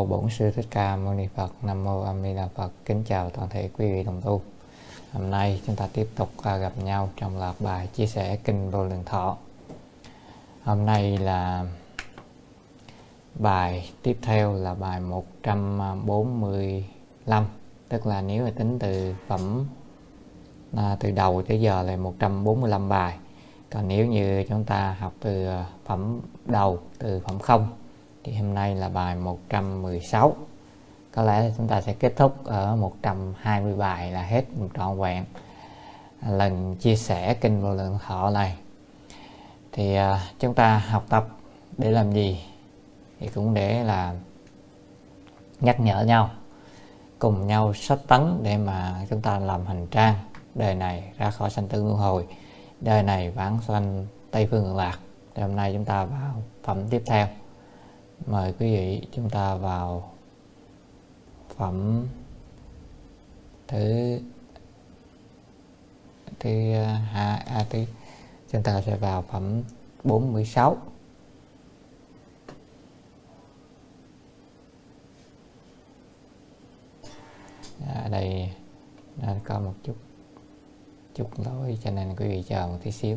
mô Bổn Sư Thích Ca Mâu Ni Phật. Nam mô A Di Đà Phật. Kính chào toàn thể quý vị đồng tu. Hôm nay chúng ta tiếp tục gặp nhau trong loạt bài chia sẻ kinh Vô Lượng Thọ. Hôm nay là bài tiếp theo là bài 145, tức là nếu mà tính từ phẩm từ đầu tới giờ là 145 bài. Còn nếu như chúng ta học từ phẩm đầu, từ phẩm 0 thì hôm nay là bài 116. Có lẽ chúng ta sẽ kết thúc ở 120 bài là hết trọn vẹn lần chia sẻ kinh Vô Lượng Thọ này. Thì chúng ta học tập để làm gì? Thì cũng để là nhắc nhở nhau, cùng nhau sách tấn để mà chúng ta làm hành trang đời này ra khỏi sanh tử luân hồi, đời này vãng sanh Tây Phương Cực Lạc. Thì hôm nay chúng ta vào phẩm tiếp theo. Mời quý vị chúng ta vào phẩm thứ chúng ta sẽ vào phẩm 46. Ở đây nó có một chút lỗi cho nên quý vị chờ một tí xíu.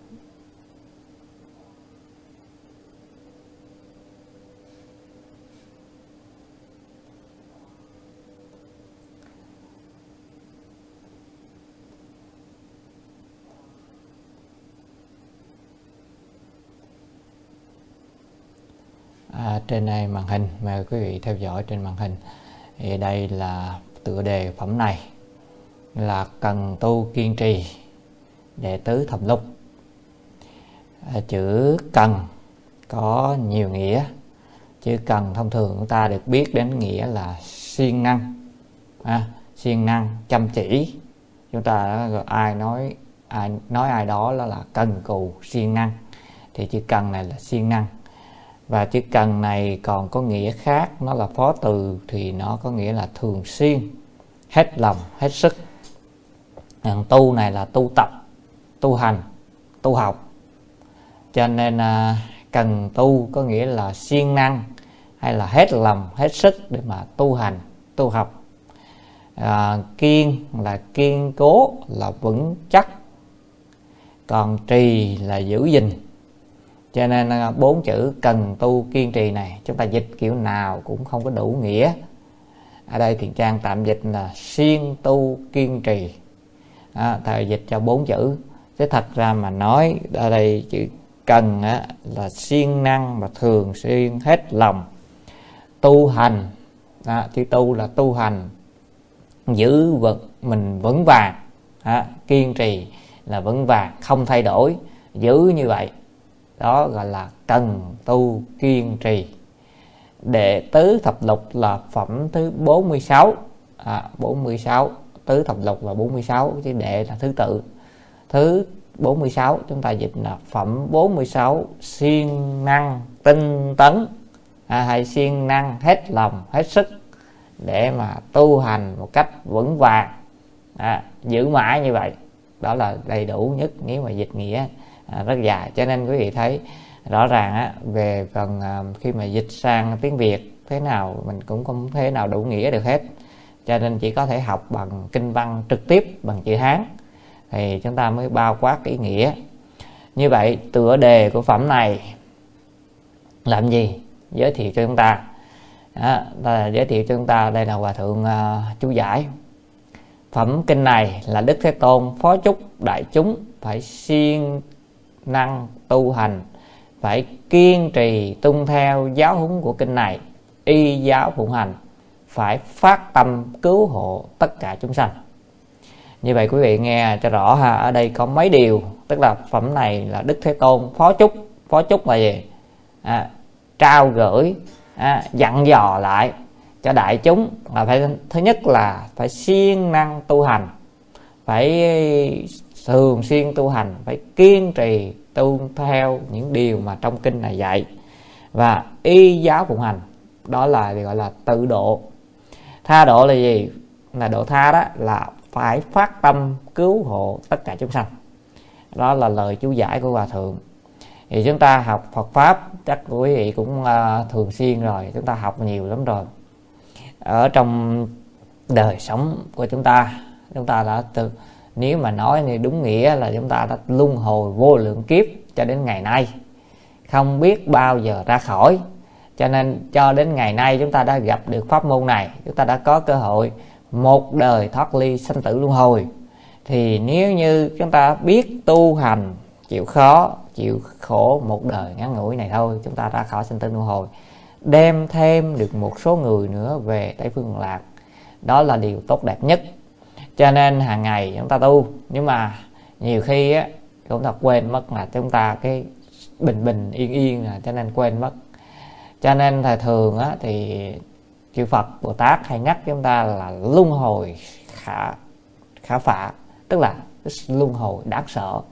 Trên này màn hình, mời quý vị theo dõi trên màn hình. Thì đây là tựa đề phẩm này là cần tu kiên trì đệ tứ thập lục. Chữ cần có nhiều nghĩa. Chữ cần thông thường chúng ta được biết đến nghĩa là siêng năng, siêng năng, chăm chỉ. Chúng ta ai nói ai đó là cần cù, siêng năng, thì chữ cần này là siêng năng. Và chữ cần này còn có nghĩa khác, nó là phó từ, thì nó có nghĩa là thường xuyên, hết lòng, hết sức. Tu này là tu tập, tu hành, tu học. Cho nên cần tu có nghĩa là siêng năng hay là hết lòng, hết sức để mà tu hành, tu học. Kiên là kiên cố, là vững chắc. Còn trì là giữ gìn. Cho nên 4 chữ cần tu kiên trì này chúng ta dịch kiểu nào cũng không có đủ nghĩa. Ở đây Thiện Trang tạm dịch là siêng tu kiên trì, thầy dịch cho 4 chữ. Chứ thật ra mà nói ở đây chữ cần là siêng năng và thường xuyên, hết lòng. Tu hành, chữ tu là tu hành, giữ mình vững vàng. Kiên trì là vững vàng, không thay đổi, giữ như vậy. Đó gọi là cần tu kiên trì. Đệ tứ thập lục là phẩm thứ 46. 46, tứ thập lục là 46, chứ đệ là thứ tự. Thứ 46 chúng ta dịch là phẩm 46 siêng năng tinh tấn, hay siêng năng hết lòng, hết sức để mà tu hành một cách vững vàng, giữ mãi như vậy. Đó là đầy đủ nhất nếu mà dịch nghĩa rất dài. Cho nên quý vị thấy rõ ràng về phần khi mà dịch sang tiếng Việt thế nào mình cũng không thể nào đủ nghĩa được hết. Cho nên chỉ có thể học bằng kinh văn trực tiếp bằng chữ Hán thì chúng ta mới bao quát ý nghĩa. Như vậy tựa đề của phẩm này làm gì? Giới thiệu cho chúng ta. Giới thiệu cho chúng ta đây là Hòa Thượng chú giải. Phẩm kinh này là Đức Thế Tôn phó chúc đại chúng phải siêng năng tu hành, phải kiên trì tuân theo giáo huấn của kinh này, y giáo phụng hành, phải phát tâm cứu hộ tất cả chúng sanh. Như vậy quý vị nghe cho rõ ha, ở đây có mấy điều. Tức là phẩm này là Đức Thế Tôn phó chúc. Phó chúc là gì? Trao gửi, dặn dò lại cho đại chúng là phải, thứ nhất là phải siêng năng tu hành, phải thường xuyên tu hành, phải kiên trì tu theo những điều mà trong kinh này dạy, và y giáo phụng hành, đó là gọi là tự độ. Tha độ là gì? Là độ tha, đó là phải phát tâm cứu hộ tất cả chúng sanh. Đó là lời chú giải của Hòa Thượng. Thì chúng ta học Phật pháp chắc quý vị cũng thường xuyên rồi, chúng ta học nhiều lắm rồi. Ở trong đời sống của chúng ta đã nếu mà nói thì đúng nghĩa là chúng ta đã luân hồi vô lượng kiếp cho đến ngày nay, không biết bao giờ ra khỏi. Cho nên cho đến ngày nay chúng ta đã gặp được pháp môn này, chúng ta đã có cơ hội một đời thoát ly sanh tử luân hồi. Thì nếu như chúng ta biết tu hành, chịu khó chịu khổ một đời ngắn ngủi này thôi, chúng ta ra khỏi sanh tử luân hồi, đem thêm được một số người nữa về Tây Phương Cực Lạc, đó là điều tốt đẹp nhất. Cho nên hàng ngày chúng ta tu, nhưng mà nhiều khi á chúng ta quên mất là chúng ta cái bình yên cho nên quên mất. Cho nên thường á thì chư Phật Bồ Tát hay nhắc chúng ta là luân hồi khả phạ, tức là luân hồi đáng sợ.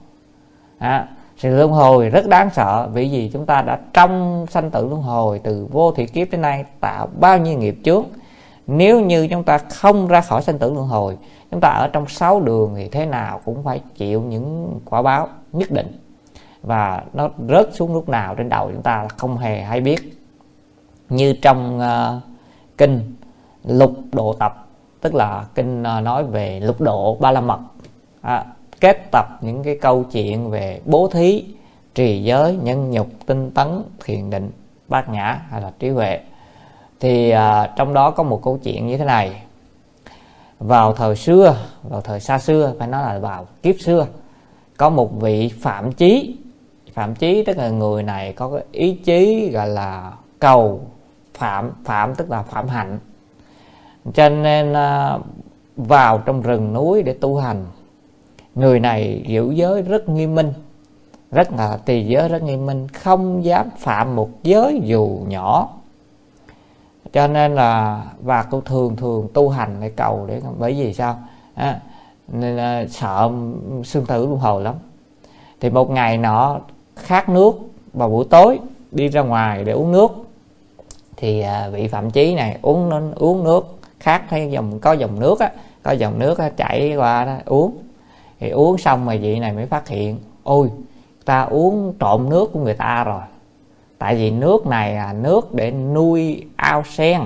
Sự luân hồi rất đáng sợ, vì gì? Chúng ta đã trong sanh tử luân hồi từ vô thủy kiếp đến nay tạo bao nhiêu nghiệp chướng. Nếu như chúng ta không ra khỏi sanh tử luân hồi, chúng ta ở trong 6 đường thì thế nào cũng phải chịu những quả báo nhất định, và nó rớt xuống lúc nào trên đầu chúng ta không hề hay biết. Như trong kinh Lục Độ Tập, tức là kinh nói về lục độ Ba La Mật, kết tập những cái câu chuyện về bố thí, trì giới, nhân nhục, tinh tấn, thiền định, bát nhã hay là trí huệ. Thì trong đó có một câu chuyện như thế này. Vào thời xưa, vào thời xa xưa, phải nói là vào kiếp xưa, có một vị Phạm Chí. Phạm Chí tức là người này có cái ý chí gọi là cầu phạm tức là phạm hạnh. Cho nên vào trong rừng núi để tu hành. Người này giữ giới rất nghiêm minh, rất là trì giới rất nghiêm minh, không dám phạm một giới dù nhỏ. Cho nên là và cô thường tu hành để cầu, để bởi vì sao? Nên là sợ sinh tử luân hồi lắm. Thì một ngày nọ khát nước vào buổi tối, đi ra ngoài để uống nước. Thì vị Phạm Chí này uống nước, khát thấy có dòng nước chảy qua đó uống. Thì uống xong rồi vị này mới phát hiện, ôi ta uống trộm nước của người ta rồi. Tại vì nước này là nước để nuôi ao sen.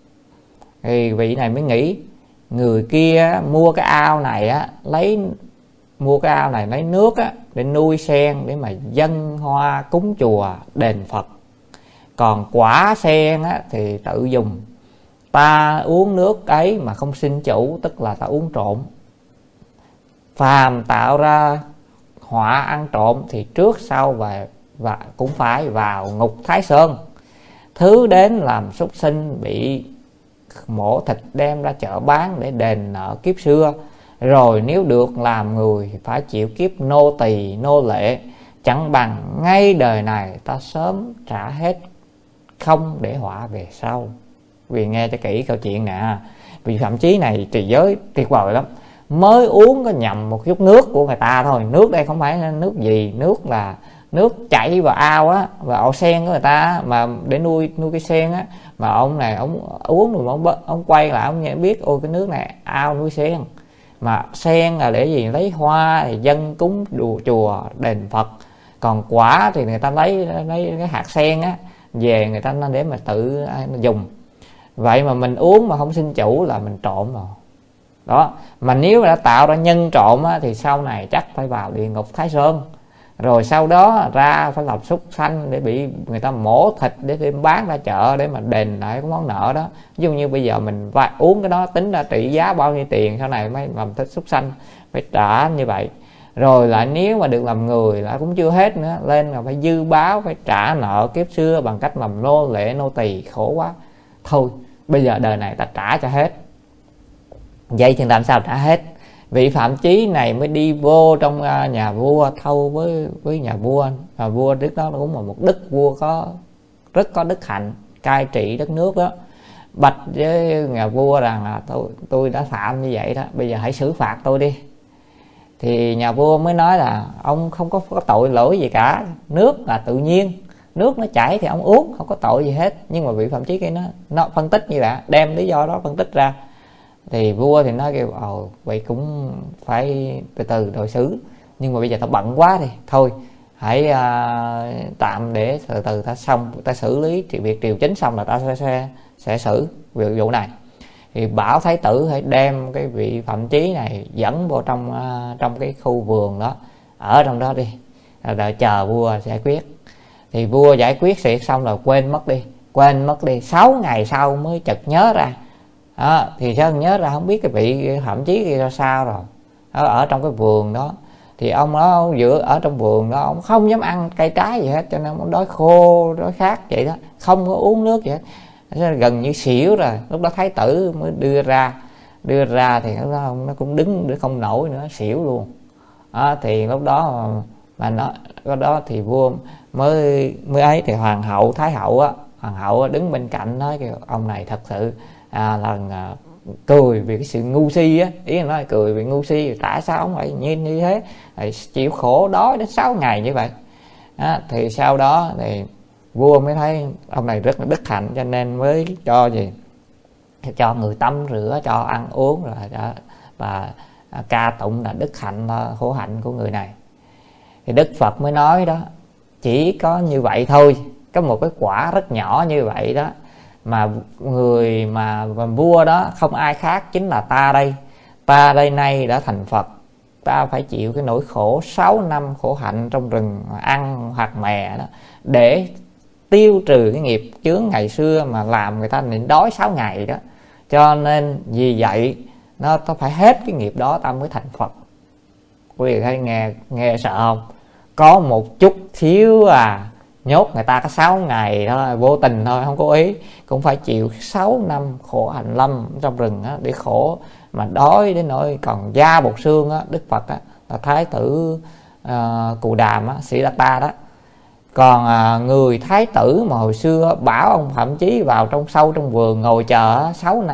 Thì vị này mới nghĩ, người kia mua cái ao này lấy nước để nuôi sen, để mà dâng hoa cúng chùa đền Phật. Còn quả sen thì tự dùng. Ta uống nước ấy mà không xin chủ, tức là ta uống trộm. Phàm tạo ra họa ăn trộm thì trước sau và cũng phải vào ngục Thái Sơn. Thứ đến làm súc sinh bị mổ thịt đem ra chợ bán để đền nợ kiếp xưa. Rồi nếu được làm người thì phải chịu kiếp nô tỳ nô lệ. Chẳng bằng ngay đời này ta sớm trả hết, không để họa về sau. Vì nghe cho kỹ câu chuyện nè. Vì Phạm Chí này trì giới tuyệt vời lắm, mới uống có nhầm một chút nước của người ta thôi. Nước đây không phải là nước gì, nước là nước chảy vào ao và ao sen của người ta mà để nuôi cái sen mà ông này ông uống rồi ông quay lại ông nghe biết, ôi cái nước này ao nuôi sen, mà sen là để gì? Lấy hoa thì dâng cúng chùa đền Phật, còn quả thì người ta lấy cái hạt sen về người ta để mà tự dùng. Vậy mà mình uống mà không xin chủ là mình trộm rồi đó. Mà nếu đã tạo ra nhân trộm thì sau này chắc phải vào địa ngục Thái Sơn, rồi sau đó ra phải làm súc sanh để bị người ta mổ thịt để đem bán ra chợ để mà đền lại cái món nợ đó. Ví dụ như bây giờ mình uống cái đó tính ra trị giá bao nhiêu tiền, sau này mới làm thịt súc sanh phải trả như vậy. Rồi lại nếu mà được làm người lại cũng chưa hết nữa, lên là phải dư báo, phải trả nợ kiếp xưa bằng cách làm nô lệ nô tỳ, khổ quá. Thôi bây giờ đời này ta trả cho hết. Vậy thì làm sao trả hết? Vị Phạm Chí này mới đi vô trong nhà vua thâu với nhà vua. Và vua đức đó cũng là một đức vua rất có đức hạnh, cai trị đất nước đó. Bạch với nhà vua rằng là tôi đã phạm như vậy đó, bây giờ hãy xử phạt tôi đi. Thì nhà vua mới nói là ông không có tội lỗi gì cả, nước là tự nhiên, nước nó chảy thì ông uống, không có tội gì hết. Nhưng mà vị Phạm Chí kia nó phân tích như vậy, đem lý do đó phân tích ra. Thì vua thì nó kêu vậy cũng phải từ từ rồi xử, nhưng mà bây giờ tao bận quá thì thôi hãy tạm để từ từ ta xong, ta xử lý việc triều chính xong là ta sẽ xử vụ này. Thì bảo thái tử hãy đem cái vị Phạm Chí này dẫn vô trong cái khu vườn đó, ở trong đó đi, đợi chờ vua giải quyết. Thì vua giải quyết việc xong là quên mất đi 6 ngày sau mới chợt nhớ ra. Thì sao nhớ ra không biết cái vị Phạm Chí kia ra sao rồi. Ở trong cái vườn đó thì ông đó vừa ở trong vườn đó, ông không dám ăn cây trái gì hết, cho nên ông đói khô đói khát vậy đó, không có uống nước gì hết, gần như xỉu rồi. Lúc đó thái tử mới đưa ra thì nó cũng đứng không nổi nữa, xỉu luôn. Thì lúc đó thì vua mới ấy, thì hoàng hậu thái hậu đứng bên cạnh nói kêu ông này thật sự cười vì cái sự ngu si á, ý là nói cười vì ngu si, tại sao ông lại như thế, chịu khổ đói đến 6 ngày như vậy. Thì sau đó thì vua mới thấy ông này rất là đức hạnh, cho nên mới cho người tắm rửa, cho ăn uống rồi đó, và ca tụng là đức hạnh khổ hạnh của người này. Thì Đức Phật mới nói đó, chỉ có như vậy thôi, có một cái quả rất nhỏ như vậy đó, mà người mà vua đó không ai khác chính là ta đây nay đã thành Phật. Ta phải chịu cái nỗi khổ 6 năm khổ hạnh trong rừng ăn hoặc mè đó, để tiêu trừ cái nghiệp chướng ngày xưa mà làm người ta nhịn đói 6 ngày đó. Cho nên vì vậy nó phải hết cái nghiệp đó ta mới thành Phật. Quý vị thấy nghe sợ không? Có một chút xíu nhốt người ta có 6 ngày thôi, vô tình thôi, không có ý, cũng phải chịu 6 năm khổ hạnh lâm trong rừng á, để khổ mà đói đến nỗi còn da bột xương á. Đức Phật á, là thái tử Cù Đàm á, Sĩ Đạt Ta đó. Còn người thái tử mà hồi xưa bảo ông Phạm Chí vào trong vườn ngồi chờ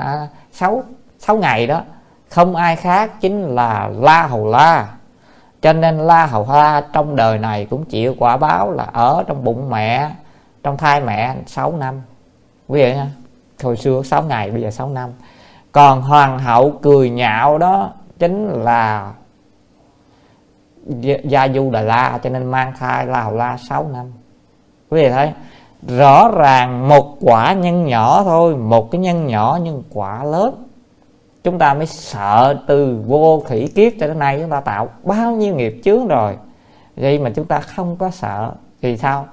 6 ngày đó, không ai khác chính là La Hầu La. Cho nên La Hầu La trong đời này cũng chịu quả báo là ở trong bụng mẹ, trong thai mẹ 6 năm. Quý vị nha, hồi xưa 6 ngày, bây giờ 6 năm. Còn hoàng hậu cười nhạo đó chính là Gia Du Đà La, cho nên mang thai La Hầu La 6 năm. Quý vị thấy rõ ràng một quả nhân nhỏ thôi, một cái nhân nhỏ nhưng quả lớn. Chúng ta mới sợ từ vô khỉ kiếp cho đến nay chúng ta tạo bao nhiêu nghiệp chướng rồi, vậy mà chúng ta không có sợ. Thì sao?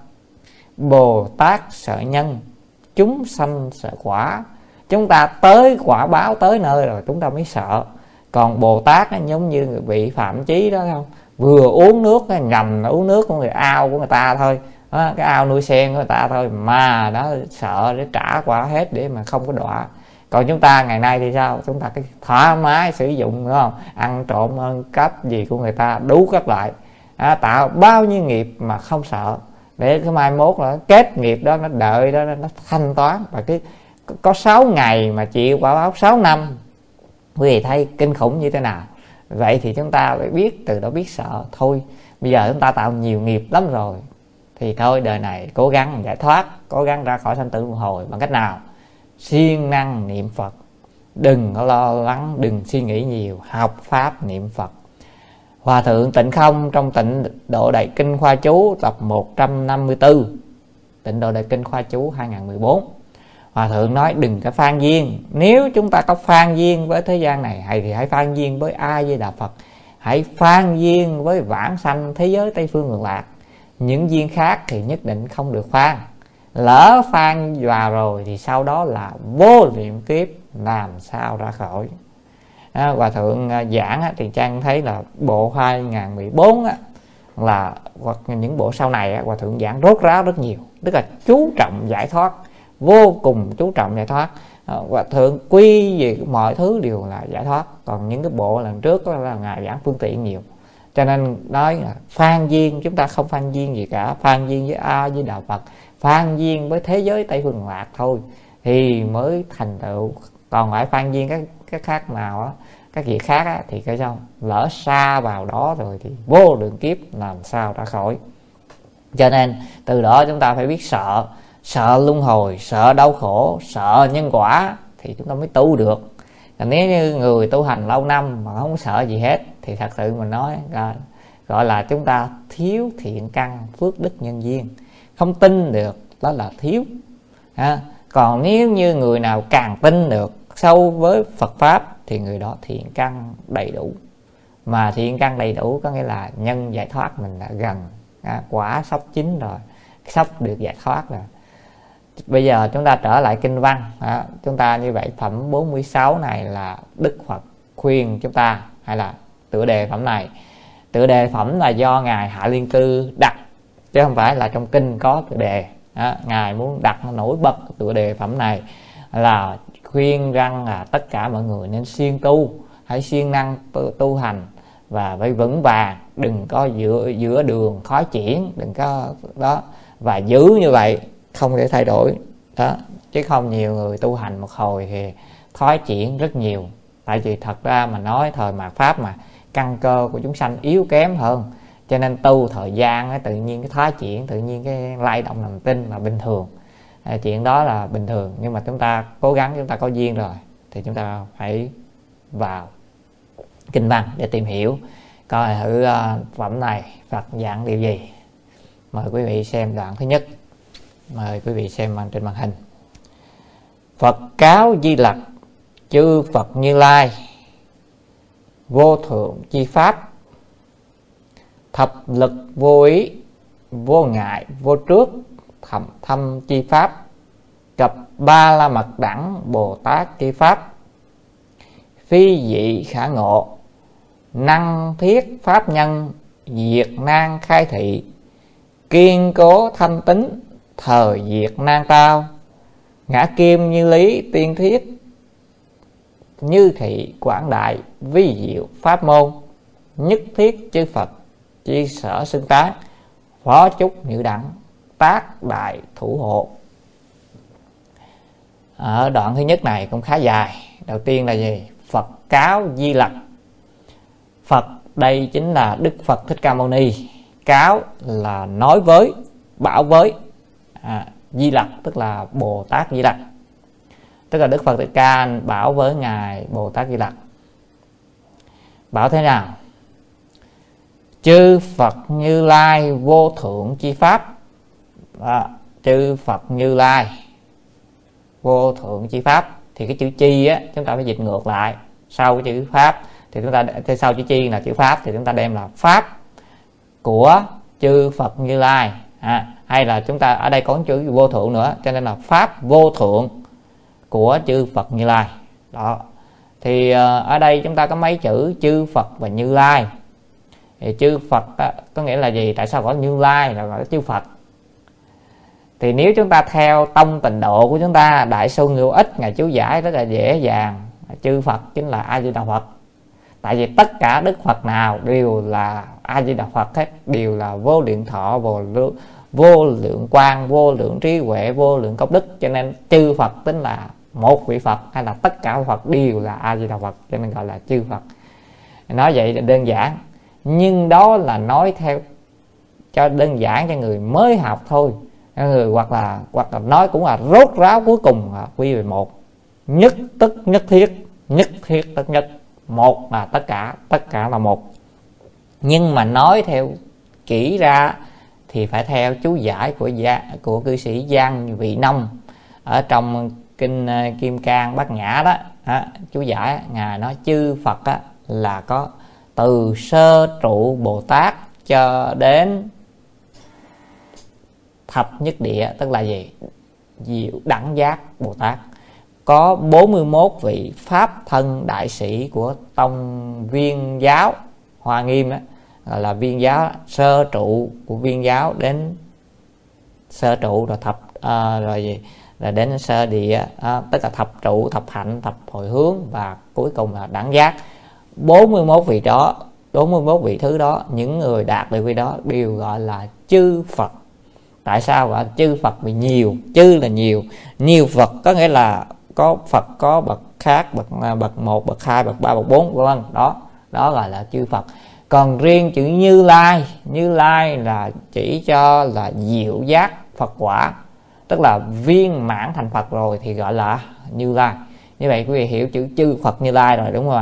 Bồ Tát sợ nhân, chúng sanh sợ quả. Chúng ta tới quả báo tới nơi rồi chúng ta mới sợ. Còn Bồ Tát nó giống như vị Phạm Chí đó không, vừa uống nước nhầm uống nước của người ao của người ta thôi, cái ao nuôi sen của người ta thôi, mà đó sợ để trả quả hết để mà không có đọa. Còn chúng ta ngày nay thì sao? Chúng ta cái thoải mái sử dụng, đúng không? Ăn trộm ăn cắp gì của người ta đủ các loại, tạo bao nhiêu nghiệp mà không sợ, để cái mai mốt là kết nghiệp đó, nó đợi đó, nó thanh toán. Và cái có 6 ngày mà chịu quả báo 6 năm, quý vị thấy kinh khủng như thế nào. Vậy thì chúng ta phải biết, từ đó biết sợ thôi. Bây giờ chúng ta tạo nhiều nghiệp lắm rồi, thì thôi đời này cố gắng giải thoát, cố gắng ra khỏi sanh tử luân hồi bằng cách nào? Siêng năng niệm Phật, đừng có lo lắng, đừng suy nghĩ nhiều, học pháp niệm Phật. Hòa thượng Tịnh Không trong Tịnh Độ Đại Kinh Khoa Chú tập 154, Tịnh Độ Đại Kinh Khoa Chú 2014, Hòa thượng nói đừng có phan duyên. Nếu chúng ta có phan duyên với thế gian này, thì hãy phan duyên với A Di Đà Phật, hãy phan duyên với vãng sanh thế giới Tây Phương Cực Lạc. Những duyên khác thì nhất định không được phan. Lỡ phan vào rồi thì sau đó là vô niệm kiếp, làm sao ra khỏi. Hòa thượng giảng thì Trang thấy là bộ 2014 là, hoặc những bộ sau này Hòa thượng giảng rốt ráo rất nhiều, tức là chú trọng giải thoát, vô cùng chú trọng giải thoát. Hòa thượng quy về mọi thứ đều là giải thoát. Còn những cái bộ lần trước đó là ngài giảng phương tiện nhiều, cho nên nói là phan duyên, chúng ta không phan duyên gì cả, phan duyên với A với Đạo Phật, phan duyên với thế giới Tây Phương Lạc thôi thì mới thành tựu. Còn phải phan duyên các khác nào á, các việc khác á, thì cái sao lỡ xa vào đó rồi thì vô lượng kiếp làm sao ra khỏi. Cho nên từ đó chúng ta phải biết sợ, sợ luân hồi, sợ đau khổ, sợ nhân quả thì chúng ta mới tu được. Còn nếu như người tu hành lâu năm mà không sợ gì hết thì thật sự mình nói gọi là chúng ta thiếu thiện căn phước đức nhân duyên, không tin được đó là thiếu. Còn nếu như người nào càng tin được sâu với Phật pháp thì người đó thiện căn đầy đủ. Mà thiện căn đầy đủ có nghĩa là nhân giải thoát mình đã gần, quả sắp chín rồi, sắp được giải thoát rồi. Bây giờ chúng ta trở lại kinh văn. Chúng ta như vậy, phẩm 46 này là Đức Phật khuyên chúng ta, hay là tựa đề phẩm này. Tựa đề phẩm là do Ngài Hạ Liên Cư đặt, chứ không phải là trong kinh có tựa đề. Ngài muốn đặt nổi bật tựa đề phẩm này là khuyên rằng là tất cả mọi người nên siêng tu, hãy siêng năng tu hành và phải vững vàng, đừng có giữa đường khó triển, đừng có đó, và giữ như vậy, không thể thay đổi đó. Chứ không nhiều người tu hành một hồi thì thói chuyển rất nhiều. Tại vì thật ra mà nói thời mạt pháp mà căn cơ của chúng sanh yếu kém hơn, cho nên tu thời gian tự nhiên cái thói chuyển, tự nhiên cái lay động lòng tin là bình thường. Chuyện đó là bình thường, nhưng mà chúng ta cố gắng, chúng ta có duyên rồi thì chúng ta phải vào kinh văn để tìm hiểu coi thử phẩm này Phật dặn điều gì. Mời quý vị xem đoạn thứ nhất. Mời quý vị xem trên màn hình. Phật cáo Di Lặc, chư Phật Như Lai, vô thượng chi pháp, thập lực vô ý, vô ngại vô trước, thầm thâm chi pháp, cập ba la mật đẳng Bồ Tát chi pháp, phi dị khả ngộ, năng thiết pháp nhân, diệt nan khai thị, kiên cố thanh tính, thời diệt nan tao, ngã kim như lý tiên thiết, như thị quảng đại, vi diệu pháp môn, nhất thiết chư Phật chi sở xưng tán, phó chúc nhữ đẳng, tác đại thủ hộ. Ở đoạn thứ nhất này cũng khá dài. Đầu tiên là gì? Phật cáo Di Lặc. Phật đây chính là Đức Phật Thích Ca Mâu Ni. Cáo là nói với, bảo với. Di Lặc tức là Bồ Tát Di Lặc, tức là Đức Phật Thích Ca bảo với Ngài Bồ Tát Di Lặc. Bảo thế nào? Chư Phật Như Lai vô thượng chi pháp. Chư Phật Như Lai vô thượng chi pháp. Thì cái chữ chi á, chúng ta phải dịch ngược lại. Sau cái chữ pháp thì chúng ta, sau chữ chi là chữ pháp, thì chúng ta đem là pháp của chư Phật Như Lai. Hay là chúng ta ở đây có chữ vô thượng nữa, cho nên là pháp vô thượng của chư Phật Như Lai. Đó. Thì ở đây chúng ta có mấy chữ chư Phật và Như Lai. Thì chư Phật có nghĩa là gì? Tại sao gọi Như Lai là gọi chư Phật? Thì nếu chúng ta theo tông tịnh độ của chúng ta, Đại Sư Ngưu Ích Ngài chú giải rất là dễ dàng. Chư Phật chính là A Di Đà Phật. Tại vì tất cả Đức Phật nào đều là A Di Đà Phật hết, đều là vô lượng thọ, vô lượng quang, vô lượng trí huệ, vô lượng công đức. Cho nên chư Phật tính là một vị Phật, hay là tất cả Phật đều là A Di Đà Phật, cho nên gọi là chư Phật. Nói vậy là đơn giản, nhưng đó là nói theo cho đơn giản cho người mới học thôi. Người hoặc là nói cũng là rốt ráo cuối cùng là quy về một. Nhất tức nhất thiết, nhất thiết tất nhất, một là tất cả là một. Nhưng mà nói theo kỹ ra thì phải theo chú giải của cư sĩ Giang Vị Nông ở trong kinh Kim Cang Bát Nhã đó. Chú giải Ngài nói chư Phật là có từ sơ trụ Bồ Tát cho đến thập nhất địa, tức là gì? Diệu đẳng giác Bồ Tát. Có 41 vị pháp thân đại sĩ của tông Viên giáo Hoa Nghiêm đó, gọi là Viên giáo, sơ trụ của Viên giáo đến sơ trụ rồi thập rồi gì là đến sơ địa, tất cả thập trụ, thập hạnh, thập hồi hướng và cuối cùng là đẳng giác. 41 vị đó, 41 vị thứ đó, những người đạt được vị đó đều gọi là chư Phật. Tại sao gọi là chư Phật? Vì nhiều, chư là nhiều Phật có nghĩa là có Phật có bậc khác, bậc 1, bậc 2, bậc 3, bậc 4, vân đó gọi là chư Phật. Còn riêng chữ Như Lai là chỉ cho là diệu giác Phật quả, tức là viên mãn thành Phật rồi thì gọi là Như Lai. Như vậy quý vị hiểu chữ chư Phật Như Lai rồi đúng không ạ?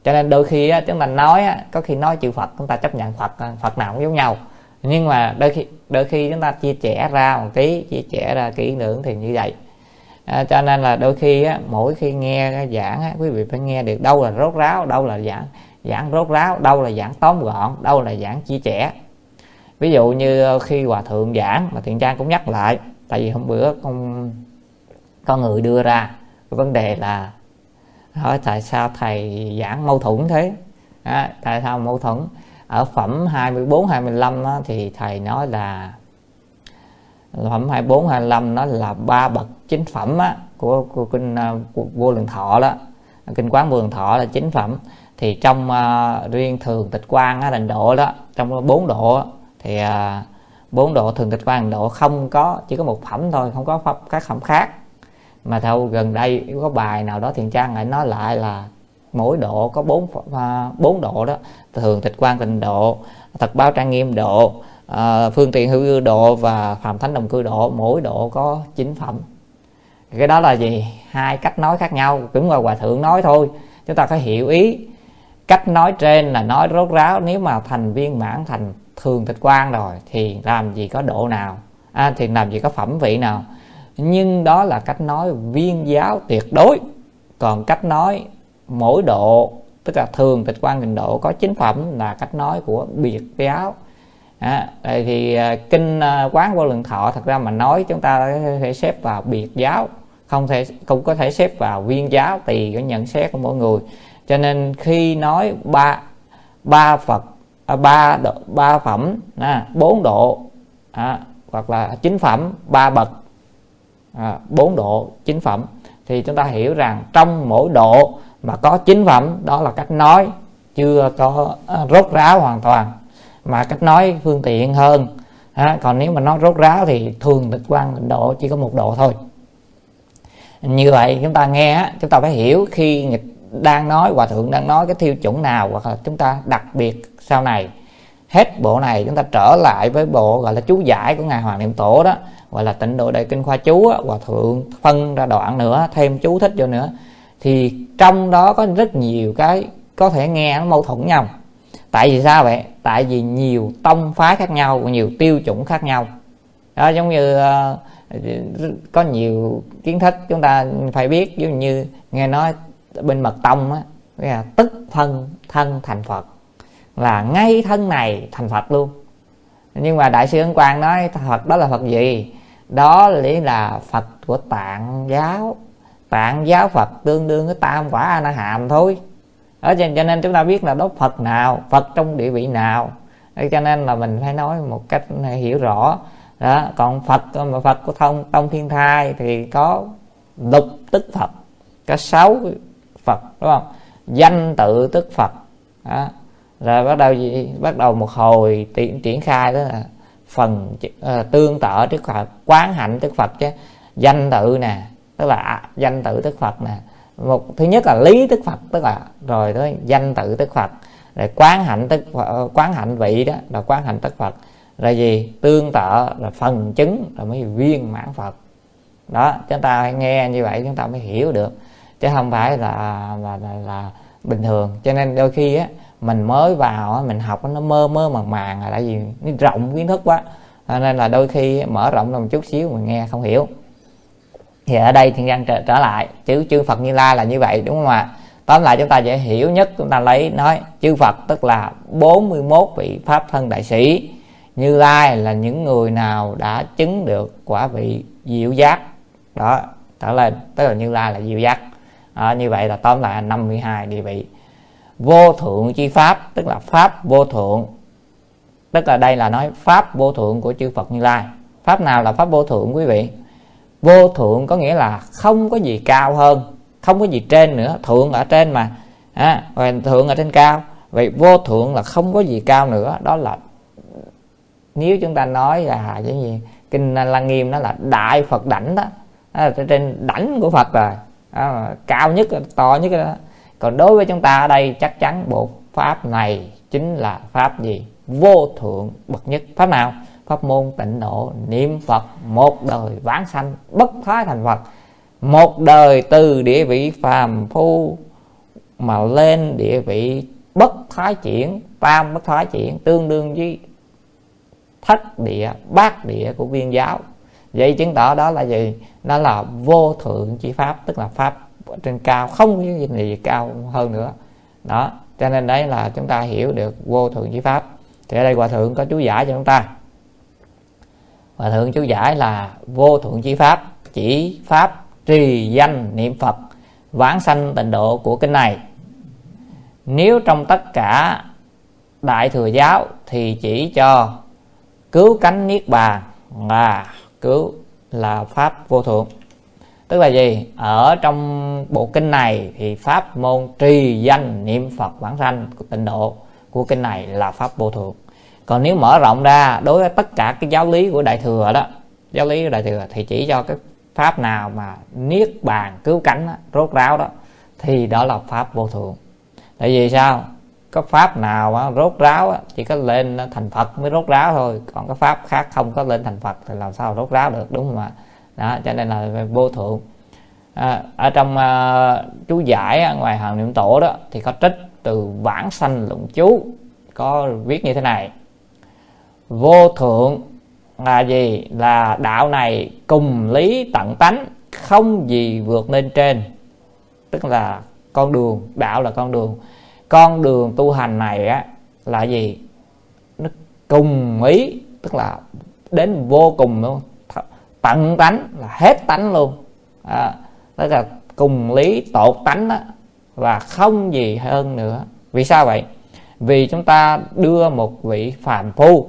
Cho nên đôi khi á, chúng ta nói á, có khi nói chữ Phật chúng ta chấp nhận Phật nào cũng giống nhau, nhưng mà đôi khi chúng ta chia sẻ ra một tí, chia sẻ ra kỹ lưỡng thì như vậy. Cho nên là đôi khi á, mỗi khi nghe giảng á, quý vị phải nghe được đâu là rốt ráo, đâu là giảng rốt ráo, đâu là giảng tóm gọn, đâu là giảng chia sẻ. Ví dụ như khi Hòa Thượng giảng mà Thiện Trang cũng nhắc lại, tại vì hôm bữa con người đưa ra cái vấn đề là hỏi tại sao thầy giảng mâu thuẫn thế, tại sao mâu thuẫn. Ở phẩm 24, 25 á, thì thầy nói là phẩm 24, 25 nó là 3 bậc chính phẩm á, của kinh Vô Lượng Thọ đó, kinh Quán Vô Lượng Thọ là chính phẩm. Thì trong riêng Thường Tịch Quang á, Tịnh Độ đó, trong 4 độ thì 4 độ Thường Tịch Quang Tịnh Độ không có, chỉ có một phẩm thôi, không có các phẩm khác. Mà theo gần đây có bài nào đó Thiện Trang lại nói lại là mỗi độ có 4 độ đó: Thường Tịch Quang Tịnh Độ, Thật Báo Trang Nghiêm Độ, Phương Tiện Hữu Dư Độ và Phạm Thánh Đồng Cư Độ. Mỗi độ có 9 phẩm. Cái đó là gì? 2 cách nói khác nhau, cũng là Hòa Thượng nói thôi, chúng ta phải hiểu ý. Cách nói trên là nói rốt ráo, nếu mà thành viên mãn, thành Thường Tịch Quang rồi thì làm gì có độ nào, thì làm gì có phẩm vị nào. Nhưng đó là cách nói viên giáo tuyệt đối. Còn cách nói mỗi độ, tức là Thường Tịch Quang Tịnh Độ có 9 phẩm, là cách nói của biệt giáo. Đây thì kinh Quán Vô Lượng Thọ thật ra mà nói chúng ta có thể xếp vào biệt giáo, không có thể xếp vào viên giáo, tùy cái nhận xét của mỗi người. Cho nên khi nói ba phẩm, 4 độ, hoặc là 9 phẩm, 3 bậc, 4 độ 9 phẩm, thì chúng ta hiểu rằng trong mỗi độ mà có 9 phẩm, đó là cách nói chưa có rốt ráo hoàn toàn, mà cách nói phương tiện hơn. Còn nếu mà nói rốt ráo thì Thường Tịch Quang Tịnh Độ chỉ có 1 độ thôi. Như vậy chúng ta nghe, chúng ta phải hiểu khi đang nói, Hòa Thượng đang nói cái tiêu chuẩn nào, hoặc là chúng ta đặc biệt sau này hết bộ này chúng ta trở lại với bộ gọi là chú giải của Ngài Hoàng Niệm Tổ đó, gọi là Tịnh Độ Đại Kinh Khoa Chú á. Hòa Thượng phân ra đoạn nữa, thêm chú thích vô nữa, thì trong đó có rất nhiều cái có thể nghe nó mâu thuẫn nhau. Tại vì sao vậy? Tại vì nhiều tông phái khác nhau, nhiều tiêu chuẩn khác nhau đó. Giống như có nhiều kiến thức chúng ta phải biết, giống như nghe nói bên Mật Tông á, là tức thân thành Phật, là ngay thân này thành Phật luôn. Nhưng mà Đại sư Ấn Quang nói Phật đó là Phật gì? Đó là Phật của Tạng giáo. Tạng giáo Phật tương đương với Tam Quả A Na Hàm thôi. Cho nên chúng ta biết là đó Phật nào, Phật trong địa vị nào. Cho nên là mình phải nói một cách hiểu rõ đó. Còn Phật của Tông Thiên Thai thì có lục tức Phật, có 6 Phật, đúng không? Danh tự tức Phật đó. Rồi bắt đầu một hồi triển khai, đó là phần tương tự tức Phật, quán hạnh tức Phật chứ. Danh tự nè, tức là danh tự tức Phật nè. Thứ nhất là lý tức Phật, tức là rồi tới danh tự tức Phật, rồi quán hạnh vị đó là quán hạnh tức Phật, rồi gì tương tự là phần chứng, rồi mới viên mãn Phật đó. Chúng ta nghe như vậy chúng ta mới hiểu được, chứ không phải là bình thường. Cho nên đôi khi á mình mới vào á, mình học nó mơ màng là tại vì nó rộng kiến thức quá, nên là đôi khi mở rộng ra một chút xíu mình nghe không hiểu. Thì ở đây Thiện Nhân trở lại chư Phật Như Lai là như vậy, đúng không ạ? Tóm lại chúng ta dễ hiểu nhất, chúng ta nói chư Phật tức là 41 vị Pháp Thân Đại Sĩ. Như Lai là những người nào đã chứng được quả vị diệu giác đó, trở lên, tức là Như Lai là diệu giác. Như vậy là tóm lại 52 địa vị. Vô thượng chi Pháp tức là Pháp vô thượng, tức là đây là nói Pháp vô thượng của chư Phật Như Lai. Pháp nào là Pháp vô thượng quý vị? Vô thượng có nghĩa là không có gì cao hơn, không có gì trên nữa. Thượng ở trên mà, thượng ở trên cao. Vậy vô thượng là không có gì cao nữa. Đó là nếu chúng ta nói là cái gì, kinh Lăng Nghiêm nó là Đại Phật Đảnh đó, đó là trên đảnh của Phật rồi, cao nhất, to nhất đó. Còn đối với chúng ta ở đây chắc chắn bộ Pháp này chính là Pháp gì? Vô thượng bậc nhất. Pháp nào? Pháp môn Tịnh Độ niệm Phật một đời vãng sanh bất thoái thành Phật. Một đời từ địa vị phàm phu mà lên địa vị bất thoái chuyển, tam bất thoái chuyển, tương đương với thất địa, bát địa của Viên giáo. Vậy chứng tỏ đó là gì? Đó là vô thượng chi pháp, tức là pháp trên cao, không có gì cao hơn nữa. Đó, cho nên đấy là chúng ta hiểu được vô thượng chi pháp. Thì ở đây Hòa Thượng có chú giải cho chúng ta. Hòa Thượng chú giải là vô thượng chi pháp chỉ pháp trì danh niệm Phật vãng sanh tịnh độ của kinh này. Nếu trong tất cả Đại Thừa giáo thì chỉ cho cứu cánh niết bàn là pháp vô thượng. Tức là gì? Ở trong bộ kinh này thì pháp môn trì danh niệm Phật vãng sanh tịnh độ của kinh này là pháp vô thượng. Còn nếu mở rộng ra đối với tất cả cái giáo lý của Đại Thừa đó, giáo lý của Đại Thừa thì chỉ cho cái pháp nào mà niết bàn cứu cánh đó, rốt ráo đó, thì đó là pháp vô thượng. Tại vì sao? Có pháp nào mà rốt ráo chỉ có lên thành Phật mới rốt ráo thôi, còn cái pháp khác không có lên thành Phật thì làm sao rốt ráo được, đúng không ạ? Đó, cho nên là vô thượng. Ở trong chú giải ngoài Hàng Niệm Tổ đó thì có trích từ Vãng Sanh Luận Chú, có viết như thế này: vô thượng là gì? Là đạo này cùng lý tận tánh, không gì vượt lên trên. Tức là con đường, đạo là con đường. Con đường tu hành này á là gì? Nó cùng ý, tức là đến vô cùng luôn, tận tánh là hết tánh luôn. Tức là cùng lý tột tánh đó, và không gì hơn nữa. Vì sao vậy? Vì chúng ta đưa một vị phàm phu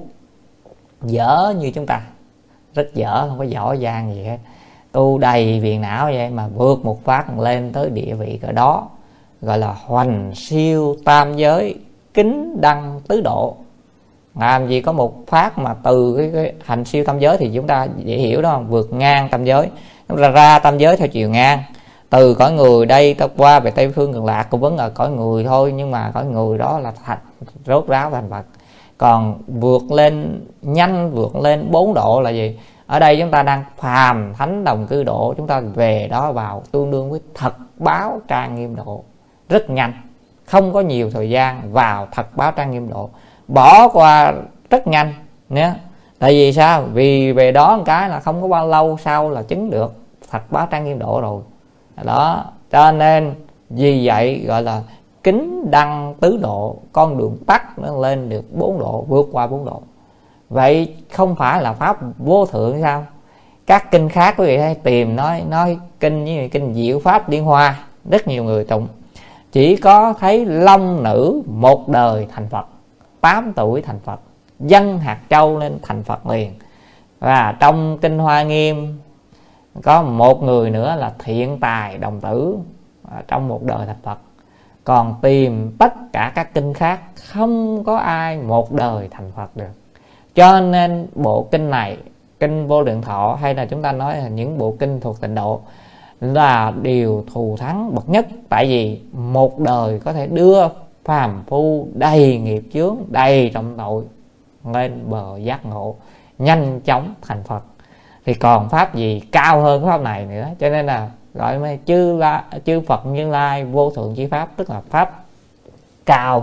dở như chúng ta, rất dở, không có giỏi giang gì hết, tu đầy phiền não vậy mà vượt một phát lên tới địa vị cỡ đó, gọi là hoành siêu tam giới, kính đăng tứ độ. Làm gì có một phát mà từ cái hành siêu tam giới thì chúng ta dễ hiểu đó không? Vượt ngang tam giới, chúng ta ra tam giới theo chiều ngang. Từ cõi người đây ta qua về Tây Phương Cực Lạc cũng vẫn là cõi người thôi, nhưng mà cõi người đó là rốt ráo thành Phật. Còn vượt lên nhanh, vượt lên 4 độ là gì? Ở đây chúng ta đang phàm thánh đồng cư độ, chúng ta về đó vào tương đương với thật báo trang nghiêm độ, rất nhanh, không có nhiều thời gian vào thật báo trang nghiêm độ, bỏ qua rất nhanh nhé. Tại vì sao? Vì về đó một cái là không có bao lâu sau là chứng được thật báo trang nghiêm độ rồi đó. Cho nên vì vậy gọi là kính đăng tứ độ, con đường tắt nó lên được 4 độ, vượt qua 4 độ. Vậy không phải là pháp vô thượng sao? Các kinh khác quý vị hay tìm nói kinh như kinh Diệu Pháp Liên Hoa, rất nhiều người tụng, chỉ có thấy long nữ một đời thành Phật, 8 tuổi thành Phật, dân hạt châu lên thành Phật liền. Và trong kinh Hoa Nghiêm có một người nữa là thiện tài đồng tử, trong một đời thành Phật. Còn tìm tất cả các kinh khác không có ai một đời thành Phật được. Cho nên bộ kinh này, kinh Vô Lượng Thọ, hay là chúng ta nói là những bộ kinh thuộc tịnh độ, là điều thù thắng bậc nhất. Tại vì một đời có thể đưa phàm phu đầy nghiệp chướng, đầy trọng tội lên bờ giác ngộ, nhanh chóng thành Phật. Thì còn pháp gì cao hơn cái pháp này nữa. Cho nên là gọi là chư Phật Như Lai vô thượng chi pháp, tức là pháp cao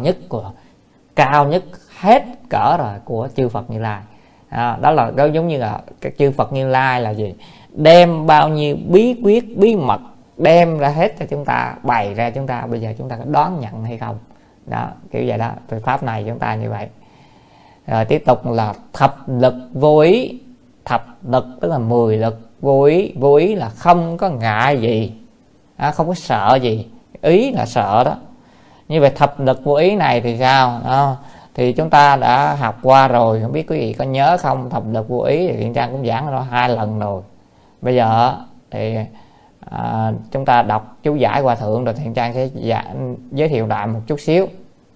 nhất hết cỡ rồi của chư Phật Như Lai. Đó là giống như là các chư Phật Như Lai là gì? Đem bao nhiêu bí quyết bí mật đem ra hết cho chúng ta, bày ra chúng ta, bây giờ chúng ta có đón nhận hay không đó, kiểu vậy đó. Về pháp này chúng ta như vậy. Rồi tiếp tục là thập lực vô ý. Thập lực tức là 10 lực vô ý. Vô ý là không có ngại gì, không có sợ gì. Ý là sợ đó. Như vậy thập lực vô ý này thì sao đó? Thì chúng ta đã học qua rồi, không biết quý vị có nhớ không? Thập lực vô ý thì Thiện Trang cũng giảng rồi 2 lần rồi. Bây giờ thì chúng ta đọc chú giải Hòa Thượng rồi Thiện Trang sẽ giới thiệu lại một chút xíu.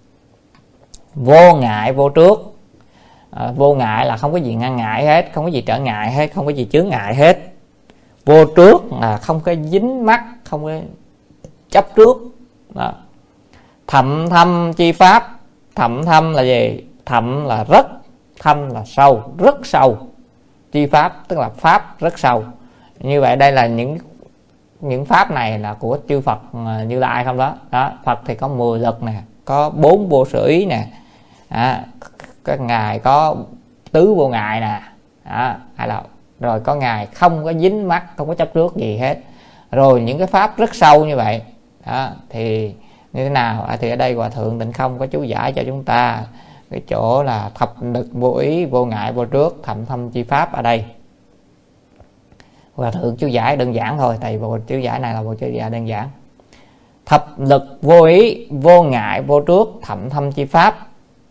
Vô ngại vô trước. Vô ngại là không có gì ngăn ngại hết, không có gì trở ngại hết, không có gì chướng ngại hết. Vô trước là không có dính mắc, không có chấp trước đó. Thậm thâm chi pháp. Thậm thâm là gì? Thậm là rất, thâm là sâu, rất sâu. Chi pháp tức là pháp rất sâu. Như vậy đây là những những pháp này là của chư Phật Như Lai không đó. Đó, Phật thì có 10 lực nè, có 4 vô sự ý nè, các ngài có tứ vô ngại nè, hay là rồi có ngài không có dính mắc, không có chấp trước gì hết. Rồi những cái pháp rất sâu như vậy đó, thì như thế nào? Thì ở đây Hòa Thượng Tịnh Không có chú giải cho chúng ta cái chỗ là thập lực vô ý, vô ngại, vô trước, thậm thâm chi pháp. Ở đây Hòa Thượng chú giải đơn giản thôi, tại bộ chú giải này là bộ chú giải đơn giản. Thập lực vô ý, vô ngại, vô trước, thậm thâm chi pháp,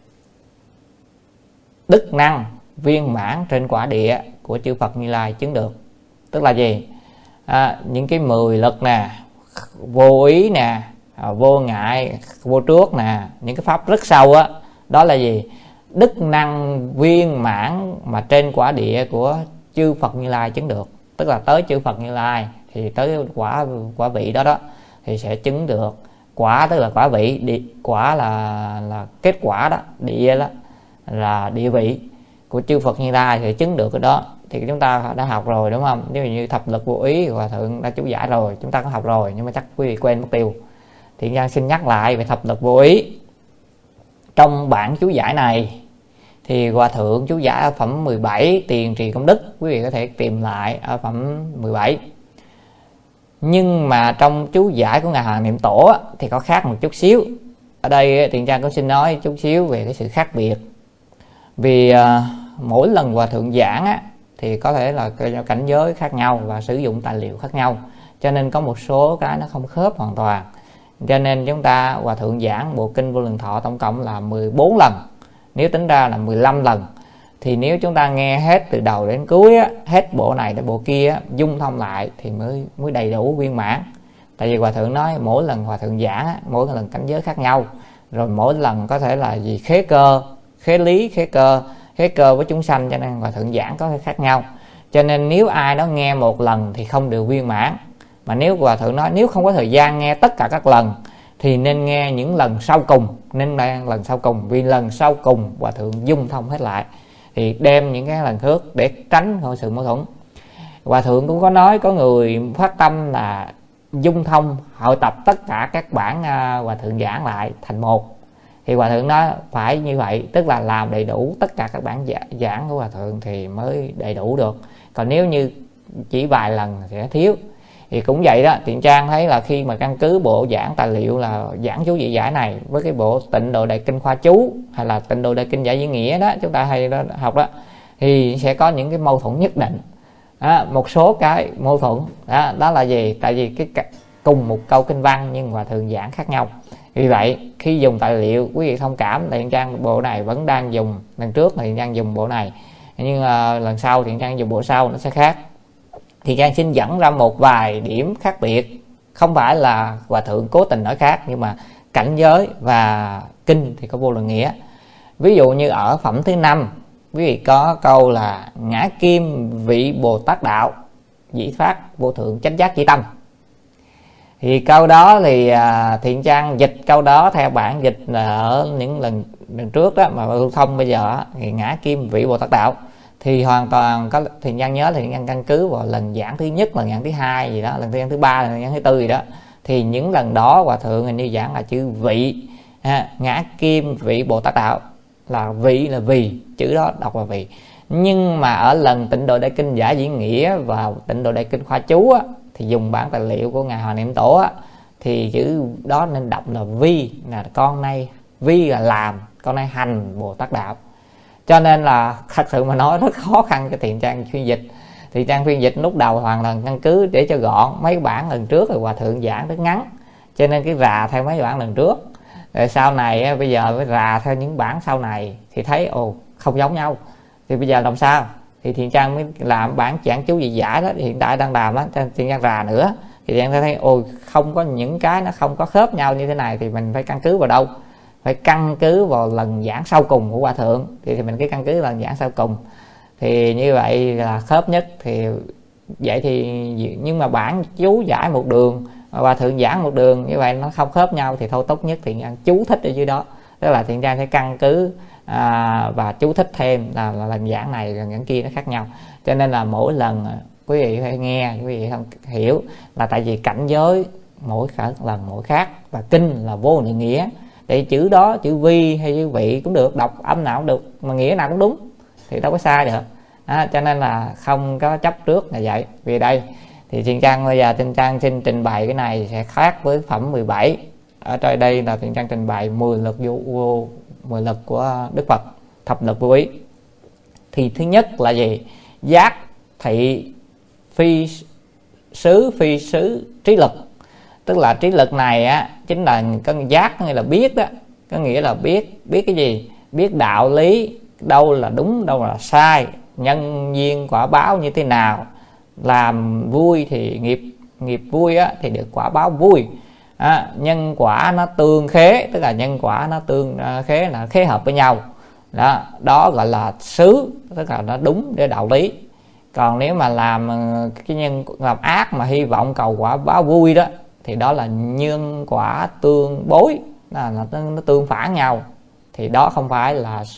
đức năng viên mãn trên quả địa của chư Phật Như Lai chứng được. Tức là gì? Những cái 10 lực nè, vô ý nè, vô ngại, vô trước nè, những cái pháp rất sâu á, đó là gì? Đức năng viên mãn mà trên quả địa của chư Phật Như Lai chứng được. Tức là tới chư Phật Như Lai thì tới quả vị đó đó thì sẽ chứng được. Quả tức là quả vị, quả là kết quả đó, địa đó là địa vị của chư Phật Như Lai thì chứng được cái đó. Thì chúng ta đã học rồi đúng không? Nếu như thập lực vô ý Hòa Thượng đã chú giải rồi, chúng ta có học rồi, nhưng mà chắc quý vị quên mất tiêu. Thì Giang xin nhắc lại về thập lực vô ý. Trong bản chú giải này thì Hòa Thượng chú giải ở phẩm 17 Tiền Trì Công Đức, quý vị có thể tìm lại ở phẩm 17. Nhưng mà trong chú giải của Ngài Hoàng Niệm Tổ thì có khác một chút xíu. Ở đây Tiền Trang cũng xin nói chút xíu về cái sự khác biệt. Vì mỗi lần Hòa Thượng giảng thì có thể là cảnh giới khác nhau và sử dụng tài liệu khác nhau, cho nên có một số cái nó không khớp hoàn toàn. Cho nên chúng ta Hòa Thượng giảng bộ kinh Vô Lượng Thọ tổng cộng là 14 lần, nếu tính ra là 15 lần. Thì nếu chúng ta nghe hết từ đầu đến cuối hết bộ này đến bộ kia dung thông lại thì mới đầy đủ viên mãn. Tại vì Hòa Thượng nói mỗi lần Hòa Thượng giảng mỗi lần cảnh giới khác nhau, rồi mỗi lần có thể là gì khế cơ, khế lý, khế cơ với chúng sanh, cho nên Hòa Thượng giảng có thể khác nhau. Cho nên nếu ai đó nghe một lần thì không được viên mãn. Mà nếu Hòa Thượng nói nếu không có thời gian nghe tất cả các lần thì nên nghe những lần sau cùng, nên nghe lần sau cùng, vì lần sau cùng Hòa Thượng dung thông hết lại, thì đem những cái lần trước để tránh khỏi sự mâu thuẫn. Hòa Thượng cũng có nói có người phát tâm là dung thông hội tập tất cả các bản Hòa Thượng giảng lại thành một. Thì Hòa Thượng nói phải như vậy, tức là làm đầy đủ tất cả các bản giảng của Hòa Thượng thì mới đầy đủ được. Còn nếu như chỉ vài lần sẽ thiếu. Thì cũng vậy đó, Tiện Trang thấy là khi mà căn cứ bộ giảng tài liệu là giảng chú vị giải này với cái bộ Tịnh Độ Đại Kinh Khoa Chú hay là Tịnh Độ Đại Kinh Giải Diễn Nghĩa đó, chúng ta hay đó, học đó, thì sẽ có những cái mâu thuẫn nhất định. Một số cái mâu thuẫn đó là gì? Tại vì cái cùng một câu kinh văn nhưng Hòa Thượng giảng khác nhau. Vì vậy khi dùng tài liệu quý vị thông cảm, Tiện Trang bộ này vẫn đang dùng, lần trước thì Tiện Trang dùng bộ này, nhưng lần sau Tiện Trang dùng bộ sau nó sẽ khác. Thì Trang xin dẫn ra một vài điểm khác biệt, không phải là Hòa Thượng cố tình nói khác, nhưng mà cảnh giới và kinh thì có vô lượng nghĩa. Ví dụ như ở phẩm thứ 5 quý vị có câu là ngã kim vị Bồ Tát đạo dĩ phát vô thượng chánh giác chỉ tâm. Thì câu đó thì Thiện Trang dịch câu đó theo bản dịch là ở những lần trước đó mà lưu thông bây giờ thì ngã kim vị Bồ Tát đạo thì hoàn toàn có. Thiện Trang nhớ là Thiện Trang căn cứ vào lần giảng thứ nhất, lần giảng thứ hai gì đó, lần giảng thứ ba, lần giảng thứ tư gì đó, thì những lần đó Hòa Thượng hình như giảng là chữ vị, ngã kim vị Bồ Tát đạo, là vị là vì, chữ đó đọc là vị. Nhưng mà ở lần Tịnh Độ Đại Kinh Giải Diễn Nghĩa và Tịnh Độ Đại Kinh Khoa Chú thì dùng bản tài liệu của Ngài Hoàng Niệm Tổ thì chữ đó nên đọc là vi, là con nay vi là làm, con nay hành Bồ Tát đạo. Cho nên là thật sự mà nói rất khó khăn cho Thiện Trang phiên dịch. Thì Trang phiên dịch lúc đầu hoàn toàn căn cứ để cho gọn, mấy bản lần trước thì Hòa Thượng giảng rất ngắn, cho nên cái rà theo mấy bản lần trước. Rồi sau này bây giờ mới rà theo những bản sau này thì thấy không giống nhau. Thì bây giờ làm sao? Thì Thiện Trang mới làm bản giảng chú vị giải đó, hiện tại đang làm đó, Thiện Trang rà nữa. Thì Thiện Trang thấy không có những cái nó không có khớp nhau như thế này thì mình phải căn cứ vào đâu? Phải căn cứ vào lần giảng sau cùng của Hòa Thượng, thì mình cứ căn cứ lần giảng sau cùng thì như vậy là khớp nhất. Thì vậy thì nhưng mà bản chú giải một đường, Hòa Thượng giảng một đường, như vậy nó không khớp nhau thì thôi tốt nhất Thiện Trang chú thích ở dưới đó, tức là Thiện Trang sẽ căn cứ và chú thích thêm là lần giảng này lần giảng kia nó khác nhau. Cho nên là mỗi lần quý vị phải nghe, quý vị không hiểu là tại vì cảnh giới mỗi lần mỗi khác, và kinh là vô lượng nghĩa. Để chữ đó, chữ vi hay chữ vị cũng được, đọc âm nào cũng được, mà nghĩa nào cũng đúng thì đâu có sai được. Cho nên là không có chấp trước là vậy. Vì đây thì Thiện Trang bây giờ Thiện Trang xin trình bày cái này sẽ khác với phẩm 17. Ở trên đây là Thiện Trang trình bày 10 lực vô 10 lực của Đức Phật, thập lực vô ý. Thì thứ nhất là gì? Giác thị phi xứ trí lực. Tức là trí lực này á chính là con giác, có nghĩa là biết đó, có nghĩa là biết cái gì? Biết đạo lý, đâu là đúng, đâu là sai, nhân duyên quả báo như thế nào. Làm vui thì nghiệp vui á thì được quả báo vui. Nhân quả nó tương khế, tức là nhân quả nó tương khế là khế hợp với nhau. Đó gọi là xứ, tức là nó đúng để đạo lý. Còn nếu mà làm cái nhân làm ác mà hy vọng cầu quả báo vui đó thì đó là nhân quả tương bối, nó tương phản nhau, thì đó không phải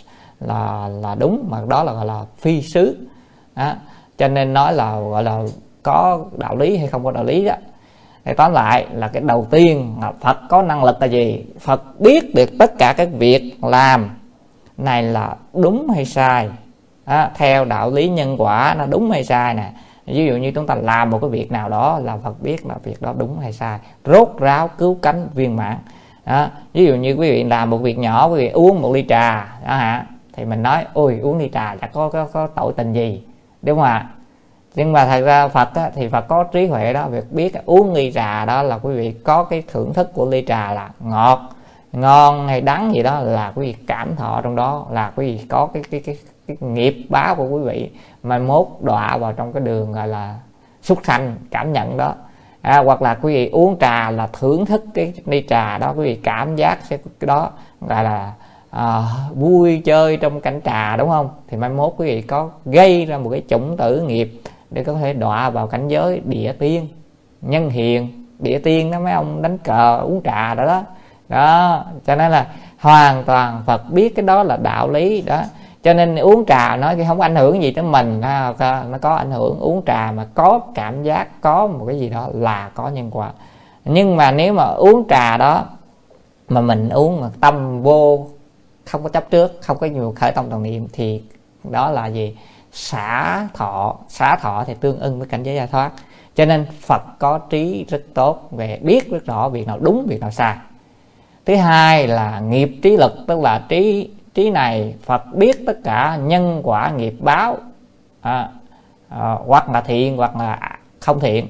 là đúng, mà đó là gọi là phi xứ. Cho nên nói là gọi là có đạo lý hay không có đạo lý đó. Thì tóm lại là cái đầu tiên là Phật có năng lực là gì? Phật biết được tất cả các việc làm này là đúng hay sai, theo đạo lý nhân quả nó đúng hay sai nè. Ví dụ như chúng ta làm một cái việc nào đó là Phật biết là việc đó đúng hay sai, rốt ráo cứu cánh viên mãn. Ví dụ như quý vị làm một việc nhỏ, quý vị uống một ly trà đó thì mình nói ôi uống ly trà đã có tội tình gì, đúng không ạ? Nhưng mà thật ra Phật á, thì Phật có trí huệ đó, việc biết uống ly trà đó là quý vị có cái thưởng thức của ly trà là ngọt, ngon hay đắng gì đó, là quý vị cảm thọ trong đó, là quý vị có cái nghiệp báo của quý vị mai mốt đọa vào trong cái đường gọi là súc sanh cảm nhận đó. Hoặc là quý vị uống trà là thưởng thức cái ly trà đó, quý vị cảm giác cái đó gọi là vui chơi trong cảnh trà, đúng không? Thì mai mốt quý vị có gây ra một cái chủng tử nghiệp để có thể đọa vào cảnh giới địa tiên, nhân hiền. Địa tiên đó mấy ông đánh cờ uống trà đó. Cho nên là hoàn toàn Phật biết cái đó là đạo lý đó. Cho nên uống trà nói cái không ảnh hưởng gì tới mình, nó có ảnh hưởng. Uống trà mà có cảm giác, có một cái gì đó là có nhân quả. Nhưng mà nếu mà uống trà đó mà mình uống mà tâm vô, không có chấp trước, không có nhiều khởi tâm đồng niệm, thì đó là gì? Xả thọ thì tương ưng với cảnh giới giải thoát. Cho nên Phật có trí rất tốt, về biết rất rõ việc nào đúng, việc nào sai. Thứ hai là nghiệp trí lực, tức là trí này Phật biết tất cả nhân quả nghiệp báo, hoặc là thiện hoặc là không thiện.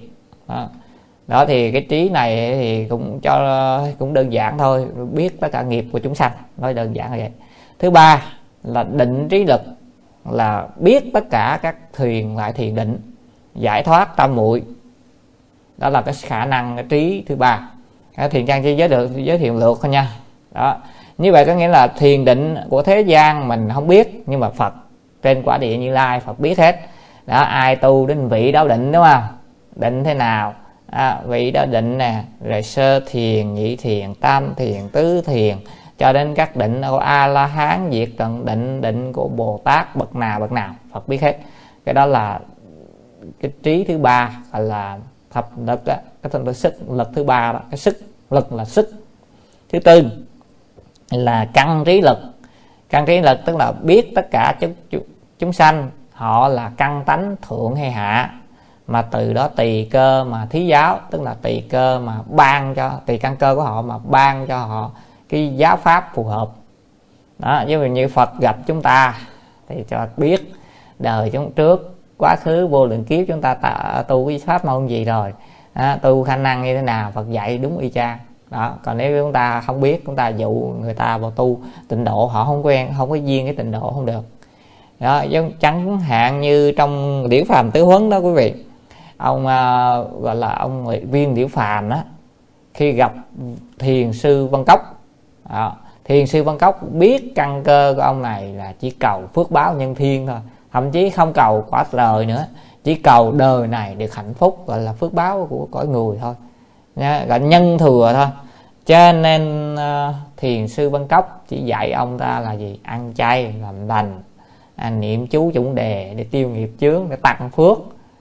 Đó thì cái trí này thì cũng đơn giản thôi, biết tất cả nghiệp của chúng sanh, nói đơn giản là vậy. Thứ ba là định trí lực, là biết tất cả các loại thiền định, giải thoát tam muội. Đó là cái khả năng cái trí thứ ba. Thiền Trang chỉ giới thiệu lược thôi nha. Đó, như vậy có nghĩa là thiền định của thế gian mình không biết, nhưng mà Phật trên quả địa Như Lai Phật biết hết. Đó, ai tu đến vị đó định, đúng không? Định thế nào? Vị đó định nè, rồi sơ thiền, nhị thiền, tam thiền, tứ thiền, cho đến các định của A La Hán, diệt tận định, định của Bồ Tát bậc nào Phật biết hết. Cái đó là cái trí thứ ba, gọi là thập lực đó, cái thần sức lực thứ ba đó. Cái sức lực là sức. Thứ tư là căn trí lực. Căn trí lực tức là biết tất cả chúng sanh họ là căn tánh thượng hay hạ, mà từ đó tùy cơ mà thí giáo, tức là tùy cơ mà ban cho, tùy căn cơ của họ mà ban cho họ cái giáo pháp phù hợp. Đó, giống như Phật gặp chúng ta thì cho biết đời chúng trước quá khứ vô lượng kiếp chúng ta tu cái pháp môn gì rồi, tu khả năng như thế nào, Phật dạy đúng y chang. Đó, còn nếu chúng ta không biết, chúng ta dụ người ta vào tu tịnh độ, họ không quen, không có duyên cái tịnh độ không được. Đó, chẳng hạn như trong Điển Phàm Tứ Huấn đó quý vị, ông gọi là ông Viên Điển Phàm đó, khi gặp thiền sư Văn Cốc, thiền sư Văn Cốc biết căn cơ của ông này là chỉ cầu phước báo nhân thiên thôi, thậm chí không cầu quả trời nữa, chỉ cầu đời này được hạnh phúc, gọi là phước báo của cõi người thôi, gọi nhân thừa thôi. Cho nên thiền sư Văn Cốc chỉ dạy ông ta là gì? Ăn chay làm lành, niệm chú chuẩn đề để tiêu nghiệp chướng, để tăng phước.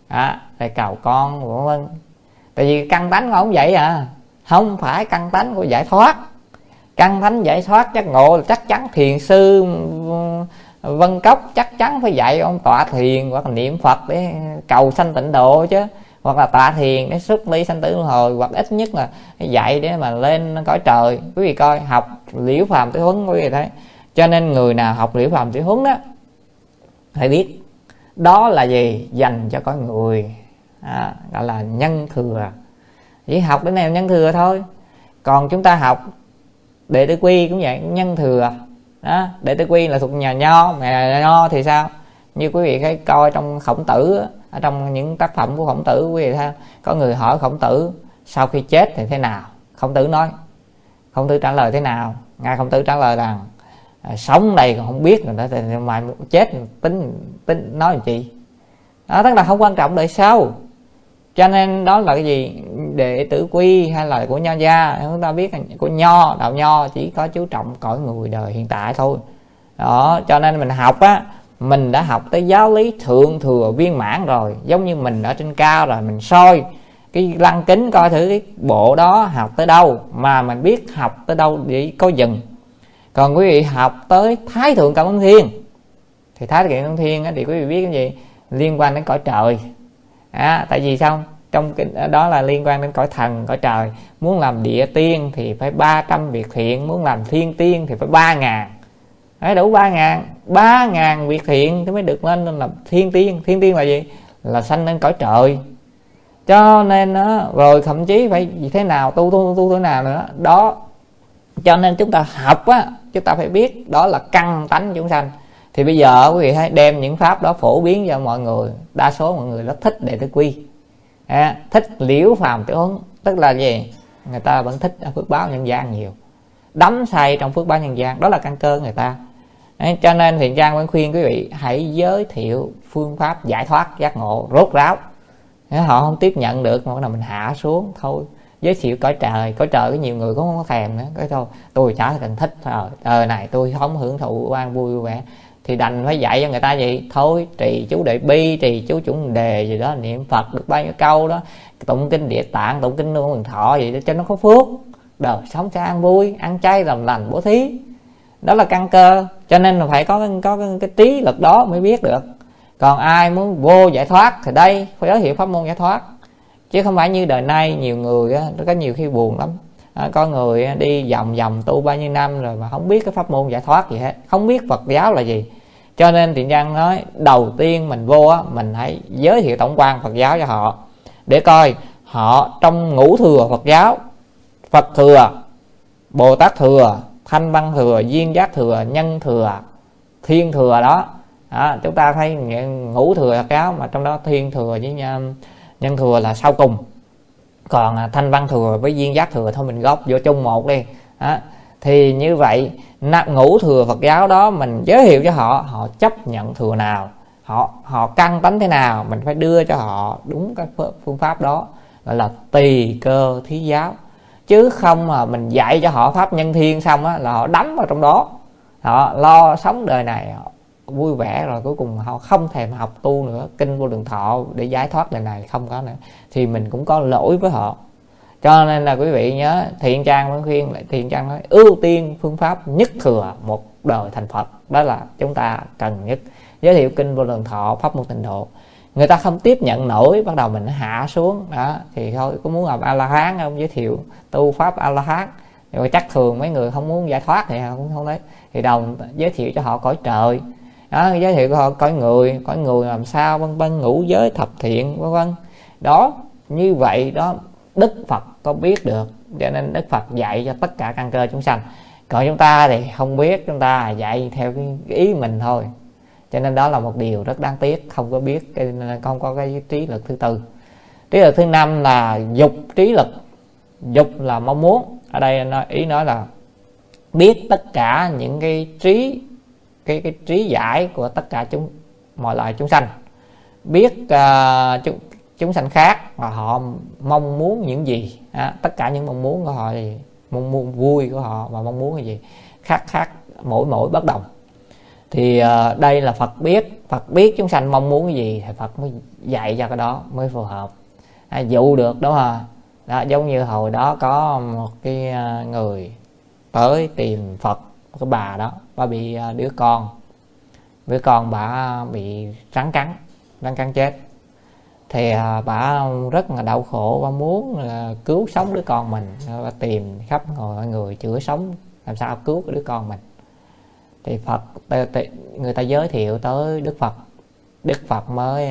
để cầu con vân vân. Tại vì căn tánh không vậy không phải căn tánh của giải thoát. Căn tánh giải thoát giác ngộ chắc chắn thiền sư Vân Cốc chắc chắn phải dạy ông tọa thiền hoặc là niệm Phật để cầu sanh tịnh độ chứ, hoặc là tọa thiền để xuất ly sanh tử luân hồi, hoặc ít nhất là dạy để mà lên cõi trời. Quý vị coi học Liễu Phàm Tử Huấn quý vị thấy. Cho nên người nào học Liễu Phàm Tử Huấn đó phải biết đó là gì, dành cho cõi người, gọi là nhân thừa. Chỉ học đến này nhân thừa thôi. Còn chúng ta học Đệ Tử Quy cũng vậy, nhân thừa. Đệ Tử Quy là thuộc nhà Nho, mà nhà Nho thì sao? Như quý vị thấy coi trong Khổng Tử, ở trong những tác phẩm của Khổng Tử, quý vị thấy có người hỏi Khổng Tử sau khi chết thì thế nào. Khổng Tử nói, Khổng Tử trả lời thế nào? Ngài Khổng Tử trả lời rằng sống đây còn không biết rồi, mà chết tính nói làm chi. Tức là không quan trọng đời sau. Cho nên đó là cái gì? Đệ Tử Quy hay là của Nho gia, chúng ta biết của Nho, đạo Nho chỉ có chú trọng cõi người đời hiện tại thôi. Đó, cho nên mình học mình đã học tới giáo lý thượng thừa viên mãn rồi. Giống như mình ở trên cao rồi, mình soi cái lăng kính coi thử cái bộ đó học tới đâu, mà mình biết học tới đâu để có dừng. Còn quý vị học tới Thái Thượng Cảm Ứng Thiên thì Thái Thượng Cảm Ứng Thiên thì quý vị biết cái gì? Liên quan đến cõi trời. Tại vì sao? Trong cái đó là liên quan đến cõi thần, cõi trời. Muốn làm địa tiên thì phải 300 việc thiện, muốn làm thiên tiên thì phải 3.000. Đấy, đủ 3.000 việc thiện thì mới được lên làm thiên tiên. Thiên tiên là gì? Là sanh lên cõi trời. Cho nên rồi thậm chí phải thế nào tu thế nào nữa đó. Cho nên chúng ta học chúng ta phải biết đó là căn tánh chúng sanh. Thì bây giờ quý vị thấy đem những pháp đó phổ biến cho mọi người. Đa số mọi người rất thích Đệ Tử Quy, thích Liễu Phàm Tử Huấn. Tức là gì? Người ta vẫn thích phước báo nhân gian nhiều, đắm say trong phước báo nhân gian, đó là căn cơ người ta. Đấy, cho nên Thiện Trang vẫn khuyên quý vị hãy giới thiệu phương pháp giải thoát giác ngộ rốt ráo. Nếu họ không tiếp nhận được, mà mình hạ xuống thôi. Giới thiệu cõi trời có nhiều người cũng không có thèm nữa. Cái thôi tôi chả cần thích rồi, đời này tôi không hưởng thụ an vui vẻ, thì đành phải dạy cho người ta gì thôi. Trì chú Đại Bi, trì chú Chuẩn Đề gì đó, niệm Phật được bao nhiêu câu đó, tụng kinh Địa Tạng, tụng kinh Nương Mừng Thọ gì để cho nó có phước, đời sống sẽ an vui, ăn chay làm lành bố thí. Đó là căn cơ. Cho nên là phải có cái trí lực đó mới biết được. Còn ai muốn vô giải thoát thì đây phải giới thiệu pháp môn giải thoát, chứ không phải như đời nay nhiều người có nhiều khi buồn lắm. Có người đi vòng tu bao nhiêu năm rồi mà không biết cái pháp môn giải thoát gì hết, không biết Phật giáo là gì. Cho nên Thiện Nhân nói đầu tiên mình vô mình hãy giới thiệu tổng quan Phật giáo cho họ, để coi họ trong ngũ thừa Phật giáo, Phật thừa, Bồ Tát thừa, Thanh Văn thừa, Duyên Giác thừa, Nhân thừa, Thiên thừa đó. Chúng ta thấy ngũ thừa Phật giáo, mà trong đó Thiên thừa với Nhân thừa là sau cùng. Còn Thanh Văn thừa với Duyên Giác thừa thôi mình góp vô chung một đi. Thì như vậy ngũ thừa Phật giáo đó mình giới thiệu cho họ, họ chấp nhận thừa nào, họ căn tánh thế nào, mình phải đưa cho họ đúng cái phương pháp đó, gọi là tỳ cơ thí giáo. Chứ không mà mình dạy cho họ pháp nhân thiên xong là họ đắm vào trong đó, họ lo sống đời này họ vui vẻ, rồi cuối cùng họ không thèm học tu nữa, kinh Vô Lượng Thọ để giải thoát đời này không có nữa, thì mình cũng có lỗi với họ. Cho nên là quý vị nhớ, Thiện Trang vẫn khuyên lại, Thiện Trang nói ưu tiên phương pháp nhất thừa một đời thành Phật, đó là chúng ta cần nhất. Giới thiệu kinh Vô Lượng Thọ, pháp môn tịnh độ, người ta không tiếp nhận nổi, bắt đầu mình hạ xuống đó, thì thôi có muốn làm A La Hán không, giới thiệu tu pháp A La Hán. Rồi chắc thường mấy người không muốn giải thoát thì cũng không đấy, thì đầu giới thiệu cho họ cõi trời đó, giới thiệu cho họ cõi người làm sao vân vân, ngũ giới thập thiện vân vân đó. Như vậy đó Đức Phật có biết được, cho nên Đức Phật dạy cho tất cả căn cơ chúng sanh. Còn chúng ta thì không biết, chúng ta dạy theo cái ý mình thôi. Cho nên đó là một điều rất đáng tiếc, không có biết, không có cái trí lực thứ tư. Trí lực thứ năm là dục trí lực. Dục là mong muốn. Ở đây ý nói là biết tất cả những cái trí giải của tất cả mọi loài chúng sanh, biết chúng sanh khác và họ mong muốn những gì, tất cả những mong muốn của họ thì mong muốn vui của họ và mong muốn cái gì khác mỗi bất đồng. Thì đây là Phật biết chúng sanh mong muốn cái gì thì Phật mới dạy cho cái đó mới phù hợp, dụ được, đúng không? Đó, giống như hồi đó có một cái người tới tìm Phật, cái bà đó, bà bị đứa con bà bị rắn cắn chết. Thì bà rất là đau khổ, bà muốn cứu sống đứa con mình, bà tìm khắp mọi người chữa sống làm sao cứu cái đứa con mình. Thì người ta giới thiệu tới Đức Phật mới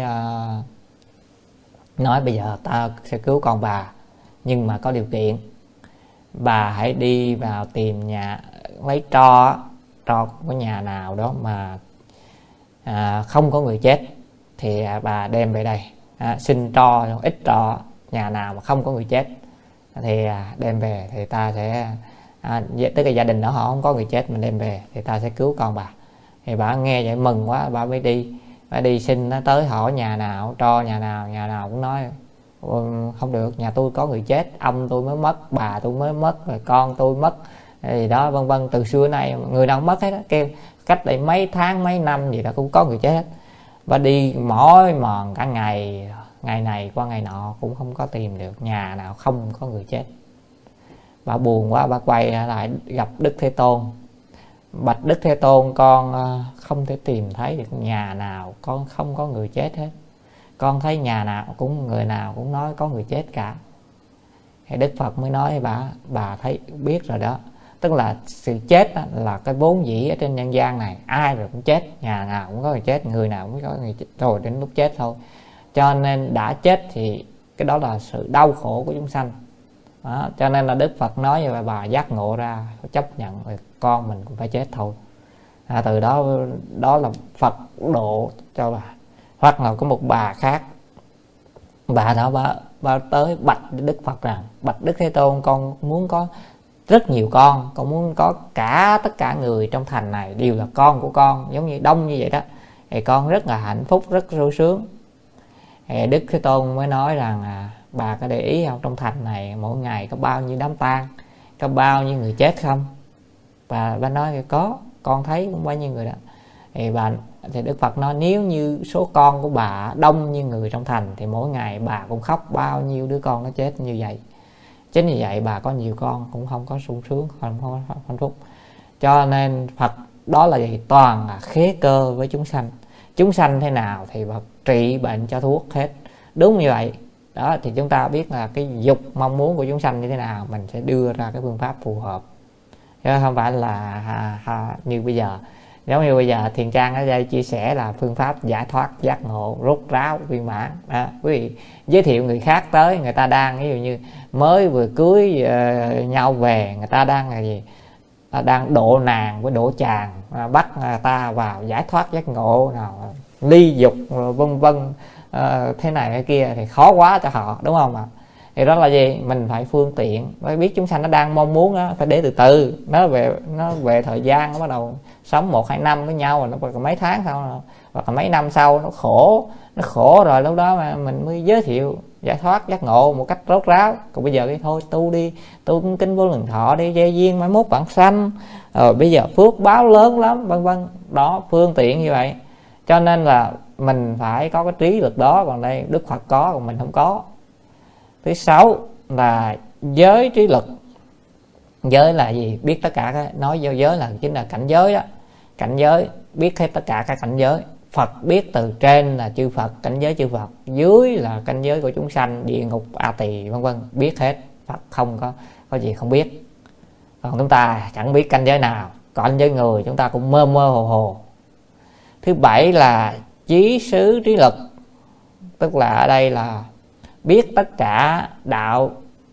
nói bây giờ ta sẽ cứu con bà, nhưng mà có điều kiện, bà hãy đi vào tìm nhà lấy tro của nhà nào đó mà không có người chết thì bà đem về đây, xin tro ít tro, nhà nào mà không có người chết thì đem về, thì ta sẽ tức là gia đình đó họ không có người chết, mình đem về thì ta sẽ cứu con bà. Thì bà nghe vậy mừng quá, bà mới đi xin, nó tới hỏi nhà nào tro, nhà nào cũng nói không được, nhà tôi có người chết, ông tôi mới mất, bà tôi mới mất, rồi con tôi mất thì đó, vân vân. Từ xưa nay người nào cũng mất hết đó, kêu cách đây mấy tháng mấy năm gì đó cũng có người chết hết. Bà đi mỏi mòn cả ngày này qua ngày nọ cũng không có tìm được nhà nào không có người chết. Bà buồn quá, bà quay lại gặp Đức Thế Tôn. Bạch Đức Thế Tôn, con không thể tìm thấy được nhà nào con không có người chết hết, con thấy nhà nào cũng người nào cũng nói có người chết cả. Thì Đức Phật mới nói bà thấy biết rồi đó, tức là sự chết là cái vốn dĩ ở trên nhân gian này, ai rồi cũng chết, nhà nào cũng có người chết, người nào cũng có người chết, rồi đến lúc chết thôi. Cho nên đã chết thì cái đó là sự đau khổ của chúng sanh đó. Cho nên là Đức Phật nói như vậy, bà giác ngộ ra, chấp nhận con mình cũng phải chết thôi. Từ đó là Phật độ cho bà. Hoặc là có một bà khác, bà đó bà tới bạch Đức Phật rằng: bạch Đức Thế Tôn, con muốn có rất nhiều con muốn có tất cả người trong thành này đều là con của con, giống như đông như vậy đó, thì con rất là hạnh phúc, rất vui sướng. Thì Đức Thế Tôn mới nói rằng bà có để ý không, trong thành này mỗi ngày có bao nhiêu đám tang, có bao nhiêu người chết không? Bà nói có, con thấy cũng bao nhiêu người đó. Thì Đức Phật nói nếu như số con của bà đông như người trong thành thì mỗi ngày bà cũng khóc bao nhiêu đứa con nó chết như vậy. Chính vì vậy bà có nhiều con cũng không có sung sướng, không có hạnh phúc. Cho nên Phật đó là gì? Toàn là khế cơ với chúng sanh. Chúng sanh thế nào thì Phật trị bệnh cho thuốc hết. Đúng như vậy. Đó thì chúng ta biết là cái dục mong muốn của chúng sanh như thế nào, mình sẽ đưa ra cái phương pháp phù hợp. Chứ không phải là như bây giờ. Giống như bây giờ Thiền Trang ở đây chia sẻ là phương pháp giải thoát, giác ngộ, rốt ráo, viên mãn. Quý vị giới thiệu người khác tới, người ta đang ví dụ như mới vừa cưới nhau về, người ta đang là gì? Đang độ nàng với độ chàng, bắt ta vào giải thoát giác ngộ, nào ly dục vân vân, thế này thế kia thì khó quá cho họ, đúng không ạ? Thì đó là gì? Mình phải phương tiện, phải biết chúng sanh nó đang mong muốn đó, phải để từ từ nó về thời gian, nó bắt đầu sống 1-2 năm với nhau, nó còn mấy tháng sau hoặc là mấy năm sau nó khổ rồi, lúc đó mà mình mới giới thiệu giải thoát giác ngộ một cách rốt ráo. Còn bây giờ thì thôi tu đi, tu cũng kinh Vô Lượng Thọ đi, gieo duyên mai mốt vãng sanh, rồi bây giờ phước báo lớn lắm, vân vân. Đó, phương tiện như vậy. Cho nên là mình phải có cái trí lực đó, còn đây Đức Phật có, còn mình không có. Thứ 6 là giới trí lực. Giới là gì? Biết tất cả nói vô giới là chính là cảnh giới đó. Cảnh giới, biết hết tất cả các cảnh giới. Phật biết từ trên là chư Phật, cảnh giới chư Phật, dưới là cảnh giới của chúng sanh, địa ngục, A Tỳ vân vân, biết hết. Phật không có gì không biết. Còn chúng ta chẳng biết cảnh giới nào. Còn với người chúng ta cũng mơ mơ hồ hồ. Thứ 7 là chí xứ trí lực. Tức là ở đây là biết tất cả đạo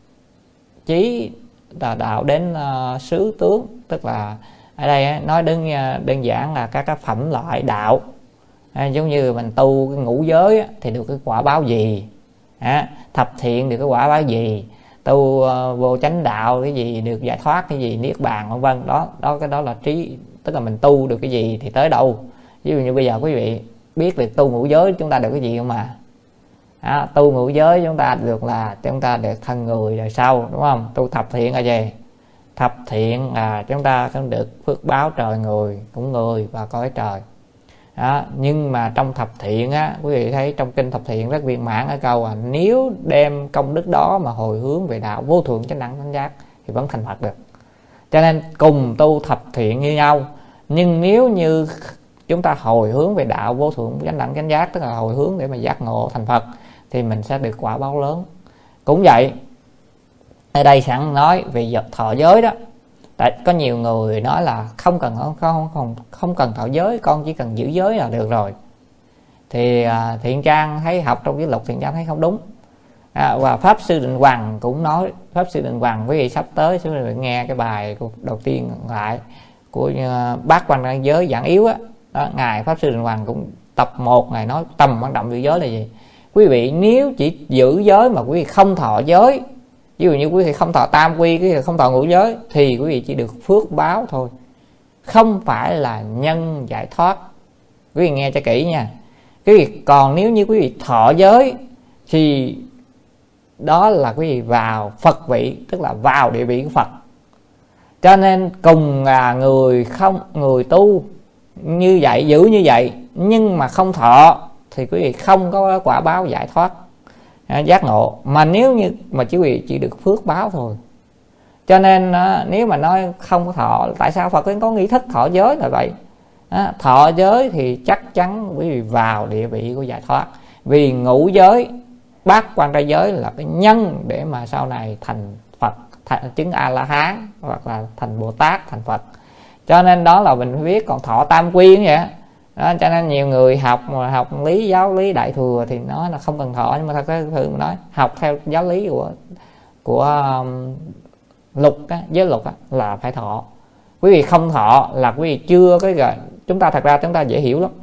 chí, là đạo đến xứ tướng. Tức là ở đây nói đơn giản là các phẩm loại đạo. Giống như mình tu cái ngũ giới thì được cái quả báo gì, thập thiện được cái quả báo gì, tu vô chánh đạo cái gì được giải thoát cái gì, niết bàn vân vân. Đó cái đó là trí, tức là mình tu được cái gì thì tới đâu. Ví dụ như bây giờ quý vị biết được tu ngũ giới chúng ta được cái gì không mà? Tu ngũ giới chúng ta được là chúng ta được thân người đời sau, đúng không? Tu thập thiện là gì? thập thiện là chúng ta cũng được phước báo trời người, cũng người và cõi trời đó. Nhưng mà trong thập thiện á, quý vị thấy trong kinh thập thiện rất viên mãn ở câu nếu đem công đức đó mà hồi hướng về đạo vô thượng chánh đẳng chánh giác thì vẫn thành Phật được. Cho nên cùng tu thập thiện như nhau, nhưng nếu như chúng ta hồi hướng về đạo vô thượng chánh đẳng chánh giác, tức là hồi hướng để mà giác ngộ thành Phật, thì mình sẽ được quả báo lớn. Cũng vậy, ở đây sẵn nói về thọ giới đó. Tại có nhiều người nói là không cần thọ giới, con chỉ cần giữ giới là được rồi. Thì Thiện Trang thấy học trong giới luật, Thiện Trang thấy không đúng. Và Pháp Sư Định Hoằng cũng nói, Pháp Sư Định Hoằng quý vị sắp tới quý vị nghe cái bài đầu tiên lại của Bát Quan Trai Giới giảng yếu á, ngài Pháp Sư Định Hoằng cũng tập 1 ngài nói tầm quan trọng giữ giới là gì. Quý vị nếu chỉ giữ giới mà quý vị không thọ giới, ví dụ như quý vị không thọ tam quy, quý vị không thọ ngũ giới, thì quý vị chỉ được phước báo thôi, không phải là nhân giải thoát. Quý vị nghe cho kỹ nha. Quý vị còn nếu như quý vị thọ giới thì đó là quý vị vào Phật vị, tức là vào địa vị của Phật. Cho nên cùng là người tu như vậy, giữ như vậy, nhưng mà không thọ thì quý vị không có quả báo giải thoát giác ngộ. Mà nếu như mà quý vị chỉ được phước báo thôi. Cho nên nếu mà nói không có thọ, tại sao Phật có nghi thức thọ giới là vậy. Thọ giới thì chắc chắn quý vị vào địa vị của giải thoát. Vì ngũ giới, Bát Quan Trai Giới là cái nhân để mà sau này thành Phật, chứng A-la-hán hoặc là thành Bồ Tát, thành Phật. Cho nên đó là mình phải biết. Còn thọ tam quy như vậy đó, cho nên nhiều người học lý, giáo lý Đại Thừa thì nói là không cần thọ, nhưng mà thật ra thường nói học theo giáo lý của luật á, giới luật á, là phải thọ. Quý vị không thọ là quý vị chưa cái chúng ta thật ra chúng ta dễ hiểu lắm.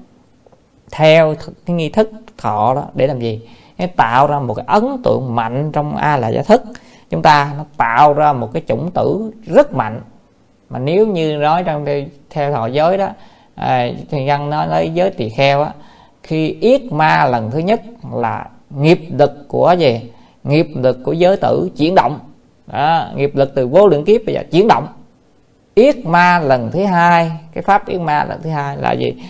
Theo cái nghi thức thọ đó để làm gì? Để tạo ra một cái ấn tượng mạnh trong A La Gia thức. Chúng ta nó tạo ra một cái chủng tử rất mạnh. Mà nếu như nói trong theo thọ giới đó, thì dân nói lấy giới tỳ kheo á, khi yết ma lần thứ nhất là nghiệp lực của gì? Nghiệp lực của giới tử chuyển động đó, nghiệp lực từ vô lượng kiếp bây giờ chuyển động. Yết ma lần thứ hai, cái pháp yết ma lần thứ hai là gì?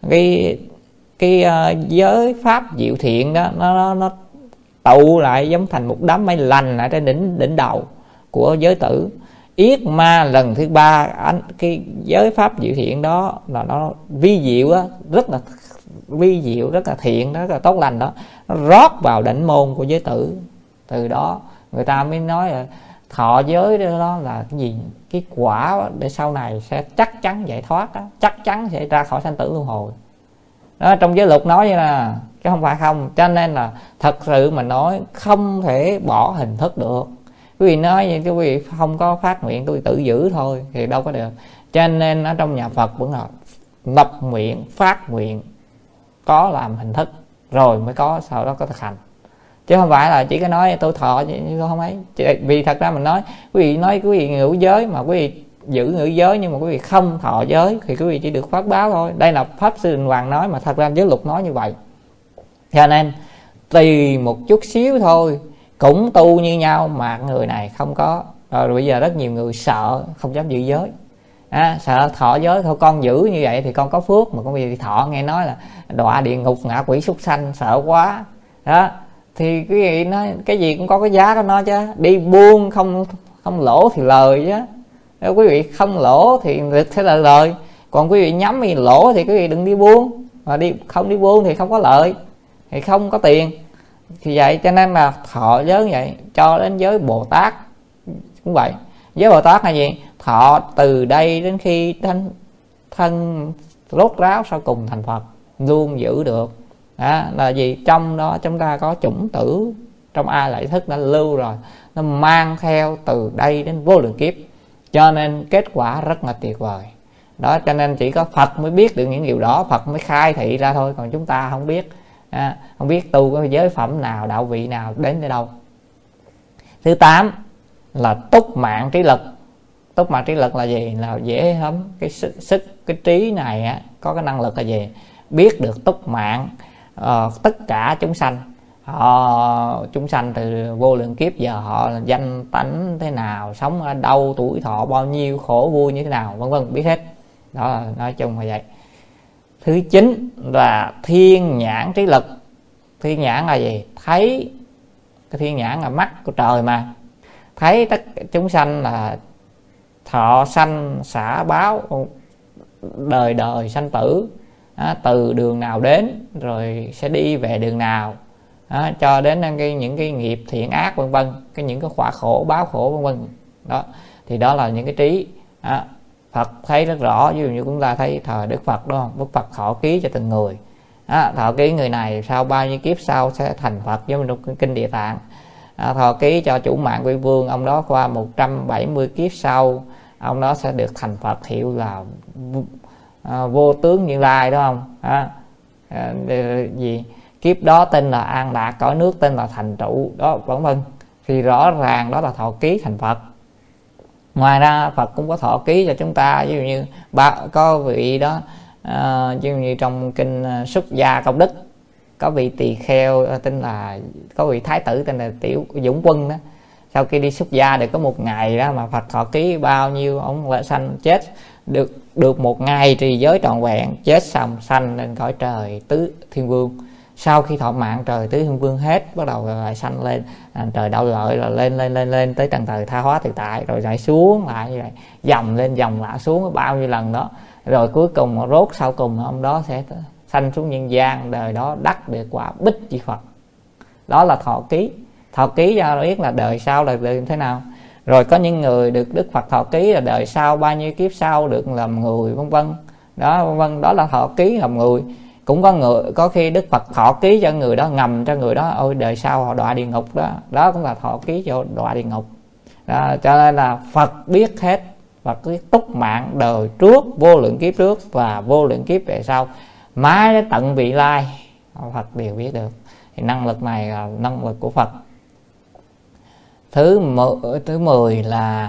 Cái giới pháp diệu thiện đó nó tụ lại giống thành một đám mây lành ở trên đỉnh đầu của giới tử. Yết ma lần thứ ba, cái giới pháp diệu thiện đó là nó vi diệu á, rất là vi diệu, rất là thiện, rất là tốt lành đó, nó rót vào đỉnh môn của giới tử. Từ đó người ta mới nói là thọ giới đó là cái gì? Cái quả để sau này sẽ chắc chắn giải thoát đó, chắc chắn sẽ ra khỏi sanh tử luân hồi đó. Trong giới luật nói như là chứ không phải không. Cho nên là thật sự mà nói không thể bỏ hình thức được. Quý vị nói như quý vị không có phát nguyện tôi tự giữ thôi thì đâu có được. Cho nên ở trong nhà Phật vẫn là lập nguyện, phát nguyện, có làm hình thức rồi mới có, sau đó có thực hành. Chứ không phải là chỉ có nói tôi thọ chứ không ấy. Vì thật ra mình nói quý vị ngữ giới mà quý vị giữ ngữ giới nhưng mà quý vị không thọ giới thì quý vị chỉ được pháp báo thôi. Đây là Pháp Sư Định Hoằng nói, mà thật ra giới luật nói như vậy. Cho nên tùy một chút xíu thôi cũng tu như nhau mà người này không có. Rồi bây giờ rất nhiều người sợ không dám giữ giới, sợ thọ giới thôi con giữ như vậy thì con có phước, mà con bây giờ thọ nghe nói là đọa địa ngục, ngạ quỷ súc sanh, sợ quá đó. Thì quý vị nói cái gì cũng có cái giá của nó chứ. Đi buôn không lỗ thì lời chứ. Nếu quý vị không lỗ thì được sẽ là lời. Còn quý vị nhắm thì lỗ thì quý vị đừng đi buôn. Mà không đi buôn thì không có lợi, thì không có tiền. Thì vậy cho nên là thọ giới vậy. Cho đến giới Bồ Tát cũng vậy. Giới Bồ Tát là gì? Thọ từ đây đến khi thân rốt ráo sau cùng thành Phật, luôn giữ được. Đó, là gì? Trong đó chúng ta có chủng tử trong A Lại Thức đã lưu rồi, nó mang theo từ đây đến vô lượng kiếp. Cho nên kết quả rất là tuyệt vời đó. Cho nên chỉ có Phật mới biết được những điều đó, Phật mới khai thị ra thôi. Còn chúng ta không biết, không biết tu cái giới phẩm nào, đạo vị nào đến tới đâu. Thứ 8 là túc mạng trí lực. Túc mạng trí lực là gì? Là dễ lắm. Cái sức cái trí này á, có cái năng lực là gì? Biết được túc mạng tất cả chúng sanh, họ chúng sanh từ vô lượng kiếp giờ họ danh tánh thế nào, sống ở đâu, tuổi thọ bao nhiêu, khổ vui như thế nào, vân vân, biết hết. Đó là nói chung là vậy. Thứ 9 là thiên nhãn trí lực. Thiên nhãn là gì? Thấy. Cái thiên nhãn là mắt của trời mà, thấy tất cả chúng sanh là thọ sanh xả báo, đời đời sanh tử, từ đường nào đến rồi sẽ đi về đường nào, cho đến những cái nghiệp thiện ác vân vân, những cái quả khổ báo khổ vân vân. Đó thì đó là những cái trí. Phật thấy rất rõ. Ví dụ như chúng ta thấy thời Đức Phật, đúng không? Đức Phật thọ ký cho từng người. Thọ ký người này sau bao nhiêu kiếp sau sẽ thành Phật, giống như kinh Địa Tạng. Thọ ký cho chủ mạng Quy Vương, ông đó qua 170 kiếp sau ông đó sẽ được thành Phật, hiệu là vô tướng Như Lai, đúng không? Gì kiếp đó tên là An Lạc, cõi nước tên là Thành Trụ, đó vân vân. Thì rõ ràng đó là thọ ký thành Phật. Ngoài ra Phật cũng có thọ ký cho chúng ta. Ví dụ như có vị đó, ví dụ như trong kinh Xuất Gia Công Đức, có vị tỳ kheo tên là, có vị thái tử tên là Tiểu Dũng Quân đó. Sau khi đi xuất gia được có một ngày đó mà Phật thọ ký bao nhiêu, ông lại sanh chết được một ngày trì giới trọn vẹn, chết xong sanh lên cõi trời Tứ Thiên Vương. Sau khi thọ mạng trời Tứ Thiên Vương hết, bắt đầu lại sanh lên trời Đạo Lợi, là lên tới trần trời Tha Hóa Tự Tại, rồi lại xuống lại như vậy, dòng lên dòng lại xuống bao nhiêu lần đó, rồi cuối cùng rốt sau cùng ông đó sẽ sanh xuống nhân gian, đời đó đắc được quả Bích Chi Phật. Đó là thọ ký. Thọ ký cho biết là đời sau là đời thế nào. Rồi có những người được Đức Phật thọ ký là đời sau bao nhiêu kiếp sau được làm người, vân vân. Đó vân vân, đó là thọ ký làm người. Cũng có người, có khi Đức Phật thọ ký cho người đó, ngầm cho người đó, ôi đời sau họ đọa địa ngục đó. Đó cũng là thọ ký cho đọa địa ngục. Đó, cho nên là Phật biết hết. Phật biết túc mạng đời trước, vô lượng kiếp trước và vô lượng kiếp về sau, mãi đến tận vị lai, Phật đều biết được. Thì năng lực này là năng lực của Phật. Thứ 10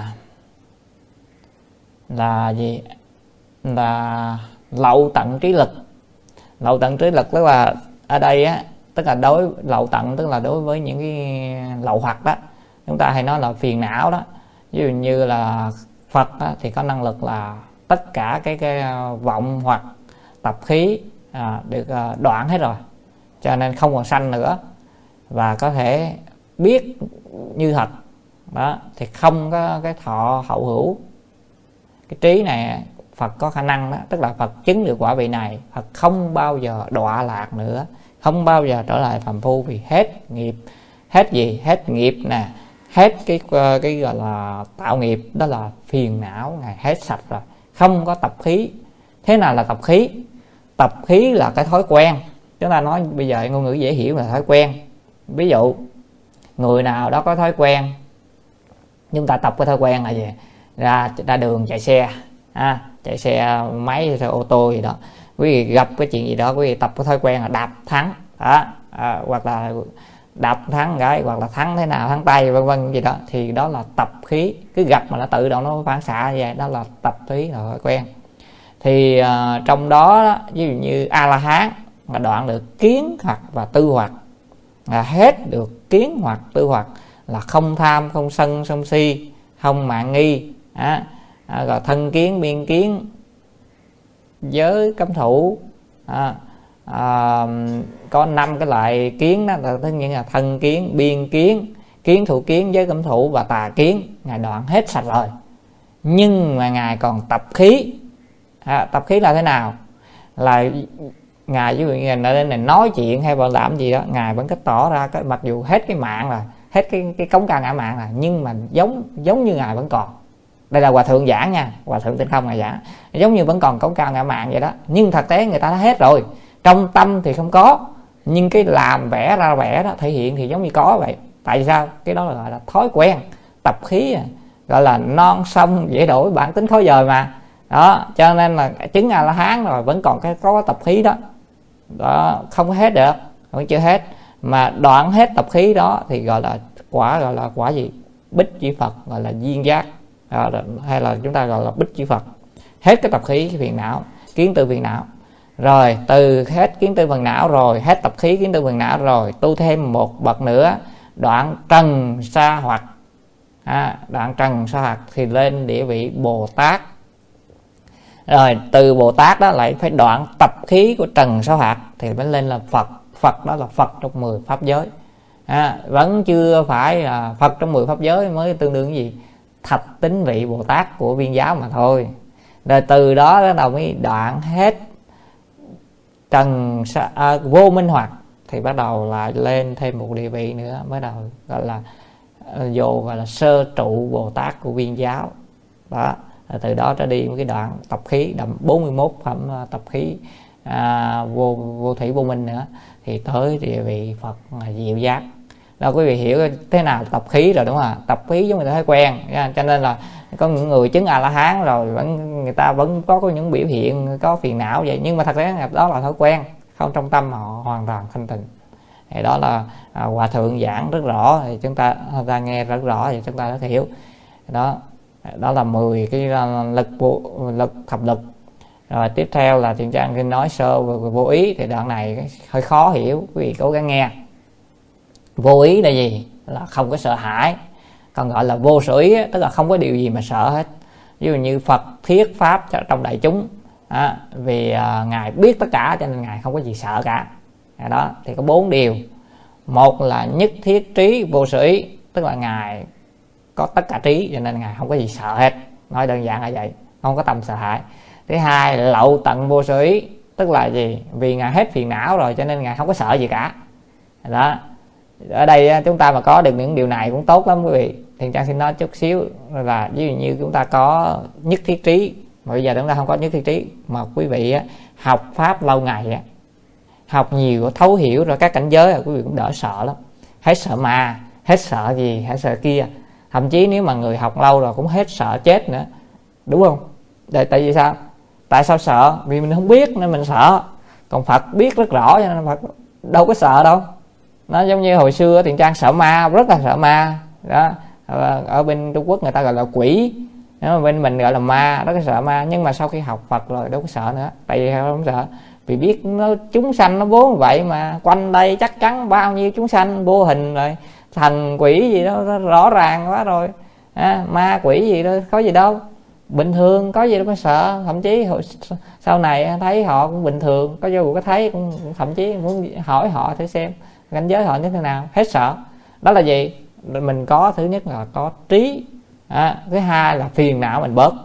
là gì? Là lậu tận trí lực. Lậu tận trí lực tức là ở đây á, tức là lậu tận tức là đối với những cái lậu hoặc đó, chúng ta hay nói là phiền não đó. Ví dụ như là Phật á, thì có năng lực là tất cả cái vọng hoặc tập khí được đoạn hết rồi, cho nên không còn sanh nữa, và có thể biết như thật. Đó thì không có cái thọ hậu hữu. Cái trí này Phật có khả năng đó, tức là Phật chứng được quả vị này, Phật không bao giờ đọa lạc nữa, không bao giờ trở lại phàm phu, vì hết nghiệp. Hết gì? Hết nghiệp nè, hết cái gọi là tạo nghiệp, đó là phiền não, Ngài hết sạch rồi, không có tập khí. Thế nào là tập khí? Tập khí là cái thói quen. Chúng ta nói bây giờ ngôn ngữ dễ hiểu là thói quen. Ví dụ người nào đó có thói quen, chúng ta tập cái thói quen là gì? Ra đường chạy xe, chạy xe máy, xe ô tô gì đó, quý vị gặp cái chuyện gì đó, quý vị tập cái thói quen là đạp thắng đó, hoặc là đạp thắng gái, hoặc là thắng thế nào, thắng tay vân vân gì đó, thì đó là tập khí. Cứ gặp mà nó tự động nó phản xạ như vậy, đó là tập khí, là thói quen. Thì trong đó ví dụ như A La Hán mà đoạn được kiến hoặc và tư hoặc, là hết được kiến hoặc tư hoặc, là không tham, không sân, không si, không mạn nghi, rồi thân kiến, biên kiến, giới cấm thủ. Có 5 cái loại kiến đó, là tất nhiên là thân kiến, biên kiến, kiến thủ kiến, giới cấm thủ và tà kiến. Ngài đoạn hết sạch rồi, nhưng mà Ngài còn tập khí. Tập khí là thế nào? Là Ngài ví dụ như Ngài nói chuyện hay là làm gì đó, Ngài vẫn cách tỏ ra cái, mặc dù hết cái mạng rồi, hết cái cống cao ngã mạng rồi, nhưng mà giống như Ngài vẫn còn. Đây là Hòa Thượng giảng nha, Hòa Thượng Tinh Không Ngài giảng, giống như vẫn còn cống cao ngã mạng vậy đó. Nhưng thực tế người ta đã hết rồi, trong tâm thì không có, nhưng cái làm vẽ ra vẽ đó, thể hiện thì giống như có vậy. Tại sao? Cái đó là gọi là thói quen, tập khí, gọi là non sông dễ đổi, bản tính khó dời mà. Đó, cho nên là chứng A La Hán rồi vẫn còn có tập khí đó. Đó, không có hết được, vẫn chưa hết. Mà đoạn hết tập khí đó thì gọi là quả gì? Bích Chi Phật, gọi là duyên giác, hay là chúng ta gọi là Bích Chi Phật. Hết cái tập khí, cái phiền não, kiến tư phiền não. Rồi từ hết kiến tư phần não rồi, hết tập khí kiến tư phần não rồi, tu thêm một bậc nữa, đoạn trần sa hoặc. Đoạn trần sa hoặc thì lên địa vị Bồ Tát. Rồi từ Bồ Tát đó lại phải đoạn tập khí của trần sa hoặc thì mới lên là Phật. Phật đó là Phật trong 10 pháp giới. Vẫn chưa phải là Phật trong 10 pháp giới, mới tương đương cái gì? Thập tính vị Bồ Tát của Viên giáo mà thôi. Rồi từ đó bắt đầu mới đoạn hết vô minh hoặc thì bắt đầu lại lên thêm một địa vị nữa, mới đầu gọi là gọi là sơ trụ Bồ Tát của Viên giáo đó. Từ đó trở đi một cái đoạn tập khí đậm 41 phẩm tập khí vô thủy vô minh nữa thì tới địa vị Phật là diệu giác. Đâu quý vị hiểu thế nào tập khí rồi đúng không ạ? Tập khí chúng người ta thấy quen, cho nên là có những người chứng A La Hán rồi người ta vẫn có những biểu hiện có phiền não vậy, nhưng mà thật ra đó là thói quen, không trong tâm họ hoàn toàn thanh tịnh. Thì đó là hòa thượng giảng rất rõ, thì chúng ta nghe rất rõ thì chúng ta đã hiểu. Đó là 10 cái lực thập lực. Rồi tiếp theo là Thiện Trang khi nói sơ về vô ý, thì đoạn này hơi khó hiểu, quý vị cố gắng nghe. Vô ý là gì? Là không có sợ hãi. Còn gọi là vô sở ý, tức là không có điều gì mà sợ hết. Ví dụ như Phật thuyết pháp trong đại chúng, vì Ngài biết tất cả cho nên Ngài không có gì sợ cả. Đó thì có 4 điều. Một là nhất thiết trí vô sở ý, tức là Ngài có tất cả trí cho nên Ngài không có gì sợ hết. Nói đơn giản là vậy, không có tâm sợ hãi. Thứ hai là lậu tận vô sở ý, tức là gì? Vì Ngài hết phiền não rồi cho nên Ngài không có sợ gì cả. Đó. Ở đây chúng ta mà có được những điều này cũng tốt lắm quý vị. Thiện Trang xin nói chút xíu là ví dụ như chúng ta có nhất thiết trí, mà bây giờ chúng ta không có nhất thiết trí, mà quý vị học pháp lâu ngày, học nhiều thấu hiểu rồi các cảnh giới, quý vị cũng đỡ sợ lắm. Hết sợ ma, hết sợ gì, hết sợ kia. Thậm chí nếu mà người học lâu rồi cũng hết sợ chết nữa, đúng không? Tại vì sao? Tại sao sợ? Vì mình không biết nên mình sợ. Còn Phật biết rất rõ cho nên Phật đâu có sợ đâu. Nó giống như hồi xưa Thiện Trang sợ ma, rất là sợ ma đó. Ở bên Trung Quốc người ta gọi là quỷ, bên mình gọi là ma, rất là sợ ma. Nhưng mà sau khi học Phật rồi đâu có sợ nữa. Tại vì không sợ, vì biết nó chúng sanh nó vốn vậy mà, quanh đây chắc chắn bao nhiêu chúng sanh vô hình rồi, thần quỷ gì đó rõ ràng quá rồi, ma quỷ gì đó có gì đâu, bình thường, có gì đâu có sợ. Thậm chí sau này thấy họ cũng bình thường, có vô có thấy cũng thậm chí muốn hỏi họ thử xem cảnh giới họ như thế nào, hết sợ. Đó là gì? Mình có, thứ nhất là có trí, thứ hai là phiền não mình bớt.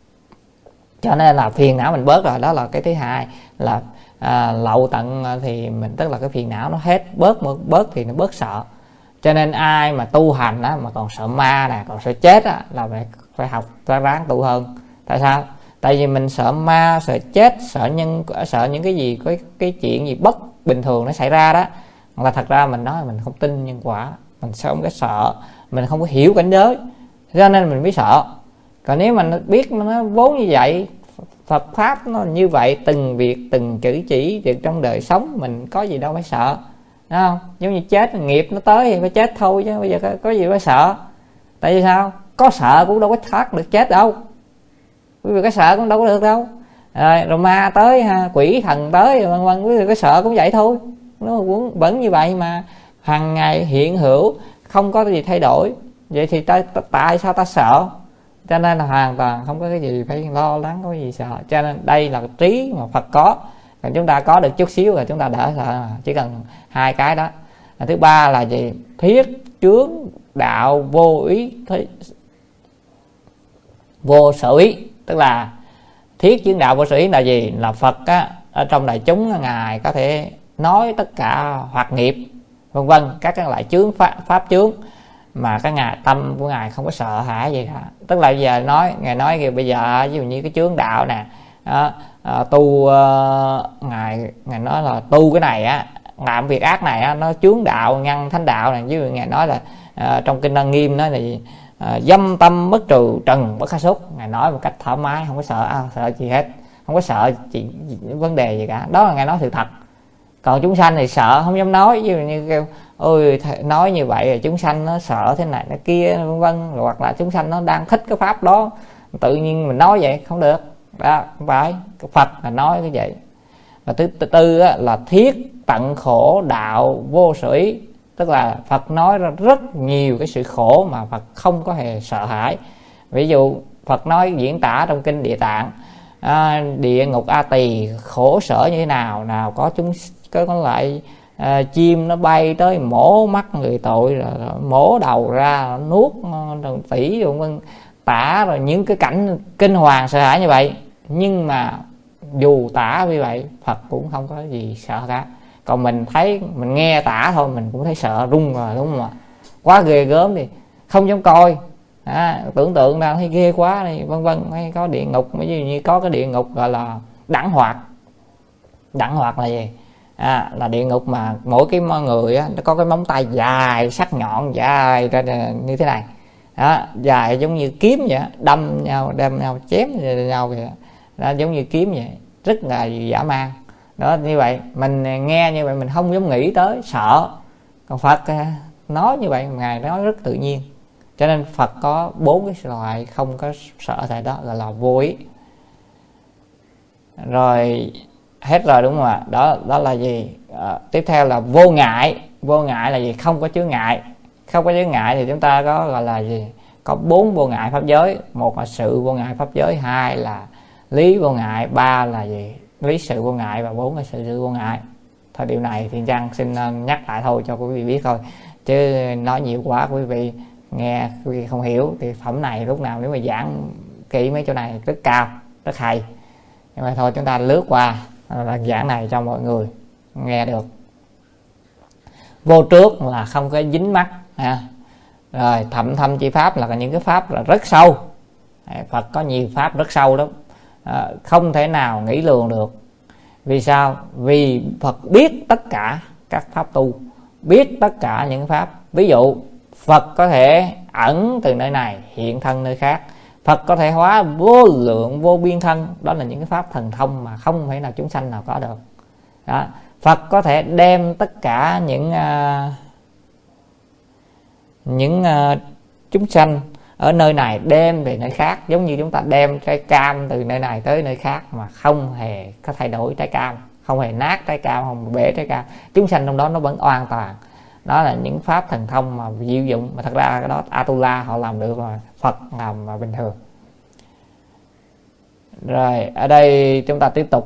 Cho nên là phiền não mình bớt rồi, đó là cái thứ hai. Là lậu tận thì mình, tức là cái phiền não nó hết bớt thì nó bớt sợ. Cho nên ai mà tu hành mà còn sợ ma nè, còn sợ chết là phải học, phải ráng tu hơn. Tại sao? Tại vì mình sợ ma, sợ chết, sợ những cái gì, cái chuyện gì bất bình thường nó xảy ra đó. Là thật ra mình nói mình không tin nhân quả, mình không có sợ, mình không có hiểu cảnh giới, cho nên mình mới sợ. Còn nếu mà biết nó vốn như vậy, Phật pháp nó như vậy, từng việc từng cử chỉ việc trong đời sống, mình có gì đâu phải sợ, đúng không? Giống như chết, nghiệp nó tới thì phải chết thôi, chứ bây giờ có gì phải sợ. Tại vì sao? Có sợ cũng đâu có thoát được chết đâu, quý vị có sợ cũng đâu có được đâu. Rồi ma tới, quỷ thần tới, vân vân, quý vị có sợ cũng vậy thôi, nó vẫn như vậy mà, hàng ngày hiện hữu, không có gì thay đổi. Vậy thì tại sao ta sợ? Cho nên là hoàn toàn không có cái gì phải lo lắng, có gì sợ. Cho nên đây là trí mà Phật có. Còn chúng ta có được chút xíu rồi chúng ta đỡ sợ, chỉ cần hai cái đó. Thứ ba là gì? Thiết chướng đạo vô ý, vô sở ý. Tức là thiết chướng đạo vô sở ý là gì? Là Phật ở trong đại chúng Ngài có thể nói tất cả hoạt nghiệp, vân vân, các cái loại chướng pháp chướng mà cái tâm của Ngài không có sợ hãi gì cả. Tức là bây giờ Ngài nói kìa, bây giờ ví dụ như cái chướng đạo nè, Ngài nói là tu cái này làm việc ác này nó chướng đạo ngăn thánh đạo này. Ví dụ Ngài nói là trong kinh Lăng Nghiêm nói là gì? Dâm tâm bất trừ trần bất khả xúc. Ngài nói một cách thoải mái, không có sợ gì hết, không có sợ vấn đề gì cả. Đó là Ngài nói sự thật. Còn chúng sanh thì sợ không dám nói, ví dụ như kêu ôi nói như vậy chúng sanh nó sợ thế này nó kia, vân vân, hoặc là chúng sanh nó đang thích cái pháp đó, tự nhiên mình nói vậy không được. Đó không phải. Phật là nói cái vậy. Và thứ tư á, là thiết tận khổ đạo vô sở ý, tức là Phật nói ra rất nhiều cái sự khổ mà Phật không có hề sợ hãi. Ví dụ Phật nói diễn tả trong kinh Địa Tạng, địa ngục A Tỳ khổ sở như thế nào, nào có con loại chim nó bay tới mổ mắt người tội, rồi mổ đầu ra nuốt tỉ vân vân, tả rồi những cái cảnh kinh hoàng sợ hãi như vậy. Nhưng mà dù tả như vậy Phật cũng không có gì sợ cả. Còn mình thấy, mình nghe tả thôi mình cũng thấy sợ run rồi, đúng không ạ? Quá ghê gớm thì không dám coi, tưởng tượng ra thấy ghê quá này, vân vân. Hay có địa ngục, ví dụ như có cái địa ngục gọi là đẳng hoạt. Đẳng hoạt là gì? Là địa ngục mà mỗi cái người á, nó có cái móng tay dài sắc nhọn dài ra như thế này đó, dài giống như kiếm vậy, đâm nhau chém nhau vậy đó, giống như kiếm vậy, rất là dã man đó. Như vậy mình nghe như vậy mình không dám nghĩ tới, sợ. Còn Phật nói như vậy, Ngài nói rất tự nhiên. Cho nên Phật có 4 cái loại không có sợ thầy đó, gọi là vô ý. Rồi hết rồi đúng không ạ? Đó là gì? Tiếp theo là vô ngại. Vô ngại là gì? Không có chướng ngại. Không có chướng ngại thì chúng ta có gọi là gì? Có 4 vô ngại pháp giới. Một là sự vô ngại pháp giới, 2 là lý vô ngại, 3 là gì? Lý sự vô ngại, và 4 là sự vô ngại. Thôi điều này thì Giang xin nhắc lại thôi cho quý vị biết thôi, chứ nói nhiều quá quý vị nghe quý vị không hiểu. Thì phẩm này lúc nào nếu mà giảng kỹ mấy chỗ này rất cao, rất hay. Nhưng mà thôi chúng ta lướt qua lần giảng này cho mọi người nghe được. Vô trước là không có dính mắc rồi thậm thâm chi pháp là những cái pháp là rất sâu. Phật có nhiều pháp rất sâu lắm, không thể nào nghĩ lường được. Vì sao? Vì Phật biết tất cả các pháp tu, biết tất cả những pháp. Ví dụ Phật có thể ẩn từ nơi này hiện thân nơi khác, Phật có thể hóa vô lượng vô biên thân. Đó là những cái pháp thần thông mà không thể nào chúng sanh nào có được đó. Phật có thể đem tất cả những chúng sanh ở nơi này đem về nơi khác, giống như chúng ta đem trái cam từ nơi này tới nơi khác mà không hề có thay đổi trái cam, không hề nát trái cam, không bể trái cam. Chúng sanh trong đó nó vẫn an toàn. Đó là những pháp thần thông mà diệu dụng, mà thật ra cái đó Atula họ làm được rồi, Phật làm mà bình thường. Rồi ở đây chúng ta tiếp tục.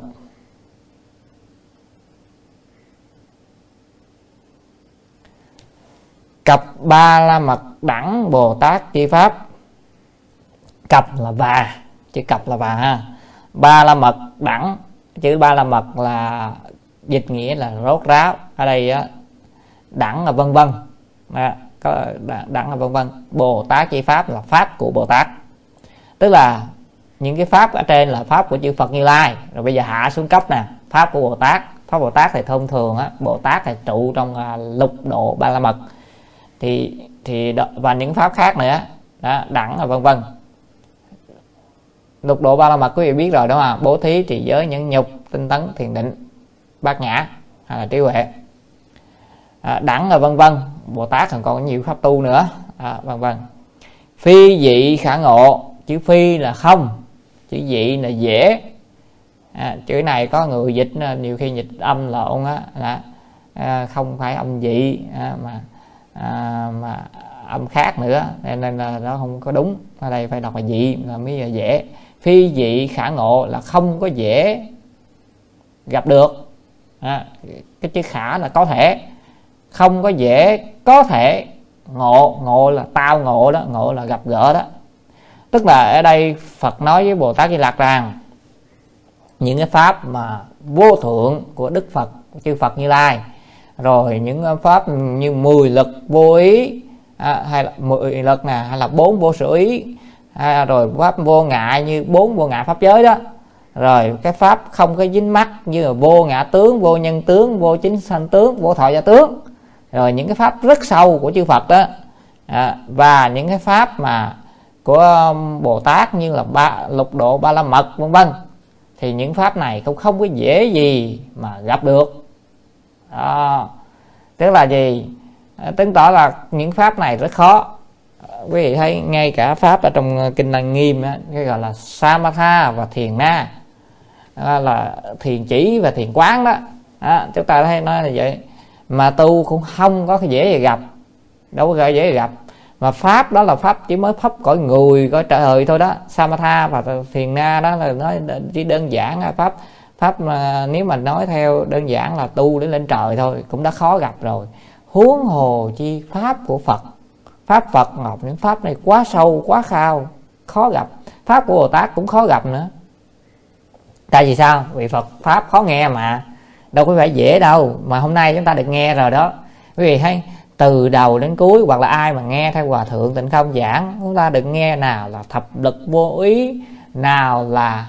Cặp Ba La Mật đẳng Bồ Tát chi pháp. Cặp là và, chữ cặp là và ha. Ba La Mật đẳng, chữ Ba La Mật là dịch nghĩa là rốt ráo. Ở đây á, đẳng là vân vân, có đẳng là vân vân. Bồ Tát chi pháp là pháp của Bồ Tát, tức là những cái pháp ở trên là pháp của chư Phật Như Lai. Rồi bây giờ hạ xuống cấp nè, pháp của Bồ Tát. Pháp Bồ Tát thì thông thường á, Bồ Tát thì trụ trong lục độ Ba La Mật thì và những pháp khác nữa đó, đẳng là vân vân. Lục độ Ba La Mật quý vị biết rồi đúng không? Bố thí, trì giới, nhẫn nhục, tinh tấn, thiền định, bát nhã hay là trí huệ. Đẳng là vân vân. Bồ Tát còn có nhiều pháp tu nữa vân vân. Phi dị khả ngộ, chữ phi là không, chữ dị là dễ. Chữ này có người dịch nhiều khi dịch âm lộn không phải âm dị mà âm khác nữa, nên là nó không có đúng. Ở đây phải đọc là dị là mới là dễ. Phi dị khả ngộ là không có dễ gặp được. Cái chữ khả là có thể, không có dễ có thể. Ngộ là tao ngộ đó, ngộ là gặp gỡ đó. Tức là ở đây Phật nói với Bồ Tát Di Lặc rằng những cái pháp mà vô thượng của Đức Phật, chư Phật Như Lai, rồi những pháp như 10 lực vô ý, hay là 10 lực nè, hay là 4 vô sở ý, rồi pháp vô ngại như 4 vô ngại pháp giới đó, rồi cái pháp không có dính mắc như là vô ngã tướng, vô nhân tướng, vô chính sanh tướng, vô thọ gia tướng, rồi những cái pháp rất sâu của chư Phật đó, và những cái pháp mà của Bồ Tát như là lục độ Ba La Mật vân vân, thì những pháp này cũng không có dễ gì mà gặp được. Tức là gì? Chứng tỏ là những pháp này rất khó. Quý vị thấy ngay cả pháp ở trong kinh Lăng Nghiêm á, cái gọi là Samatha và Thiền Na, là thiền chỉ và thiền quán đó. Chúng ta hay nói là vậy, mà tu cũng không có dễ gì gặp, đâu có dễ gì gặp. Mà pháp đó là pháp chỉ mới pháp cõi người, cõi trời thôi đó. Samatha và thiền na đó là nói chỉ đơn giản pháp mà nếu mà nói theo đơn giản là tu để lên trời thôi cũng đã khó gặp rồi, huống hồ chi pháp của Phật. Pháp Phật ngọc những pháp này quá sâu quá cao, khó gặp. Pháp của Bồ Tát cũng khó gặp nữa. Tại vì sao? Vì Phật pháp khó nghe mà, đâu có phải dễ đâu. Mà hôm nay chúng ta được nghe rồi đó quý vị thấy, từ đầu đến cuối, hoặc là ai mà nghe theo Hòa Thượng Tịnh Không giảng, chúng ta được nghe nào là thập lực vô ý, nào là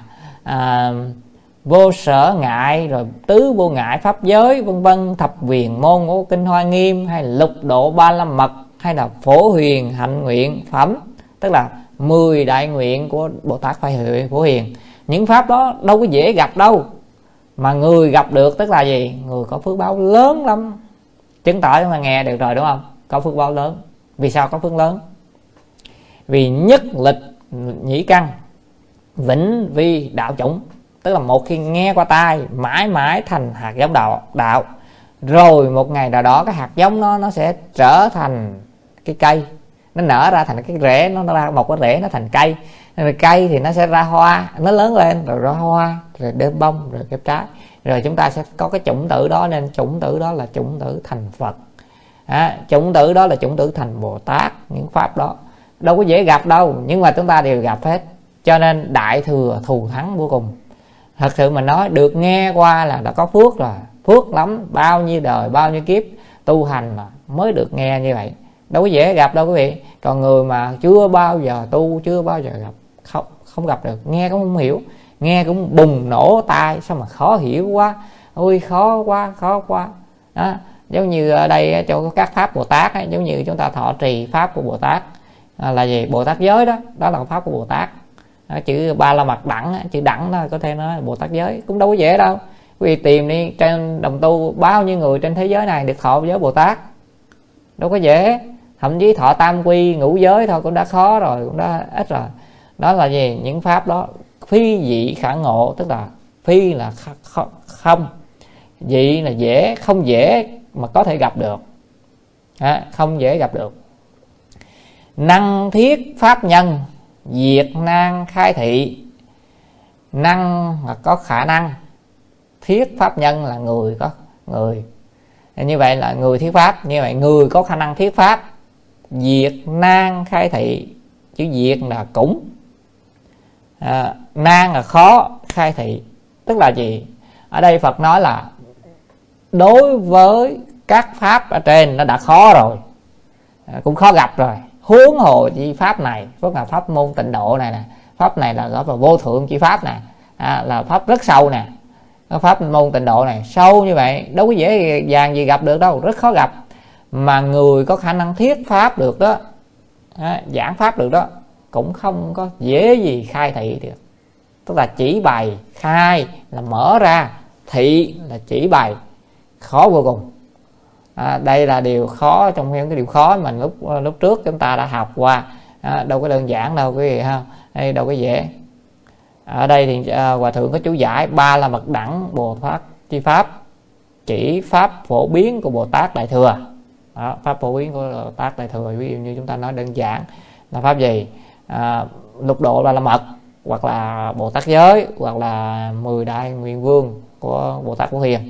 vô sở ngại, rồi tứ vô ngại pháp giới vân vân, thập viền môn của kinh Hoa Nghiêm, hay lục độ ba la mật, hay là phổ huyền hạnh nguyện phẩm, tức là 10 đại nguyện của Bồ Tát Phổ Hiền. Những pháp đó đâu có dễ gặp đâu, mà người gặp được tức là gì? Người có phước báo lớn lắm. Chứng tỏ chúng ta nghe được rồi đúng không? Có phước báo lớn. Vì sao có phước lớn? Vì nhất lịch nhĩ căn, vĩnh vi đạo chủng. Tức là một khi nghe qua tai, mãi mãi thành hạt giống đạo. Rồi một ngày nào đó cái hạt giống nó sẽ trở thành cái cây, nó nở ra thành cái rễ, nó ra một cái rễ nó thành cây. Rồi cây thì nó sẽ ra hoa, nó lớn lên rồi ra hoa, rồi đơm bông, rồi kết trái. Rồi chúng ta sẽ có cái chủng tử đó, nên chủng tử đó là chủng tử thành Phật. Chủng tử đó là chủng tử thành Bồ Tát. Những pháp đó đâu có dễ gặp đâu, nhưng mà chúng ta đều gặp hết. Cho nên đại thừa thù thắng vô cùng. Thật sự mà nói, được nghe qua là đã có phước rồi, phước lắm. Bao nhiêu đời, bao nhiêu kiếp tu hành là mới được nghe như vậy, đâu có dễ gặp đâu quý vị. Còn người mà chưa bao giờ tu, chưa bao giờ gặp, không gặp được, nghe cũng không hiểu, nghe cũng bùng nổ tai, sao mà khó hiểu quá, ôi khó quá đó. Giống như ở đây cho các pháp Bồ Tát ấy, giống như chúng ta thọ trì pháp của Bồ Tát là gì? Bồ Tát giới đó, đó là pháp của Bồ Tát. Chữ ba la mật đẳng, chữ đẳng đó có thể nói là Bồ Tát giới, cũng đâu có dễ đâu. Quý vị tìm đi trên đồng tu, bao nhiêu người trên thế giới này được thọ giới Bồ Tát, đâu có dễ. Thậm chí thọ tam quy ngũ giới thôi cũng đã khó rồi, cũng đã ít rồi. Đó là gì? Những pháp đó phi dị khả ngộ, tức là phi là không, dị là dễ, không dễ mà có thể gặp được, không dễ gặp được. Năng thiết pháp nhân, diệt nan khai thị. Năng là có khả năng, thiết pháp nhân là người, có người, như vậy là người thiết pháp. Như vậy người có khả năng thiết pháp. Diệt nan khai thị, chữ diệt là cũng, nan là khó, khai thị tức là gì? Ở đây Phật nói là đối với các pháp ở trên nó đã khó rồi, cũng khó gặp rồi, huống hồ chi pháp này. Pháp là pháp môn tịnh độ này nè, pháp này là gọi là vô thượng chi pháp nè, là pháp rất sâu nè. Pháp môn tịnh độ này sâu như vậy, đâu có dễ dàng gì gặp được đâu, rất khó gặp. Mà người có khả năng thiết pháp được đó, giảng pháp được đó, cũng không có dễ gì khai thị được. Tức là chỉ bày, khai là mở ra, thị là chỉ bày, khó vô cùng. Đây là điều khó trong những cái điều khó mà lúc trước chúng ta đã học qua, đâu có đơn giản đâu quý vị ha, đây đâu có dễ. Ở đây thì Hòa Thượng có chú giải ba la mật đẳng Bồ Tát chi pháp, chỉ pháp phổ biến của Bồ Tát Đại Thừa. Đó, pháp phổ biến của Bồ Tát Đại Thừa, ví dụ như chúng ta nói đơn giản là pháp gì? Lục độ ba la mật, hoặc là Bồ Tát giới, hoặc là 10 đại nguyện vương của Bồ Tát Phổ Hiền.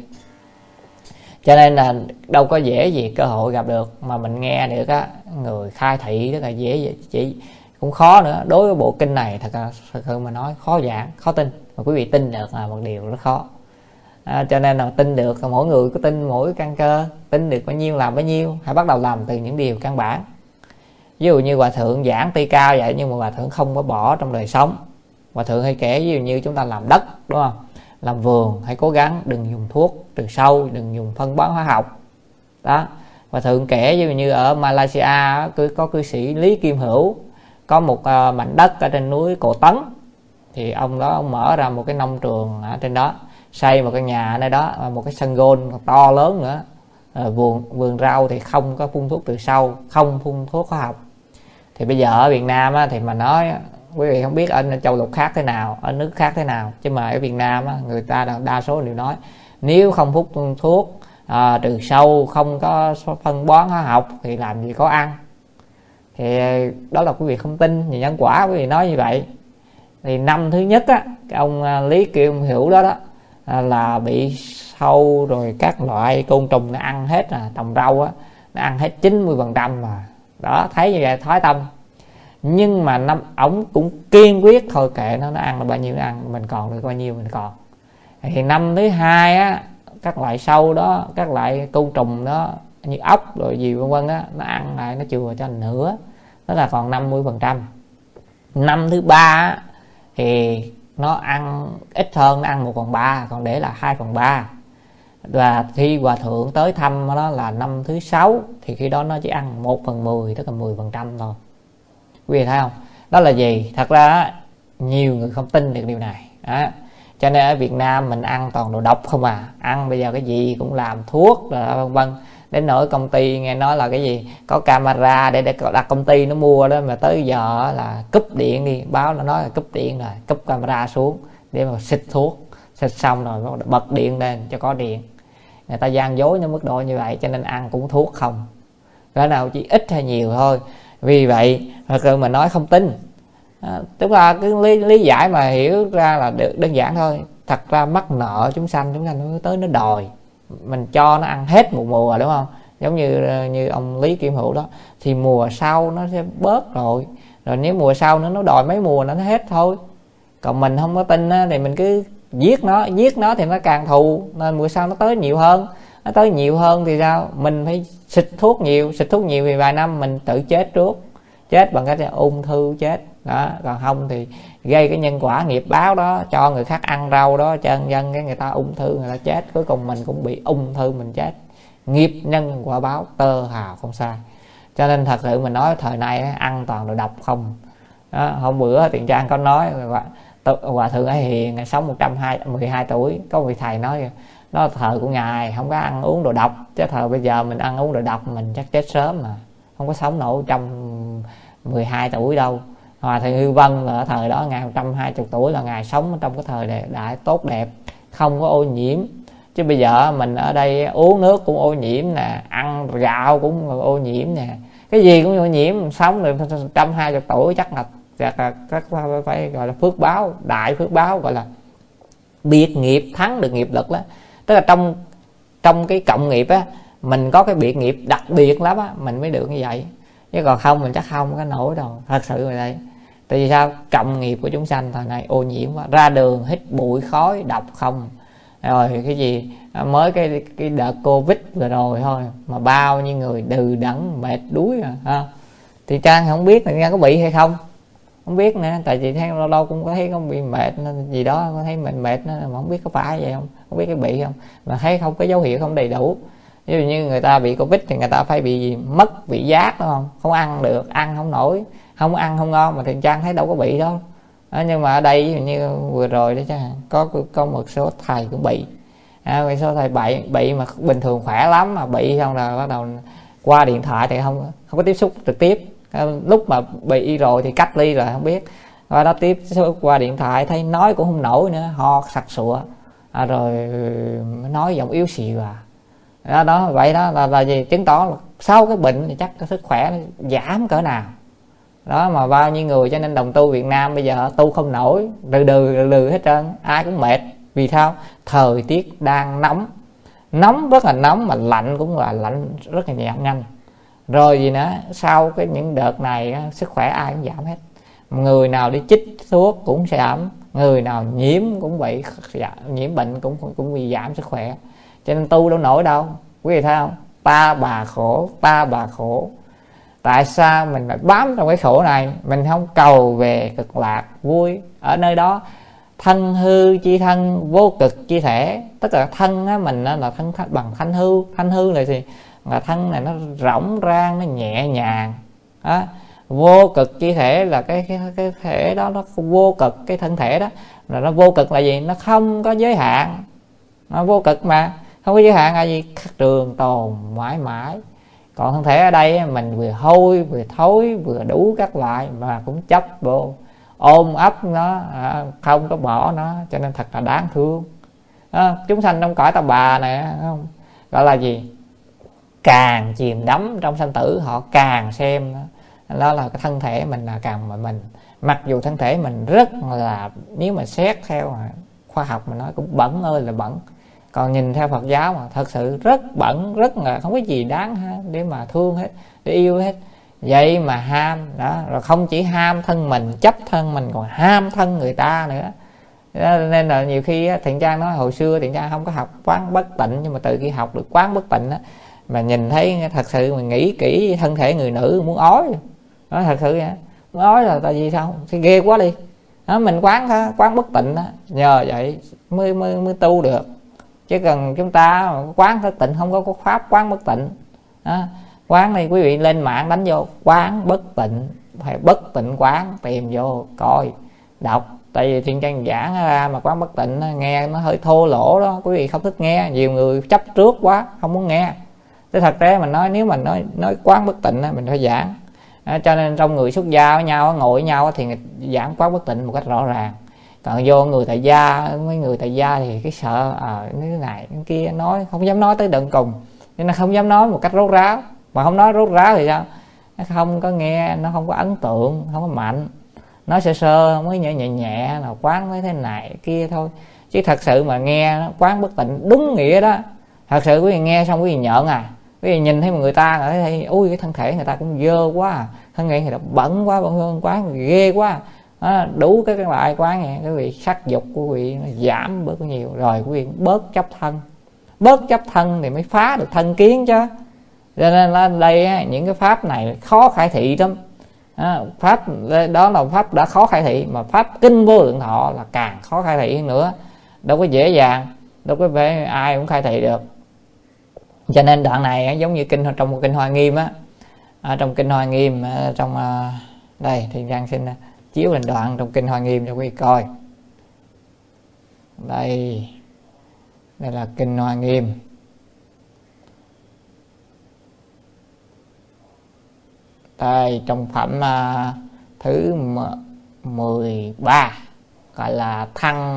Cho nên là đâu có dễ gì cơ hội gặp được, mà mình nghe được á, người khai thị rất là dễ, chỉ cũng khó nữa. Đối với bộ kinh này thật sự mà nói khó giảng, khó tin, mà quý vị tin được là một điều rất khó. Cho nên là tin được, mỗi người có tin mỗi căn cơ, tin được bao nhiêu làm bấy nhiêu. Hãy bắt đầu làm từ những điều căn bản. Ví dụ như Hòa Thượng giảng tuy cao vậy, nhưng mà Hòa Thượng không có bỏ trong đời sống. Hòa Thượng hay kể ví dụ như chúng ta làm đất, đúng không? Làm vườn hãy cố gắng đừng dùng thuốc trừ sâu, đừng dùng phân bón hóa học. Đó. Hòa Thượng kể ví dụ như ở Malaysia có cư sĩ Lý Kim Hữu, có một mảnh đất ở trên núi Cổ Tấn. Thì ông đó ông mở ra một cái nông trường ở trên đó, xây một cái nhà ở nơi đó, một cái sân golf to lớn nữa. Vườn rau thì không có phun thuốc trừ sâu, không phun thuốc hóa học. Thì bây giờ ở Việt Nam á, thì mà nói Quý vị không biết ở châu lục khác thế nào, ở nước khác thế nào, chứ mà ở Việt Nam á, người ta đa số đều nói nếu không hút thuốc trừ sâu, không có phân bón hóa học thì làm gì có ăn. Thì đó là quý vị không tin thì nhân quả, quý vị nói như vậy. Thì năm thứ nhất á, cái ông Lý Kim Hữu đó là bị sâu rồi các loại côn trùng nó ăn hết, trồng rau á nó ăn hết 90% mà. Đó, thấy như vậy thói tâm. Nhưng mà ổng cũng kiên quyết thôi kệ nó ăn là bao nhiêu nó ăn, mình còn được bao nhiêu mình còn. Thì năm thứ hai á, các loại sâu đó, các loại côn trùng đó như ốc rồi gì vân vân á, nó ăn lại nó chừa cho nữa, đó là còn 50%. Năm thứ ba á, thì nó ăn ít hơn, nó ăn 1/3, còn để là 2/3. Và khi hòa thượng tới thăm nó là năm thứ 6 thì khi đó nó chỉ ăn 1/10, tức là 10% thôi. Quý vị thấy không? Đó là gì? Thật ra nhiều người không tin được điều này đó. Cho nên ở Việt Nam mình ăn toàn đồ độc không à. Ăn bây giờ cái gì cũng làm thuốc rồi vân vân. Đến nỗi công ty nghe nói là cái gì có camera để đặt công ty nó mua đó, mà tới giờ là cúp điện đi, báo nó nói là cúp điện rồi, cúp camera xuống để mà xịt thuốc, xịt xong rồi bật điện lên cho có điện. Người ta gian dối nó mức độ như vậy, cho nên ăn cũng thuốc không, cái nào chỉ ít hay nhiều thôi. Vì vậy thật sự mà nói không tin, tức là cái lý giải mà hiểu ra là đơn giản thôi. Thật ra mắc nợ chúng sanh nó tới nó đòi mình cho nó ăn hết một mùa, đúng không? Giống như ông Lý Kim Hữu đó, thì mùa sau nó sẽ bớt rồi nếu mùa sau nó đòi mấy mùa nó hết thôi. Còn mình không có tin á, thì mình cứ giết nó thì nó càng thù, nên mùa sau nó tới nhiều hơn. Nó tới nhiều hơn thì sao? Mình phải xịt thuốc nhiều thì vài năm mình tự chết trước, chết bằng cách ung thư chết đó. Còn không thì gây cái nhân quả nghiệp báo đó, cho người khác ăn rau đó, chân dân cái người ta ung thư, người ta chết, cuối cùng mình cũng bị ung thư mình chết. Nghiệp nhân quả báo tơ hào không sai. Cho nên thật sự mình nói thời nay ăn toàn đồ độc không đó. Hôm bữa Tiền Trang có nói Hòa thượng ấy Hiền ngày sống 112 tuổi, có vị thầy nói đó là thời của ngài không có ăn uống đồ độc, chứ thời bây giờ mình ăn uống đồ độc mình chắc chết sớm mà, không có sống nổi 112 tuổi đâu. Hòa thượng Hư Vân là ở thời đó ngài 120 tuổi, là ngài sống trong cái thời đại tốt đẹp, không có ô nhiễm. Chứ bây giờ mình ở đây uống nước cũng ô nhiễm nè, ăn gạo cũng ô nhiễm nè, cái gì cũng ô nhiễm. Sống được 120 tuổi chắc là phải gọi là phước báo, đại phước báo, gọi là biệt nghiệp thắng được nghiệp lực đó. Tức là trong cái cộng nghiệp á, mình có cái biệt nghiệp đặc biệt lắm á, mình mới được như vậy, chứ còn không mình chắc không có nổi đâu. Thật sự rồi đây. Tại vì sao? Cộng nghiệp của chúng sanh thời này ô nhiễm quá, ra đường hít bụi khói độc không. Rồi cái gì mới cái đợt Covid vừa rồi thôi mà bao nhiêu người đừ đẫn mệt đuối ha. Thì Trang không biết là Trang có bị hay không biết nữa, tại vì thấy lâu lâu cũng có thấy có bị mệt gì đó, có thấy mình mệt nó mà không biết có phải vậy không biết cái bị không, mà thấy không có dấu hiệu không đầy đủ. Ví dụ như người ta bị Covid thì người ta phải bị mất vị giác, đúng không ăn được, ăn không nổi, không ăn không ngon, mà Thiện Trang thấy đâu có bị đâu đó. Nhưng mà ở đây như vừa rồi đó chứ có một số thầy cũng bị một số thầy bị mà bình thường khỏe lắm, mà bị xong là bắt đầu qua điện thoại thì không có tiếp xúc trực tiếp. Lúc mà bị rồi thì cách ly rồi không biết, qua đó tiếp xúc qua điện thoại thấy nói cũng không nổi nữa, ho sặc sụa, rồi nói giọng yếu xìu đó vậy đó là gì? Chứng tỏ là sau cái bệnh thì chắc cái sức khỏe giảm cỡ nào đó. Mà bao nhiêu người, cho nên đồng tu Việt Nam bây giờ tu không nổi, lừ hết trơn, ai cũng mệt. Vì sao? Thời tiết đang nóng rất là nóng, mà lạnh cũng là lạnh rất là nhanh. Rồi gì nữa, sau những đợt này sức khỏe ai cũng giảm hết. Người nào đi chích thuốc cũng giảm, người nào nhiễm cũng bị nhiễm bệnh cũng bị giảm sức khỏe. Cho nên tu đâu nổi đâu. Quý vị thấy không? Ta bà khổ. Tại sao mình phải bám trong cái khổ này? Mình không cầu về cực lạc vui. Ở nơi đó thân hư chi thân, vô cực chi thể. Tức là thân á, mình á, là thân bằng thanh hư. Thanh hư là gì? Là thân này nó rỗng rang, nó nhẹ nhàng đó. Vô cực chi thể là cái thể đó, nó vô cực, cái thân thể đó là nó vô cực là gì? Nó không có giới hạn, nó vô cực mà không có giới hạn là gì? Trường tồn mãi mãi. Còn thân thể ở đây mình vừa hôi vừa thối vừa đủ các loại, mà cũng chấp vô ôm ấp nó, không có bỏ nó, cho nên thật là đáng thương. Chúng sanh trong cõi ta bà này không gọi là gì, càng chìm đắm trong sanh tử họ càng xem đó là cái thân thể mình là càng mà mình, mặc dù thân thể mình rất là, nếu mà xét theo khoa học mình nói cũng bẩn ơi là bẩn, còn nhìn theo Phật giáo mà thật sự rất bẩn, rất là không có gì đáng để mà thương hết, để yêu hết. Vậy mà ham đó, rồi không chỉ ham thân mình, chấp thân mình, còn ham thân người ta nữa. Đó, nên là nhiều khi Thiện Trang nói hồi xưa Thiện Trang không có học quán bất tịnh, nhưng mà từ khi học được quán bất tịnh á, mà nhìn thấy thật sự mình nghĩ kỹ thân thể người nữ muốn ói. Đó, thật sự vậy, muốn ói là tại vì sao thì ghê quá đi. Đó, mình quán bất tịnh đó, nhờ vậy mới tu được. Chứ cần chúng ta quán bất tịnh không có pháp quán bất tịnh. Đó, quán này quý vị lên mạng đánh vô quán bất tịnh hay bất tịnh quán, tìm vô coi đọc. Tại vì Thiện Trang giảng ra mà quán bất tịnh nghe nó hơi thô lỗ đó, quý vị không thích nghe, nhiều người chấp trước quá không muốn nghe. Thế thật ra mình nói, nếu mình nói quán bất tịnh mình phải giảng. Cho nên trong người xuất gia với nhau, ngồi với nhau thì giảng quán bất tịnh một cách rõ ràng. Còn vô người tại gia, mấy người tại gia thì cái sợ cái này cái kia, nói không dám nói tới tận cùng, nên là không dám nói một cách rốt ráo. Mà không nói rốt ráo thì sao, nó không có nghe, nó không có ấn tượng, không có mạnh, nói sơ sơ mới nhẹ nhẹ là quán mới thế này kia thôi. Chứ thật sự mà nghe nó quán bất tịnh đúng nghĩa đó, thật sự quý vị nghe xong quý vị nhợn quý vị nhìn thấy một người ta thấy ui cái thân thể người ta cũng dơ quá, thân thể người ta bẩn quá, bẩn hơn quá, ghê quá. Đủ cái loại quán này quý vị sắc dục của quý vị nó giảm bớt nhiều rồi, quý vị bớt chấp thân. Bớt chấp thân thì mới phá được thân kiến chứ. Cho nên là đây những cái pháp này khó khai thị lắm. Pháp đó là pháp đã khó khai thị, mà pháp kinh vô lượng thọ là càng khó khai thị hơn nữa, đâu có dễ dàng, đâu có phải ai cũng khai thị được. Cho nên đoạn này giống như trong một kinh Hoa Nghiêm trong kinh Hoa Nghiêm trong đây thì Giang xin chiếu lên đoạn trong kinh Hoa Nghiêm cho quý vị coi. Đây là kinh Hoa Nghiêm. Đây trong phẩm thứ 13 gọi là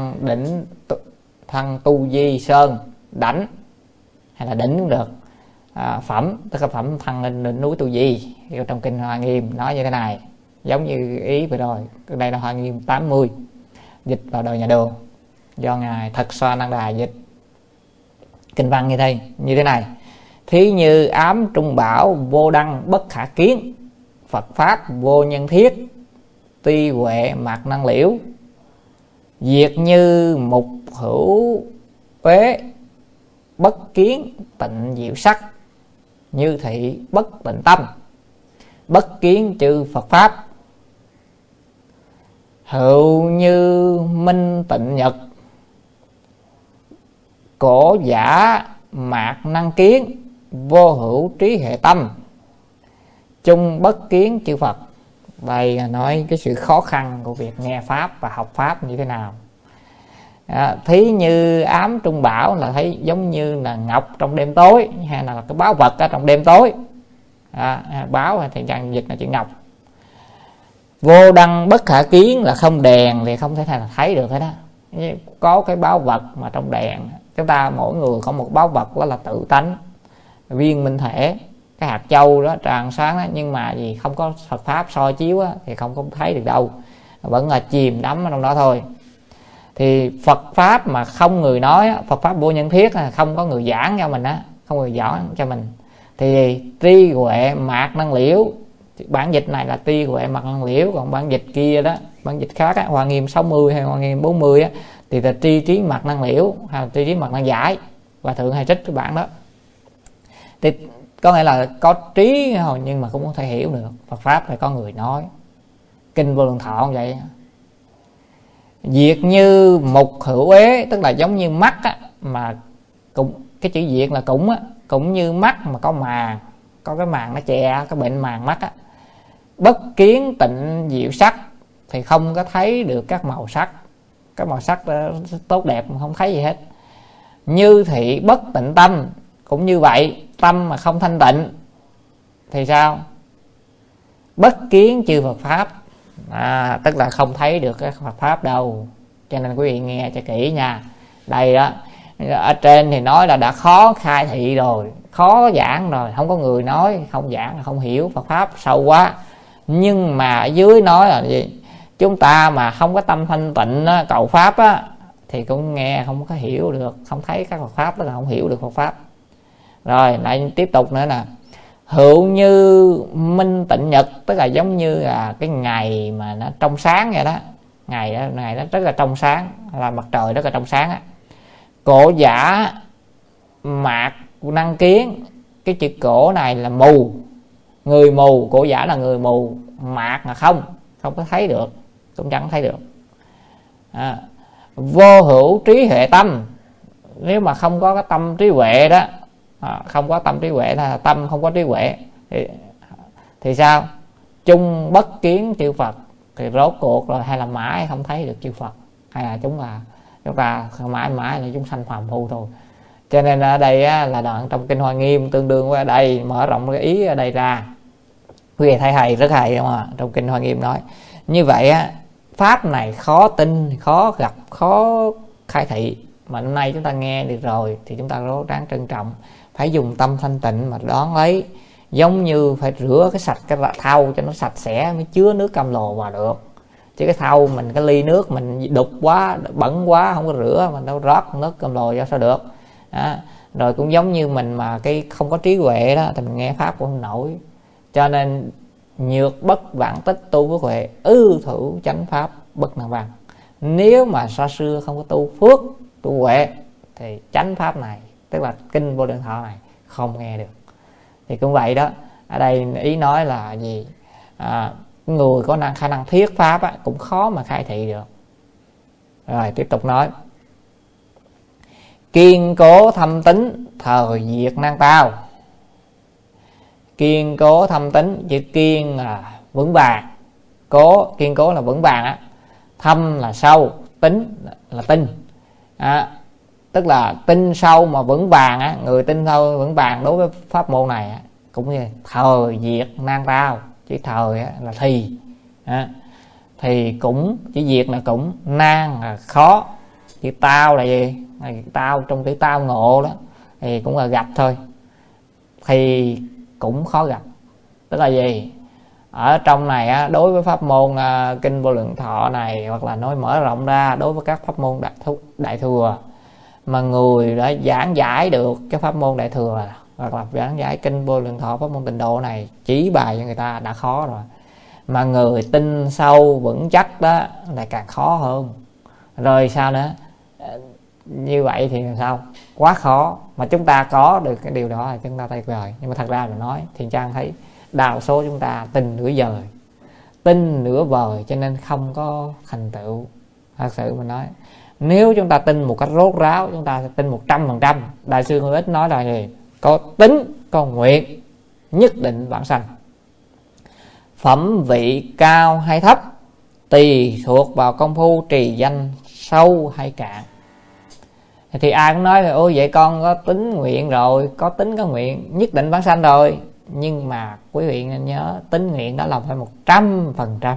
thăng tu di sơn đảnh, hay là đỉnh cũng được. Phẩm tức là phẩm thăng lên đỉnh núi Tu Di. Trong kinh Hoa Nghiêm nói như thế này, giống như ý vừa rồi. Đây là Hoa Nghiêm 80, dịch vào đời Nhà Đường, do ngài Thật Xoa Năng Đà dịch. Kinh văn như thế này: thí như ám trung bảo vô đăng bất khả kiến, Phật pháp vô nhân thiết, tuy huệ mạc năng liễu, diệt như mục hữu uế, bất kiến tịnh diệu sắc, như thị bất tịnh tâm, bất kiến chư Phật pháp, hữu như minh tịnh nhật, cổ giả mạc năng kiến, vô hữu trí hệ tâm, chung bất kiến chư Phật. Đây nói cái sự khó khăn của việc nghe pháp và học pháp như thế nào. Thí như ám trung bảo là thấy giống như là ngọc trong đêm tối, hay là cái báo vật ở trong đêm tối. Báo thì trang dịch là chữ ngọc. Vô đăng bất khả kiến là không đèn thì không thể thấy được hết đó. Có cái báo vật mà trong đèn, chúng ta mỗi người có một báo vật, đó là tự tánh viên minh thể, cái hạt châu đó tràn sáng đó, nhưng mà gì không có Phật pháp soi chiếu đó, thì không có thấy được đâu, vẫn là chìm đắm ở trong đó thôi. Thì Phật pháp mà không người nói, Phật pháp vô nhân thiết, không có người giảng cho mình á, không người giảng cho mình, thì tri huệ mạc năng liễu. Bản dịch này là tri huệ mạc năng liễu, còn bản dịch kia đó, bản dịch khác á, Hoa Nghiêm 60 hay Hoa Nghiêm 40 á, thì là tri trí mạc năng liễu hay là tri trí mạc năng giải. Và thường hay trích cái bản đó, thì có nghĩa là có trí nhưng mà cũng không thể hiểu được. Phật pháp phải có người nói. Kinh Vô Lượng Thọ cũng vậy. Diệt như mục hữu uế, tức là giống như mắt á, mà cũng cái chữ diệt là cũng như mắt mà có màng, có cái màng nó che cái bệnh màng mắt á. Bất kiến tịnh diệu sắc thì không có thấy được các màu sắc, các màu sắc tốt đẹp mà không thấy gì hết. Như thị bất tịnh tâm cũng như vậy, tâm mà không thanh tịnh thì sao? Bất kiến chư Phật pháp. Tức là không thấy được cái Phật pháp đâu. Cho nên quý vị nghe cho kỹ nha. Đây đó, ở trên thì nói là đã khó khai thị rồi, khó giảng rồi, không có người nói, không giảng không hiểu Phật pháp sâu quá. Nhưng mà ở dưới nói là gì? Chúng ta mà không có tâm thanh tịnh á, cầu pháp á, thì cũng nghe không có hiểu được, không thấy các Phật pháp, tức là không hiểu được Phật pháp. Rồi lại tiếp tục nữa nè. Hữu như minh tịnh nhật, tức là giống như là cái ngày mà nó trong sáng vậy đó. Ngày đó rất là trong sáng, là mặt trời rất là trong sáng á. Cổ giả mạc năng kiến, cái chữ cổ này là mù, người mù. Cổ giả là người mù, mạc là không có thấy được, cũng chẳng thấy được. Vô hữu trí huệ tâm, nếu mà không có cái tâm trí huệ đó, không có tâm trí huệ là tâm không có trí huệ thì sao? Chung bất kiến chư Phật, thì rốt cuộc rồi hay là mãi không thấy được chư Phật, hay là chúng ta mãi mãi là chúng sanh phàm phu thôi. Cho nên ở đây á, là đoạn trong Kinh Hoa Nghiêm tương đương với ở đây, mở rộng cái ý ở đây ra. Quý vị thấy hay, rất hay đúng không? Trong Kinh Hoa Nghiêm nói như vậy á, pháp này khó tin, khó gặp, khó khai thị, mà hôm nay chúng ta nghe được rồi thì chúng ta ráng trân trọng, phải dùng tâm thanh tịnh mà đón lấy. Giống như phải rửa cái sạch cái thau cho nó sạch sẽ mới chứa nước cam lồ vào được. Chứ cái thau mình, cái ly nước mình đục quá, bẩn quá, không có rửa, mình đâu rót nước cam lồ cho sao được. Rồi cũng giống như mình mà cái không có trí huệ đó thì mình nghe pháp cũng không nổi. Cho nên nhược bất vạn tích tu với huệ, ư thủ chánh pháp bất năng văn. Nếu mà xa xưa không có tu phước, tu huệ thì chánh pháp này, tức là kinh Vô Lượng Thọ này không nghe được. Thì cũng vậy đó. Ở đây ý nói là gì? Người có khả năng thuyết pháp á, cũng khó mà khai thị được. Rồi tiếp tục nói. Kiên cố thâm tín, thời diệt nan tao. Kiên cố thâm tín, chữ kiên là vững vàng, kiên cố là vững vàng á, thâm là sâu, tín là tin. Tức là tin sâu mà vững vàng á, người tin sâu vững vàng đối với pháp môn này á, cũng như thời diệt nan tao. Chữ thời á, là thì cũng, chữ diệt là cũng, nan là khó, chữ tao là gì? Tao trong cái tao ngộ đó thì cũng là gặp thôi, thì cũng khó gặp. Tức là gì? Ở trong này á, đối với pháp môn Kinh Vô Lượng Thọ này, hoặc là nói mở rộng ra đối với các pháp môn đại thừa, mà người đã giảng giải được cái pháp môn đại thừa, hoặc là giảng giải Kinh Vô Lượng Thọ, pháp môn tịnh độ này, chỉ bài cho người ta đã khó rồi, mà người tin sâu vững chắc đó lại càng khó hơn. Rồi sao nữa? Như vậy thì làm sao? Quá khó. Mà chúng ta có được cái điều đó là chúng ta tuyệt vời. Nhưng mà thật ra mà nói, Thiền Trang thấy đa số chúng ta tin nửa vời, tin nửa vời, cho nên không có thành tựu. Thật sự mà nói, nếu chúng ta tin một cách rốt ráo, chúng ta sẽ tin 100%. Đại sư Ngũ Ích nói là gì? Có tính, có nguyện, nhất định vãng sanh. Phẩm vị cao hay thấp tùy thuộc vào công phu trì danh sâu hay cạn. Thì ai cũng nói là ôi vậy con có tính nguyện rồi, có tính có nguyện, nhất định vãng sanh rồi. Nhưng mà quý vị nên nhớ, tính nguyện đó là phải 100%.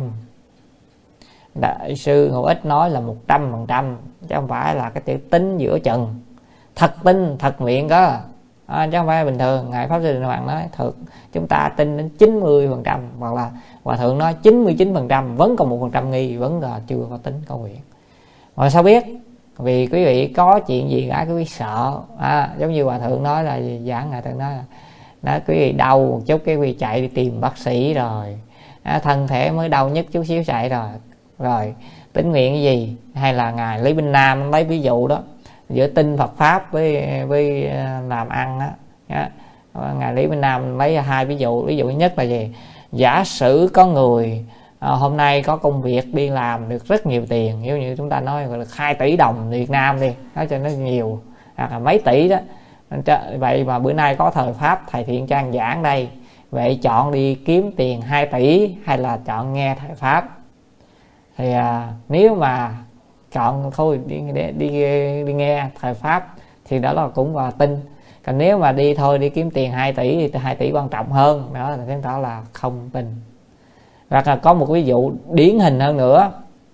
Đại sư Ngũ Ích nói là 100%, chứ không phải là cái chữ tính giữa chừng. Thật tin, thật nguyện có, chứ không phải bình thường. Ngài Pháp Sư Định Hoàng nói thực chúng ta tin đến 90%, hoặc là Hòa Thượng nói 99%, vẫn còn 1% nghi, vẫn là chưa có tính có nguyện. Mà sao biết? Vì quý vị có chuyện gì cả quý vị sợ. Giống như Hòa Thượng nói là giảng, Ngài Thượng nói là quý vị đau một chút cái quý vị chạy đi tìm bác sĩ rồi, thân thể mới đau nhất chút xíu chạy rồi tính nguyện cái gì? Hay là Ngài Lý Binh Nam lấy ví dụ đó, giữa tin Phật Pháp với làm ăn á. Ngài Lý Binh Nam lấy hai ví dụ. Ví dụ nhất là gì? Giả sử có người hôm nay có công việc đi làm được rất nhiều tiền, nếu như chúng ta nói gọi là 2 tỷ đồng Việt Nam đi, nói cho nó nhiều, hoặc là mấy tỷ đó. Vậy mà bữa nay có thời Pháp, thầy Thiện Trang giảng đây, vậy chọn đi kiếm tiền 2 tỷ hay là chọn nghe thầy Pháp? Thì nếu mà chọn thôi đi nghe thầy Pháp thì đó là cũng là tin. Còn nếu mà đi kiếm tiền 2 tỷ thì 2 tỷ quan trọng hơn, đó là chứng tỏ là không tin. Hoặc là có một ví dụ điển hình hơn nữa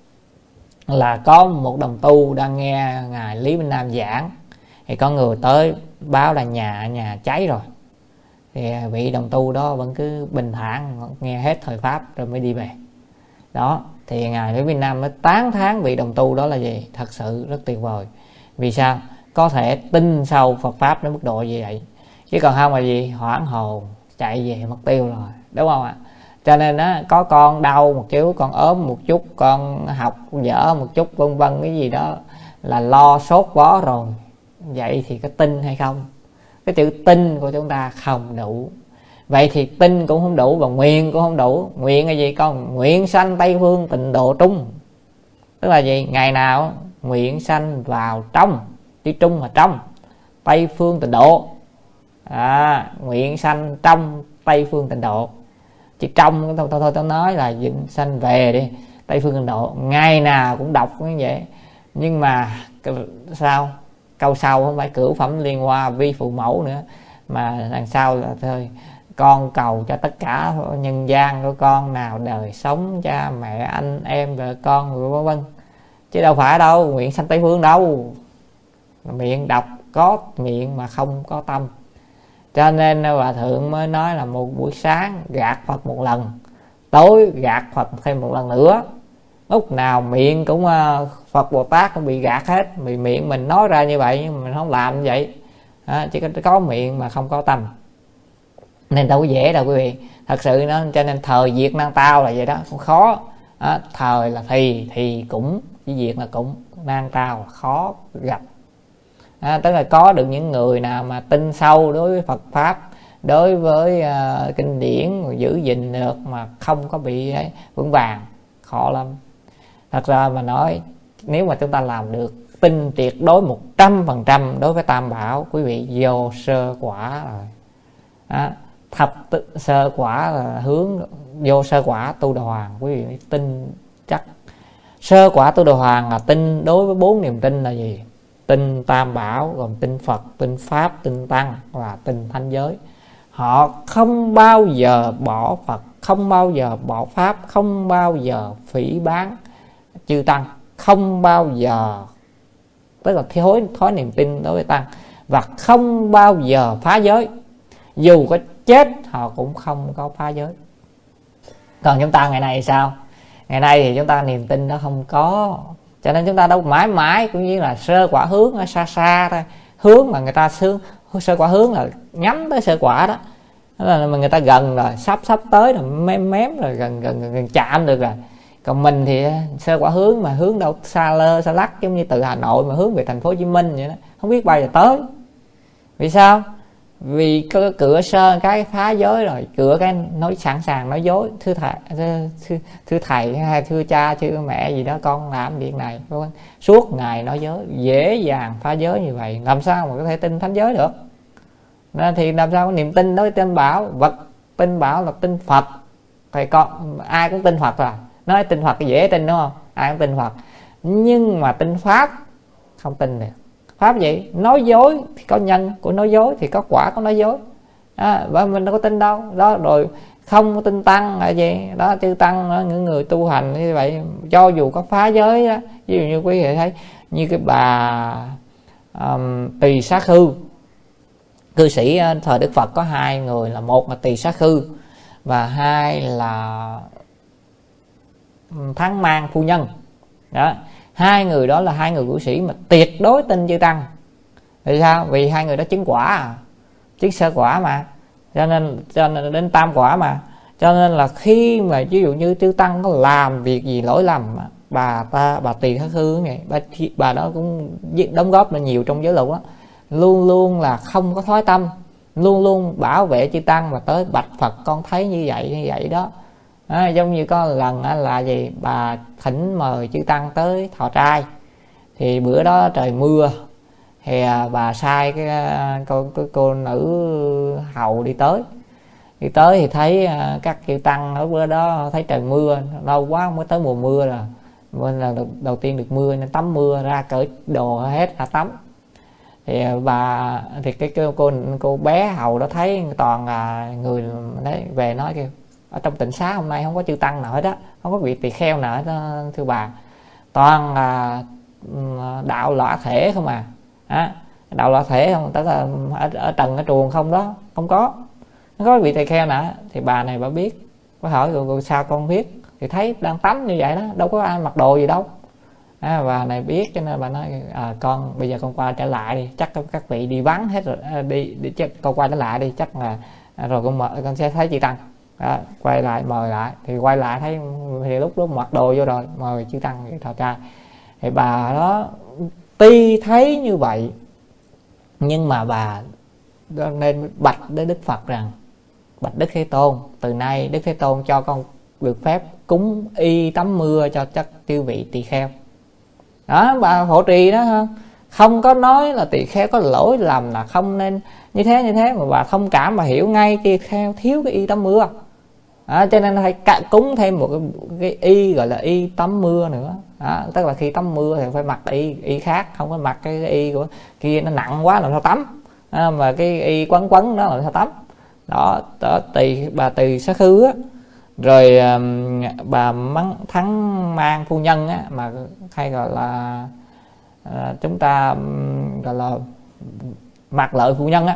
là có một đồng tu đang nghe ngài Lý Minh Nam giảng, thì có người tới báo là nhà cháy rồi, thì vị đồng tu đó vẫn cứ bình thản nghe hết thời pháp rồi mới đi về. Đó thì ngài Lý Minh Nam mới tán thán vị đồng tu đó là gì? Thật sự rất tuyệt vời. Vì sao? Có thể tin sâu Phật pháp đến mức độ như vậy, chứ còn không là gì? Hoảng hồn chạy về mất tiêu rồi, đúng không ạ? Cho nên á, có con đau một chút, con ốm một chút, con học dở một chút, vân vân cái gì đó là lo sốt vó rồi. Vậy thì có tin hay không? Cái chữ tin của chúng ta không đủ. Vậy thì tin cũng không đủ và nguyện cũng không đủ. Nguyện là gì con? Nguyện sanh Tây Phương Tịnh Độ Trung. Tức là gì? Ngày nào nguyện sanh vào trong, chữ trung là trong Tây Phương Tịnh Độ. Nguyện sanh trong Tây Phương Tịnh Độ. Chỉ trong thôi tôi nói là sanh về đi Tây Phương Tịnh Độ, ngày nào cũng đọc như vậy. Nhưng mà sao? Câu sau không phải cửu phẩm liên hoa vi phụ mẫu nữa, mà đằng sau là thôi con cầu cho tất cả nhân gian của con nào đời sống, cha mẹ anh em vợ con vân vân, chứ đâu phải đâu nguyện sanh Tây Phương đâu. Miệng đọc có miệng mà không có tâm. Cho nên Hòa Thượng mới nói là một buổi sáng gạt Phật một lần, tối gạt Phật thêm một lần nữa. Lúc nào miệng cũng Phật Bồ Tát cũng bị gạt hết. Vì miệng mình nói ra như vậy nhưng mình không làm như vậy. Chỉ có miệng mà không có tâm, nên đâu có dễ đâu quý vị. Thật sự nó cho nên thời Việt năng tao là vậy đó, cũng khó. Thời là thì cũng, chỉ Việt là cũng, năng tao khó gặp. Tức là có được những người nào mà tin sâu đối với Phật pháp, đối với kinh điển, giữ gìn được mà không có bị vững vàng, khó lắm. Thật ra mà nói, nếu mà chúng ta làm được tin tuyệt đối 100% đối với Tam Bảo, quý vị vô sơ quả rồi. Thập sơ quả là hướng vô sơ quả tu đà hoàng, quý vị tin chắc. Sơ quả tu đà hoàng là tin đối với 4 niềm tin là gì? Tin Tam Bảo, gồm tin Phật, tin Pháp, tin Tăng và tin Thánh Giới. Họ không bao giờ bỏ Phật, không bao giờ bỏ Pháp, không bao giờ phỉ báng chư Tăng, không bao giờ, tức là thói niềm tin đối với Tăng, và không bao giờ phá giới. Dù có chết họ cũng không có phá giới. Còn chúng ta ngày nay thì sao? Ngày nay thì chúng ta niềm tin đó không có, cho nên chúng ta đâu mãi mãi cũng như là sơ quả hướng ở xa xa thôi. Hướng mà người ta sơ quả hướng là nhắm tới sơ quả đó, là mà người ta gần rồi, sắp tới rồi, mém rồi, gần chạm được rồi. Còn mình thì sơ quả hướng mà hướng đâu xa lơ xa lắc, giống như từ Hà Nội mà hướng về thành phố Hồ Chí Minh vậy đó, không biết bao giờ tới. Vì sao? Vì cửa sơ cái phá giới rồi, cửa cái nói sẵn sàng nói dối. Thưa thầy hay thưa cha thưa mẹ gì đó, con làm việc này suốt ngày nói dối, dễ dàng phá giới như vậy, làm sao mà có thể tin thánh giới được? Nên thì làm sao có niềm tin đối với Tam Bảo? Vật tin Bảo là tin Phật, thì con ai cũng tin Phật rồi. Nói tin Phật dễ tin đúng không? Ai cũng tin Phật. Nhưng mà tin Pháp không tin được. Pháp gì? Nói dối thì có nhân của nói dối, thì có quả của nói dối. Và mình đâu có tin đâu. Đó rồi không có tin Tăng là gì? Đó, chư Tăng đó, những người tu hành như vậy, cho dù có phá giới đó, ví dụ như quý vị thấy như cái bà Tỳ Xá Khư, cư sĩ thời Đức Phật có 2 người, là một là Tỳ Xá Khư và 2 là Thắng Mang Phu Nhân. Đó, 2 người đó là 2 người cư sĩ mà tuyệt đối tin chư Tăng. Vì sao? Vì 2 người đó chứng quả, chứng sơ quả mà, cho nên đến tam quả mà. Cho nên là khi mà ví dụ như chư Tăng có làm việc gì lỗi lầm, bà Tỳ Xá Khư này, bà đó cũng đóng góp là nhiều trong giới luật đó, luôn luôn là không có thói tâm, luôn luôn bảo vệ chư Tăng, mà tới bạch Phật con thấy như vậy đó. Giống như có lần là gì, bà thỉnh mời chư Tăng tới thọ trai, thì bữa đó trời mưa, thì bà sai cái cô nữ hầu đi tới thì thấy các chư Tăng ở bữa đó thấy trời mưa lâu quá, mới tới mùa mưa rồi, nên là đầu tiên được mưa nên tắm mưa ra, cởi đồ hết ra tắm. Thì cái cô bé hầu đó thấy toàn là người đấy, về nói kêu ở trong tịnh xá hôm nay không có chư tăng nào hết đó, không có vị tỳ kheo nào hết đó, thưa bà. Toàn là đạo lõa thể không à. Đạo lõa thể không, tức là ở trần ở truồng không đó, không có vị tỳ kheo nào. Thì bà này bà biết, bà hỏi rồi sao con biết, thì thấy đang tắm như vậy đó, đâu có ai mặc đồ gì đâu. Bà này biết, cho nên bà nói con bây giờ con qua trở lại đi, chắc các vị đi vắng hết rồi, đi chắc con qua trở lại đi, chắc là rồi con sẽ thấy chư tăng. Quay lại mời lại, thì quay lại thấy thì lúc đó mặc đồ vô rồi, mời chư tăng thọ trai. Thì bà đó tuy thấy như vậy, nhưng mà bà nên bạch đến Đức Phật rằng: bạch Đức Thế Tôn, từ nay Đức Thế Tôn cho con được phép cúng y tắm mưa cho chắc chư vị tỳ kheo. Đó, bà hộ trì đó, không có nói là tỳ kheo có lỗi lầm là không nên như thế, mà bà thông cảm, bà hiểu ngay tỳ kheo thiếu cái y tắm mưa. Cho nên phải cúng thêm một cái y gọi là y tắm mưa nữa. Tức là khi tắm mưa thì phải mặc y khác, không có mặc cái y của kia nó nặng quá làm sao tắm. Mà cái y quấn đó làm sao tắm. Đó bà tỳ Xá Khư á, rồi bà Thắng Mang phu nhân á, mà hay gọi là chúng ta gọi là Mạc Lợi phu nhân á,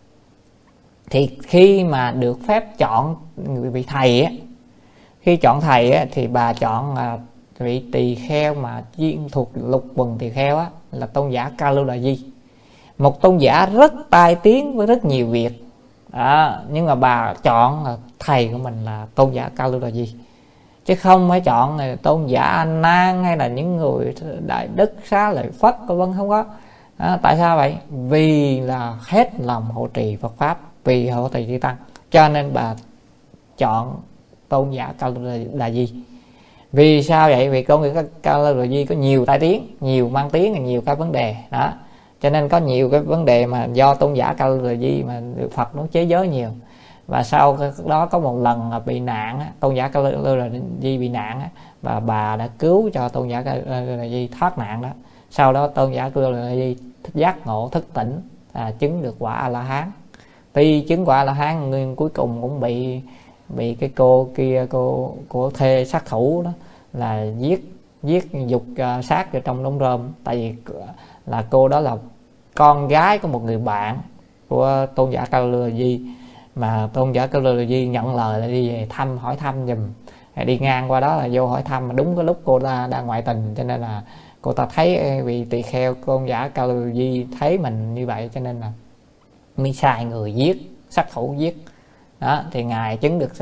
thì khi mà được phép chọn người vị thầy á, khi chọn thầy á, thì bà chọn vị tỳ kheo mà chuyên thuộc lục quần tỳ kheo á, là tôn giả Kalula Di, một tôn giả rất tai tiếng với rất nhiều việc. Nhưng mà bà chọn là thầy của mình là tôn giả Kalula Di, chứ không phải chọn tôn giả A Nan hay là những người đại đức Xá Lợi Phất vân, không có. Tại sao vậy? Vì là hết lòng hộ trì Phật pháp, vì hộ trì chư tăng, cho nên bà chọn tôn giả Kalula Di. Vì sao vậy? Vì con người Kalula Di có nhiều tai tiếng, nhiều mang tiếng, nhiều cái vấn đề đó, cho nên có nhiều cái vấn đề mà do tôn giả Kalula Di mà Phật nó chế giới nhiều. Và sau đó có một lần bị nạn, tôn giả Kalula Di bị nạn, và bà đã cứu cho tôn giả Kalula Di thoát nạn đó. Sau đó tôn giả Kalula Di giác ngộ thức tỉnh, chứng được quả A La Hán. Tuy chứng quả A La Hán, nhưng cuối cùng cũng bị cái cô kia, cô của thê sát thủ đó là giết dục sát ở trong đống rơm. Tại vì là cô đó là con gái của một người bạn của tôn giả Kalula Di, mà tôn giả Kalula Di nhận lời là đi về hỏi thăm giùm. Đi ngang qua đó là vô hỏi thăm, mà đúng cái lúc cô ta đang ngoại tình, cho nên là cô ta thấy vì tỳ kheo tôn giả Kalula Di thấy mình như vậy, cho nên là mới sai người giết, sát thủ giết đó. Thì ngài chứng được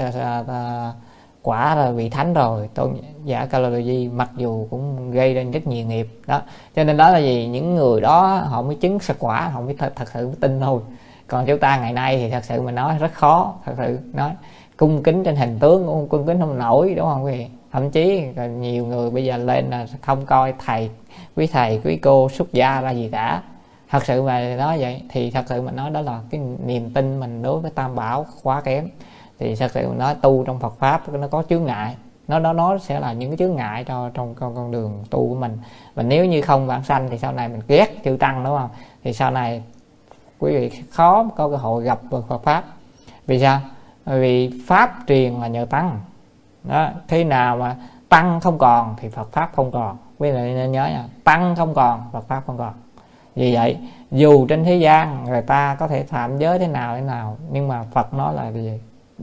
quả là vị thánh rồi. Tôn giả Kalula Di mặc dù cũng gây ra rất nhiều nghiệp đó, cho nên đó là gì, những người đó họ mới chứng sắc quả, họ mới thật sự tin thôi. Còn chúng ta ngày nay thì thật sự mình nói rất khó, thật sự nói cung kính trên hình tướng cũng cung kính không nổi, đúng không quý vị? Thậm chí nhiều người bây giờ lên là không coi quý thầy quý cô xuất gia ra gì cả. Thật sự mà nói vậy thì thật sự mình nói đó là cái niềm tin mình đối với Tam Bảo quá kém. Thì thật sự mình nói tu trong Phật pháp nó có chướng ngại, nó sẽ là những cái chướng ngại trong con đường tu của mình. Và nếu như không vãng sanh thì sau này mình ghét chư tăng, đúng không? Thì sau này quý vị khó có cơ hội gặp Phật pháp. Vì sao? Vì pháp truyền là nhờ tăng đó. Khi nào mà tăng không còn thì Phật pháp không còn. Quý vị nên nhớ nha, tăng không còn, Phật pháp không còn. Vì vậy dù trên thế gian người ta có thể phạm giới thế nào, nhưng mà Phật nói là gì?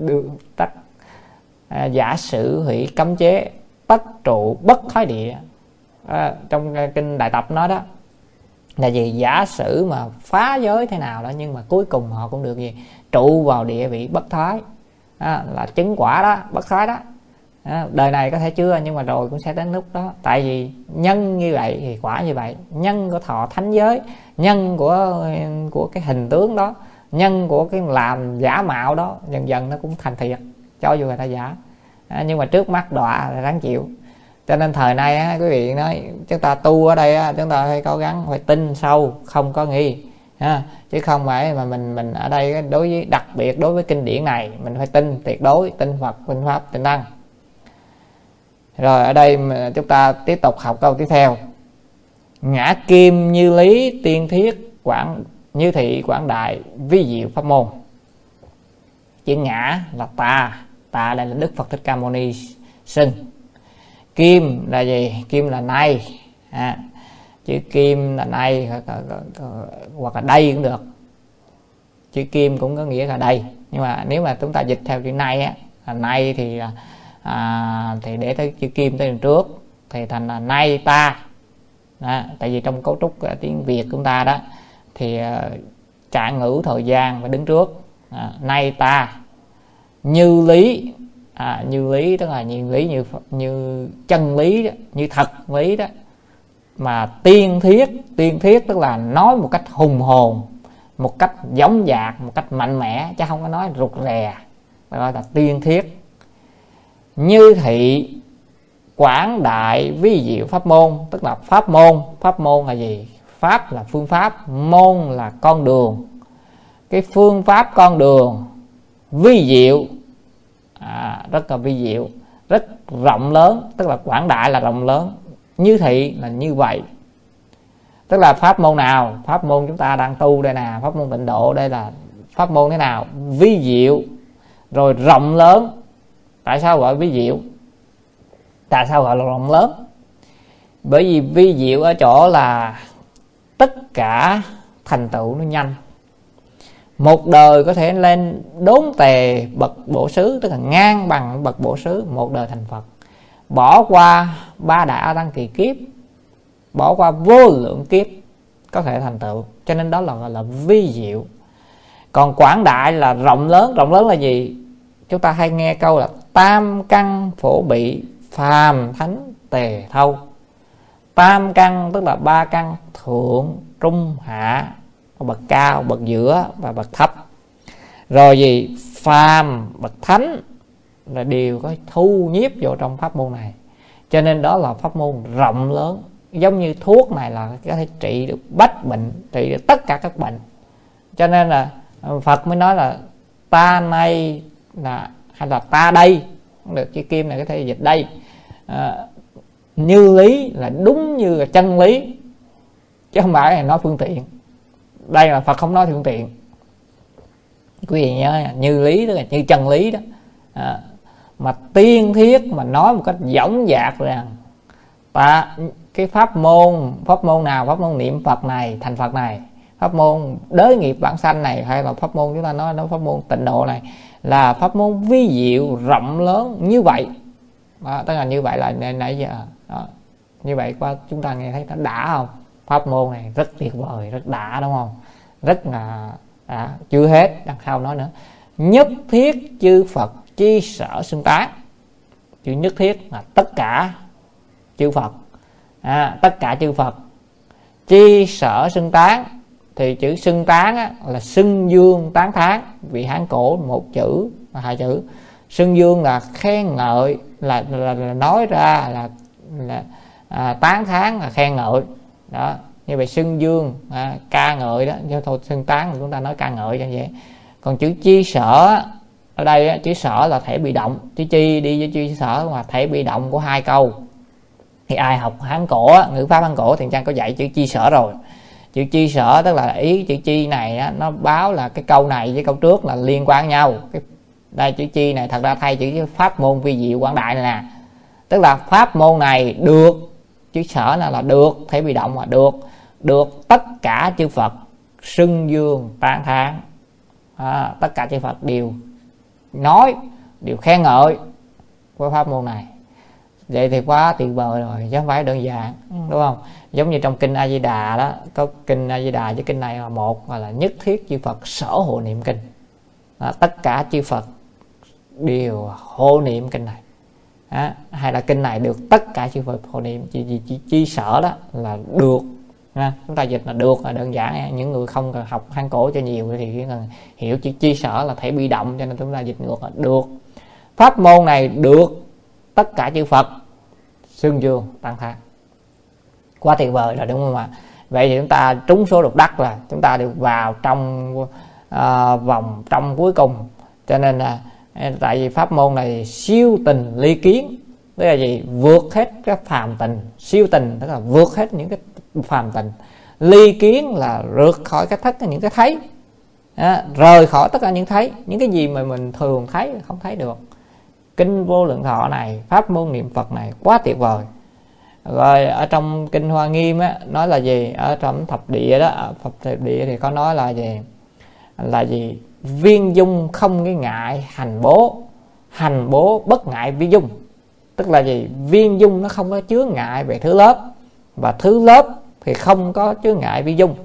Giả sử hủy cấm chế, tất trụ bất thoái địa. Trong kinh Đại Tập nói đó là gì? Giả sử mà phá giới thế nào đó, nhưng mà cuối cùng họ cũng được gì? Trụ vào địa vị bất thoái, là chứng quả đó, bất thoái đó. Đời này có thể chưa, nhưng mà rồi cũng sẽ đến lúc đó. Tại vì nhân như vậy thì quả như vậy. Nhân của thọ thánh giới, nhân của cái hình tướng đó, nhân của cái làm giả mạo đó, dần dần nó cũng thành thiệt, cho dù người ta giả. Nhưng mà trước mắt đọa là đáng chịu. Cho nên thời nay quý vị nói chúng ta tu ở đây chúng ta phải cố gắng phải tin sâu, không có nghi, chứ không phải mà mình ở đây đối với đặc biệt đối với kinh điển này mình phải tin tuyệt đối, tin Phật, tin pháp, tin Tăng. Rồi ở đây chúng ta tiếp tục học câu tiếp theo. Ngã kim như lý tiên thiết quảng như thị quảng đại vi diệu pháp môn. Chữ ngã là ta, Tạ đây là Đức Phật Thích Ca Mâu Ni xưng. Kim là gì? Kim là nay, chữ kim là nay hoặc là đây cũng được. Chữ kim cũng có nghĩa là đây, nhưng mà nếu mà chúng ta dịch theo chữ nay á, là nay thì để tới chữ kim tới đằng trước thì thành là nay ta. Đó, tại vì trong cấu trúc tiếng Việt của chúng ta đó thì trạng ngữ thời gian phải đứng trước. Nay ta như lý, như lý tức là như lý, như chân lý đó, như thật lý đó. Mà tiên thiết tức là nói một cách hùng hồn, một cách giống dạc, một cách mạnh mẽ, chứ không có nói rụt rè, gọi là tiên thiết. Như thị quảng đại vi diệu pháp môn, tức là pháp môn. Pháp môn là gì? Pháp là phương pháp, môn là con đường. Cái phương pháp con đường vi diệu, rất là vi diệu, rất rộng lớn, tức là quảng đại là rộng lớn. Như thị là như vậy, tức là pháp môn nào? Pháp môn chúng ta đang tu đây nè, pháp môn tịnh độ đây là pháp môn thế nào? Vi diệu rồi rộng lớn. Tại sao gọi vi diệu? Tại sao gọi là rộng lớn? Bởi vì vi diệu ở chỗ là tất cả thành tựu nó nhanh. Một đời có thể lên đốn tề bậc bổ xứ, tức là ngang bằng bậc bổ xứ, một đời thành Phật. Bỏ qua 3 đại A Tăng kỳ kiếp, bỏ qua vô lượng kiếp có thể thành tựu. Cho nên đó là gọi là vi diệu. Còn quảng đại là rộng lớn. Rộng lớn là gì? Chúng ta hay nghe câu là tam căn phổ bị, phàm thánh tề thâu. Tam căn tức là 3 căn thượng, trung, hạ, bậc cao, bậc giữa và bậc thấp. Rồi gì? Phàm, bậc thánh là đều có thu nhiếp vào trong pháp môn này. Cho nên đó là pháp môn rộng lớn. Giống như thuốc này là có thể trị được bách bệnh, trị được tất cả các bệnh. Cho nên là Phật mới nói là ta nay là, hay là ta đây, không được, chữ kim này có thể dịch đây. Như lý là đúng như là chân lý, chứ không phải là nói phương tiện. Đây là Phật không nói phương tiện. Quý vị nhớ, như lý tức là như chân lý đó. Mà tiên thiết mà nói một cách dõng dạc rằng cái pháp môn nào, pháp môn niệm Phật này, thành Phật này, pháp môn đới nghiệp bản sanh này, hay là pháp môn chúng ta nói pháp môn tịnh độ này, là pháp môn vi diệu rộng lớn như vậy. Tức là như vậy là nãy giờ đó. Như vậy qua chúng ta nghe thấy nó đã không? Pháp môn này rất tuyệt vời, rất đã, đúng không? Rất là đã. Chưa hết, đằng sau nói nữa. Nhất thiết chư Phật chi sở xưng tán. Chữ nhất thiết là tất cả chư Phật, tất cả chư Phật chi sở xưng tán. Thì chữ xưng tán là xưng dương tán thán. Vị Hán cổ một chữ, hai chữ. Xưng dương là khen ngợi, là nói ra là tán thán, là khen ngợi đó. Như vậy xưng dương ca ngợi đó, chứ thôi xưng tán thì chúng ta nói ca ngợi cho vậy. Còn chữ chi sở ở đây, chữ sở là thể bị động, chữ chi đi với chữ sở mà thể bị động của hai câu. Thì ai học Hán cổ, ngữ pháp Hán cổ thì Trang có dạy chữ chi sở rồi. Chữ chi sở tức là ý chữ chi này nó báo là cái câu này với câu trước là liên quan nhau. Đây chữ chi này thật ra thay chữ pháp môn vi diệu quảng đại này nè, tức là pháp môn này được, chữ sở là được, thể bị động mà được tất cả chư Phật xưng dương tán thán. Tất cả chư Phật đều nói, đều khen ngợi của pháp môn này. Vậy thì quá tuyệt vời rồi, chứ không phải đơn giản, đúng không? Giống như trong kinh A Di Đà đó, có kinh A Di Đà với kinh này là một, gọi là nhất thiết chư Phật sở hộ niệm kinh. Tất cả chư Phật đều hộ niệm kinh này. Hay là kinh này được tất cả chư Phật hộ niệm. Chi sở đó là được. Chúng ta dịch là được là đơn giản. Những người không cần học Hán cổ cho nhiều thì chỉ cần hiểu chữ chi sở là thể bị động, cho nên chúng ta dịch ngược là được. Pháp môn này được tất cả chư Phật xưng dương tăng thán. Quá tuyệt vời rồi, đúng không ạ? Vậy thì chúng ta trúng số độc đắc là chúng ta được vào trong vòng trong cuối cùng. Cho nên là tại vì pháp môn này siêu tình ly kiến, tức là gì? Vượt hết các phàm tình. Siêu tình tức là vượt hết những cái phàm tình. Ly kiến là rượt khỏi cái thất, những cái thấy, rời khỏi tất cả những thấy. Những cái gì mà mình thường thấy không thấy được. kinh Vô Lượng Thọ này, pháp môn niệm Phật này quá tuyệt vời. Rồi ở trong kinh Hoa Nghiêm á, nói là gì? Ở trong thập địa đó, thập địa thì có nói là gì? Là gì? Viên dung không cái ngại hành bố, hành bố bất ngại viên dung. Tức là gì? Viên dung nó không có chướng ngại về thứ lớp, và thứ lớp thì không có chướng ngại viên dung.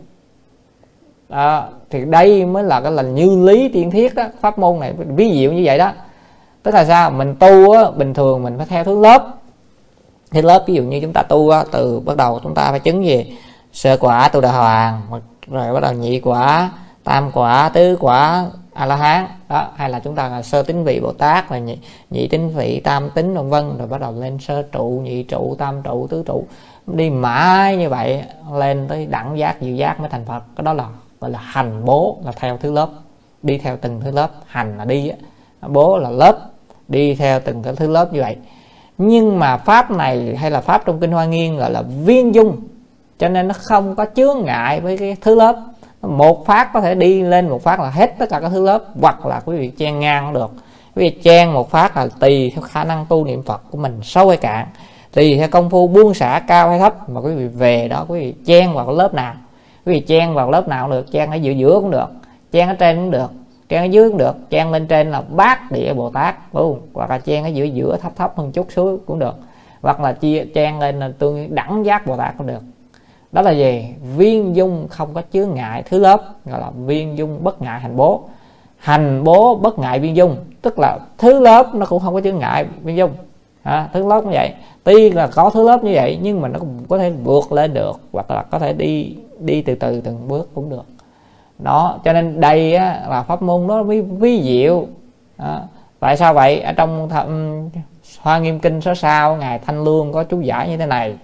Thì đây mới là cái là như lý tiên thiết đó. Pháp môn này ví dụ như vậy đó. Tức là sao? Mình tu á, bình thường mình phải theo thứ lớp. Thứ lớp ví dụ như chúng ta tu á, từ bắt đầu chúng ta phải chứng gì? Sơ quả tu đà hoàng, rồi bắt đầu nhị quả, tam quả, tứ quả A La Hán đó, hay là chúng ta là sơ tín vị Bồ Tát, rồi nhị tín vị, tam tín vân vân, rồi bắt đầu lên sơ trụ, nhị trụ, tam trụ, tứ trụ, đi mãi như vậy lên tới đẳng giác, diệu giác mới thành Phật. Cái đó là gọi là hành bố, là theo thứ lớp, đi theo từng thứ lớp. Hành là đi, bố là lớp, đi theo từng cái thứ lớp như vậy. Nhưng mà pháp này hay là pháp trong kinh Hoa Nghiêm gọi là viên dung, cho nên nó không có chướng ngại với cái thứ lớp. Một phát có thể đi lên một phát là hết tất cả các thứ lớp, hoặc là quý vị chen ngang cũng được. Quý vị chen một phát là tùy theo khả năng tu niệm Phật của mình sâu hay cạn, tùy theo công phu buông xả cao hay thấp mà quý vị về đó quý vị chen vào cái lớp nào. Quý vị chen vào lớp nào cũng được, chen ở giữa giữa cũng được, chen ở trên cũng được, chen ở dưới cũng được. Chen lên trên là Bát Địa Bồ Tát luôn, hoặc là chen ở giữa giữa thấp thấp hơn chút xuống cũng được, hoặc là chen lên là tương đẳng giác Bồ Tát cũng được. Đó là gì? Viên dung không có chướng ngại thứ lớp, gọi là viên dung bất ngại hành bố. Hành bố bất ngại viên dung, tức là thứ lớp nó cũng không có chướng ngại viên dung. Thứ lớp như vậy, tuy là có thứ lớp như vậy nhưng mà nó cũng có thể vượt lên được, hoặc là có thể đi từ từ từng bước cũng được. Đó, cho nên đây á, là pháp môn nó ví diệu. Tại sao vậy? Ở trong Hoa Nghiêm Kinh số sau, ngài Thanh Lương có chú giải như thế này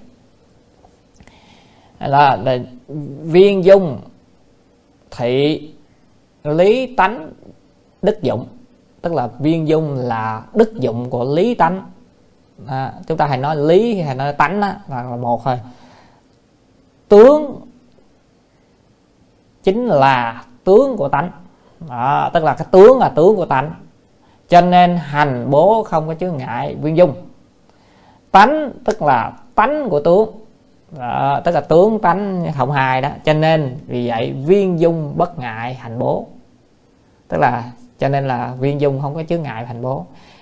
là viên dung thị lý tánh đức dụng. Tức là viên dung là đức dụng của lý tánh. Chúng ta hay nói lý hay nói tánh đó, là một thôi. Tướng chính là tướng của tánh. Tức là cái tướng là tướng của tánh, cho nên hành bố không có chướng ngại viên dung. Tánh tức là tánh của tướng, tức là tướng tánh không hai đó, cho nên vì vậy viên dung bất ngại hành bố. Tức là cho nên là viên dung không có chướng ngại hành bố.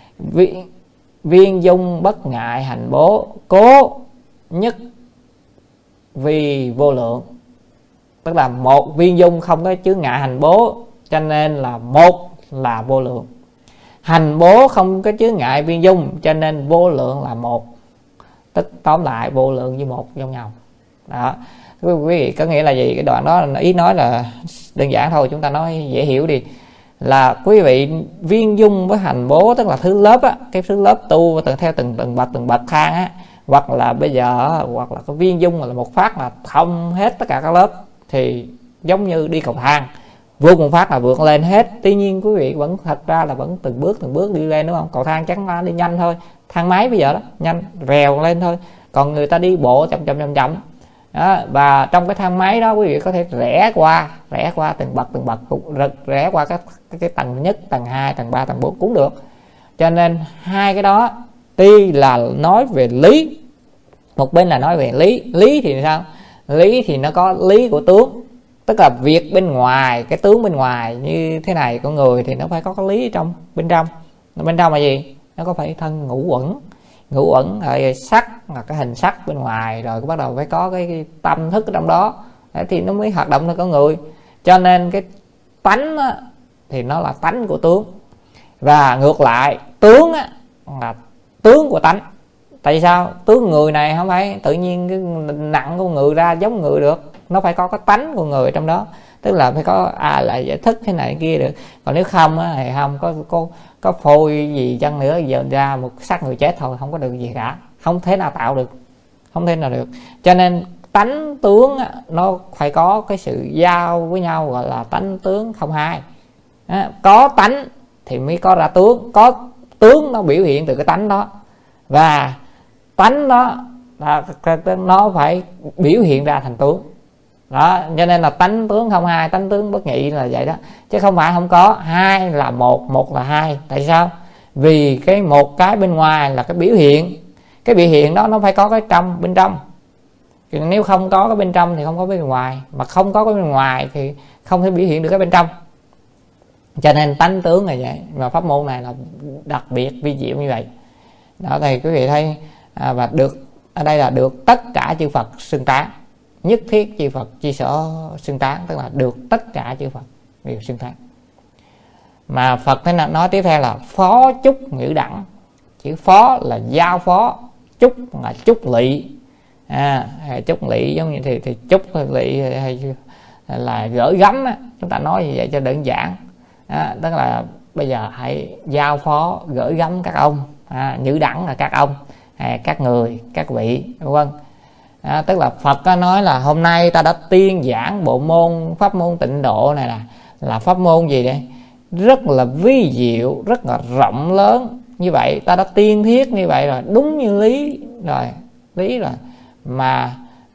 Viên dung bất ngại hành bố, cố nhất vì vô lượng. Tức là một viên dung không có chướng ngại hành bố, cho nên là một là vô lượng. Hành bố không có chướng ngại viên dung, cho nên vô lượng là một. Tức tóm lại vô lượng với một giống nhau. Đó, quý vị có nghĩa là gì? Cái đoạn đó ý nói là đơn giản thôi, chúng ta nói dễ hiểu đi. Là quý vị viên dung với hành bố, tức là thứ lớp á, cái thứ lớp tu theo từng bậc thang á, hoặc là bây giờ hoặc là cái viên dung là một phát là thông hết tất cả các lớp, thì giống như đi cầu thang, vượt một phát là vượt lên hết. Tuy nhiên quý vị vẫn thật ra là vẫn từng bước đi lên, đúng không? Cầu thang chắc là đi nhanh thôi, thang máy bây giờ đó nhanh rèo lên thôi, còn người ta đi bộ chậm đó. Và trong cái thang máy đó quý vị có thể rẽ qua từng bậc rẽ qua cái tầng nhất, tầng 2, tầng 3, tầng 4 cũng được. Cho nên hai cái đó tuy là nói về lý, một bên là nói về lý thì sao? Lý thì nó có lý của tướng, tức là việc bên ngoài, cái tướng bên ngoài như thế này của người thì nó phải có cái lý trong bên trong. Bên trong là gì? Nó có phải thân ngũ uẩn rồi sắc là cái hình sắc bên ngoài, rồi bắt đầu phải có cái tâm thức ở trong đó thì nó mới hoạt động được con người. Cho nên cái tánh á, thì nó là tánh của tướng, và ngược lại tướng á, là tướng của tánh. Tại sao? Tướng người này không phải tự nhiên cái nặng của người ra giống người được, nó phải có cái tánh của người trong đó, tức là phải có lại giải thích thế này kia được. Còn nếu không á, thì không có phôi gì chăng nữa, giờ ra một xác người chết thôi, không có được gì cả, không thể nào tạo được, không thể nào được. Cho nên tánh tướng á, nó phải có cái sự giao với nhau, gọi là tánh tướng không hai. Có tánh thì mới có ra tướng, có tướng nó biểu hiện từ cái tánh đó, và tánh đó nó phải biểu hiện ra thành tướng đó. Cho nên là tánh tướng không hai, tánh tướng bất nhị là vậy đó, chứ không phải không có. Hai là một, một là hai. Tại sao? Vì cái một cái bên ngoài là cái biểu hiện, cái biểu hiện đó nó phải có cái trong bên trong. Nếu không có cái bên trong thì không có bên ngoài, mà không có cái bên ngoài thì không thể biểu hiện được cái bên trong. Cho nên tánh tướng là vậy, và pháp môn này là đặc biệt vi diệu như vậy. Đó thì quý vị thấy và được ở đây là được tất cả chư Phật xưng tán, nhất thiết chư Phật chi sở xưng tán, tức là được tất cả chư Phật đều xưng tán. Mà Phật thế nào nói tiếp theo là phó chúc ngữ đẳng. Chữ phó là giao phó, chúc là chúc lỵ. Chúc lỵ giống như thì chúc lỵ hay là gửi gắm á, chúng ta nói như vậy cho đơn giản. Tức là bây giờ hãy giao phó gửi gắm các ông, nhữ đẳng là các ông, các người, các vị, vân vân. Tức là Phật có nói là hôm nay ta đã tuyên giảng bộ môn pháp môn tịnh độ này là pháp môn gì đây, rất là vi diệu, rất là rộng lớn như vậy, ta đã tiên thiết như vậy rồi, đúng như lý rồi mà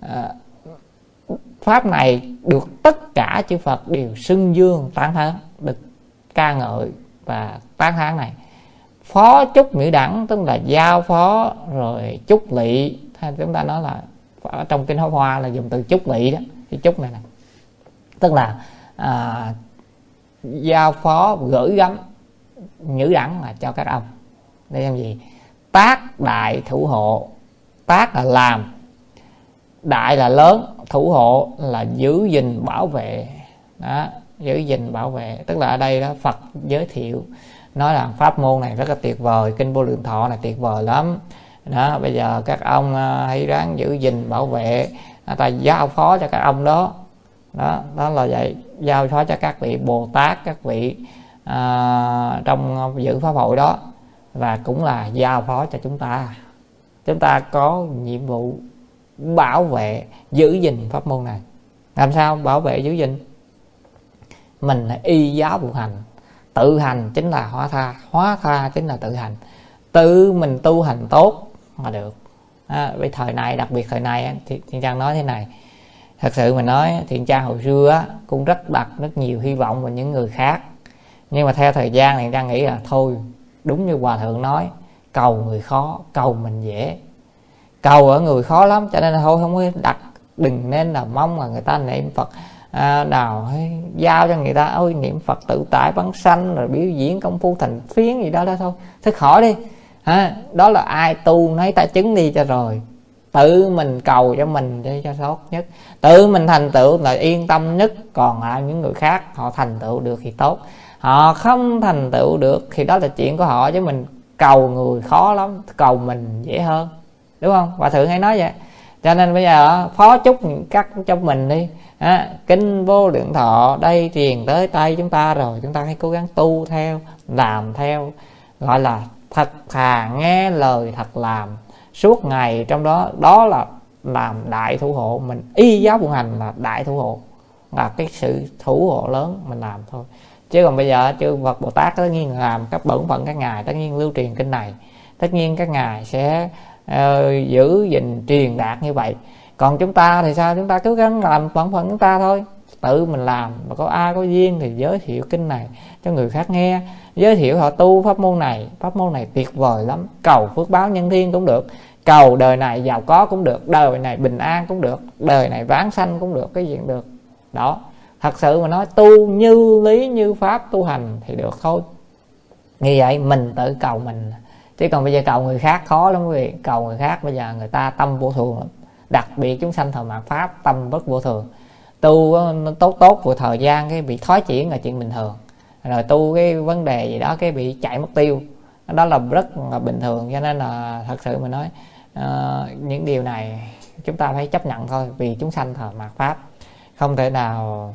pháp này được tất cả chư Phật đều xưng dương tán thán, được ca ngợi và tán thán này. Phó chúc ngữ đẳng tức là giao phó, rồi chúc lỵ, chúng ta nói là ở trong kinh Pháp Hoa là dùng từ chúc lỵ đó, cái chúc này tức là giao phó gửi gắm nhữ đẳng là cho các ông để làm gì? Tác đại thủ hộ. Tác là làm, đại là lớn, thủ hộ là giữ gìn bảo vệ. Đó, giữ gìn bảo vệ, tức là ở đây đó Phật giới thiệu nói là pháp môn này rất là tuyệt vời, kinh Vô Lượng Thọ này tuyệt vời lắm đó. Bây giờ các ông hãy ráng giữ gìn bảo vệ, ta giao phó cho các ông đó. Đó là vậy, giao phó cho các vị Bồ Tát, các vị trong giữ pháp hội đó, và cũng là giao phó cho chúng ta. Chúng ta có nhiệm vụ bảo vệ giữ gìn pháp môn này. Làm sao bảo vệ giữ gìn? Mình là y giáo vụ hành. Tự hành chính là hóa tha, hóa tha chính là tự hành. Tự mình tu hành tốt mà được. Với thời này, đặc biệt thời này thì Thiện Trang nói thế này, thật sự mình nói Thiện Trang hồi xưa cũng rất đặt rất nhiều hy vọng vào những người khác, nhưng mà theo thời gian Thiện Trang nghĩ là thôi, đúng như Hòa Thượng nói, cầu người khó, cầu mình dễ. Cầu ở người khó lắm, cho nên là thôi không có đặt, đừng nên là mong là người ta niệm Phật nào giao cho người ta ôi niệm Phật tự tại bắn sanh rồi biểu diễn công phu thành phiến gì đó thôi, thôi khỏi đi. Đó là ai tu nói ta chứng đi cho rồi. Tự mình cầu cho mình cho tốt nhất, tự mình thành tựu là yên tâm nhất. Còn lại những người khác họ thành tựu được thì tốt, họ không thành tựu được thì đó là chuyện của họ, chứ mình cầu người khó lắm, cầu mình dễ hơn, đúng không? Hòa Thượng hay nói vậy. Cho nên bây giờ phó chúc cắt cho mình đi. Kinh Vô Lượng Thọ đây truyền tới tay chúng ta rồi, chúng ta hãy cố gắng tu theo, làm theo, gọi là thật thà nghe lời thật làm suốt ngày. Trong đó đó là làm đại thủ hộ. Mình y giáo phụng hành là đại thủ hộ, là cái sự thủ hộ lớn mình làm thôi. Chứ còn bây giờ chư Phật Bồ Tát tất nhiên làm các bổn phận các ngài, tất nhiên lưu truyền kinh này, tất nhiên các ngài sẽ giữ gìn truyền đạt như vậy. Còn chúng ta thì sao? Chúng ta cứ gắng làm bổn phận chúng ta thôi, tự mình làm. Mà có ai có duyên thì giới thiệu kinh này cho người khác nghe, giới thiệu họ tu pháp môn này. Pháp môn này tuyệt vời lắm, cầu phước báo nhân thiên cũng được, cầu đời này giàu có cũng được, đời này bình an cũng được, đời này vãng sanh cũng được, cái gì cũng được. Đó, thật sự mà nói tu như lý như pháp tu hành thì được thôi. Như vậy mình tự cầu mình, chứ còn bây giờ cầu người khác khó lắm quý vị. Cầu người khác bây giờ người ta tâm vô thường lắm, đặc biệt chúng sanh thời mạt pháp tâm rất vô thường. Tu nó tốt vừa thời gian cái bị thói chuyển là chuyện bình thường, rồi tu cái vấn đề gì đó cái bị chạy mất tiêu, đó là rất là bình thường. Cho nên là thật sự mà nói những điều này chúng ta phải chấp nhận thôi, vì chúng sanh thời mạt pháp không thể nào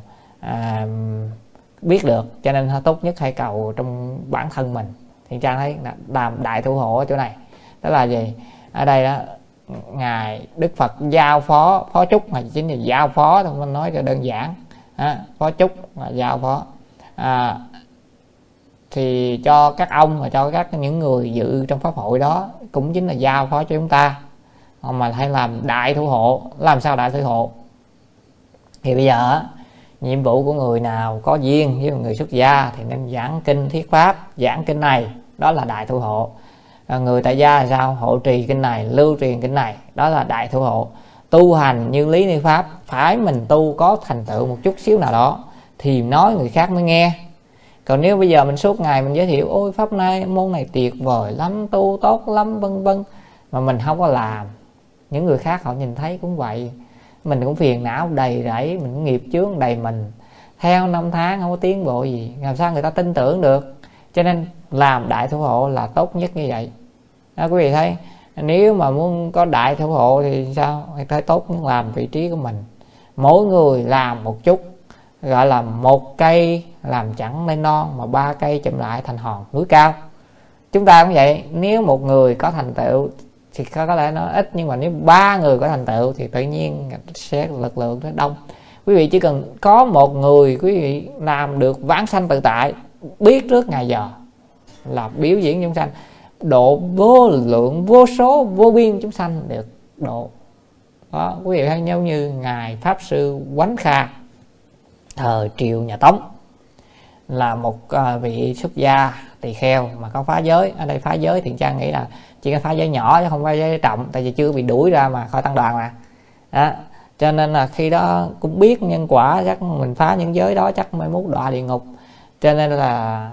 biết được. Cho nên tốt nhất hãy cầu trong bản thân mình. Thì Trang thấy làm đại thủ hộ ở chỗ này tức là gì? Ở đây đó ngài Đức Phật giao phó, phó chúc mà chính là giao phó thôi, mình nói cho đơn giản. Phó chúc là giao phó thì cho các ông và cho các những người dự trong pháp hội đó cũng chính là giao phó cho chúng ta. Mà hay làm đại thủ hộ. Làm sao đại thủ hộ? Thì bây giờ nhiệm vụ của người nào có duyên với người xuất gia thì nên giảng kinh thuyết pháp. Giảng kinh này đó là đại thủ hộ. Người tại gia là sao? Hộ trì kinh này, lưu truyền kinh này, đó là đại thủ hộ. Tu hành như lý ni pháp, phải mình tu có thành tựu một chút xíu nào đó thì nói người khác mới nghe. Còn nếu bây giờ mình suốt ngày mình giới thiệu ôi pháp này môn này tuyệt vời lắm, tu tốt lắm vân vân, mà mình không có làm, những người khác họ nhìn thấy cũng vậy, mình cũng phiền não đầy rẫy, mình cũng nghiệp chướng đầy mình, theo năm tháng không có tiến bộ gì, làm sao người ta tin tưởng được. Cho nên làm đại thủ hộ là tốt nhất như vậy đó. Quý vị thấy nếu mà muốn có đại thủ hộ thì sao? Phải tốt nhất làm vị trí của mình, mỗi người làm một chút, gọi là một cây làm chẳng lên non, mà ba cây chụm lại thành hòn núi cao. Chúng ta cũng vậy, nếu một người có thành tựu thì có lẽ nó ít, nhưng mà nếu ba người có thành tựu thì tự nhiên sẽ lực lượng nó đông. Quý vị chỉ cần có một người quý vị làm được vãng sanh tự tại, biết trước ngày giờ là biểu diễn chúng sanh, độ vô lượng vô số vô biên chúng sanh được độ đó. Quý vị thấy giống như ngài pháp sư Quánh Kha thời triều nhà Tống, là một vị xuất gia tỳ kheo mà có phá giới. Ở đây phá giới thì cha nghĩ là chỉ có phá giới nhỏ chứ không phá giới trọng, tại vì chưa bị đuổi ra mà khỏi tăng đoàn mà đó. Cho nên là khi đó cũng biết nhân quả, chắc mình phá những giới đó chắc mai mốt đọa địa ngục, cho nên là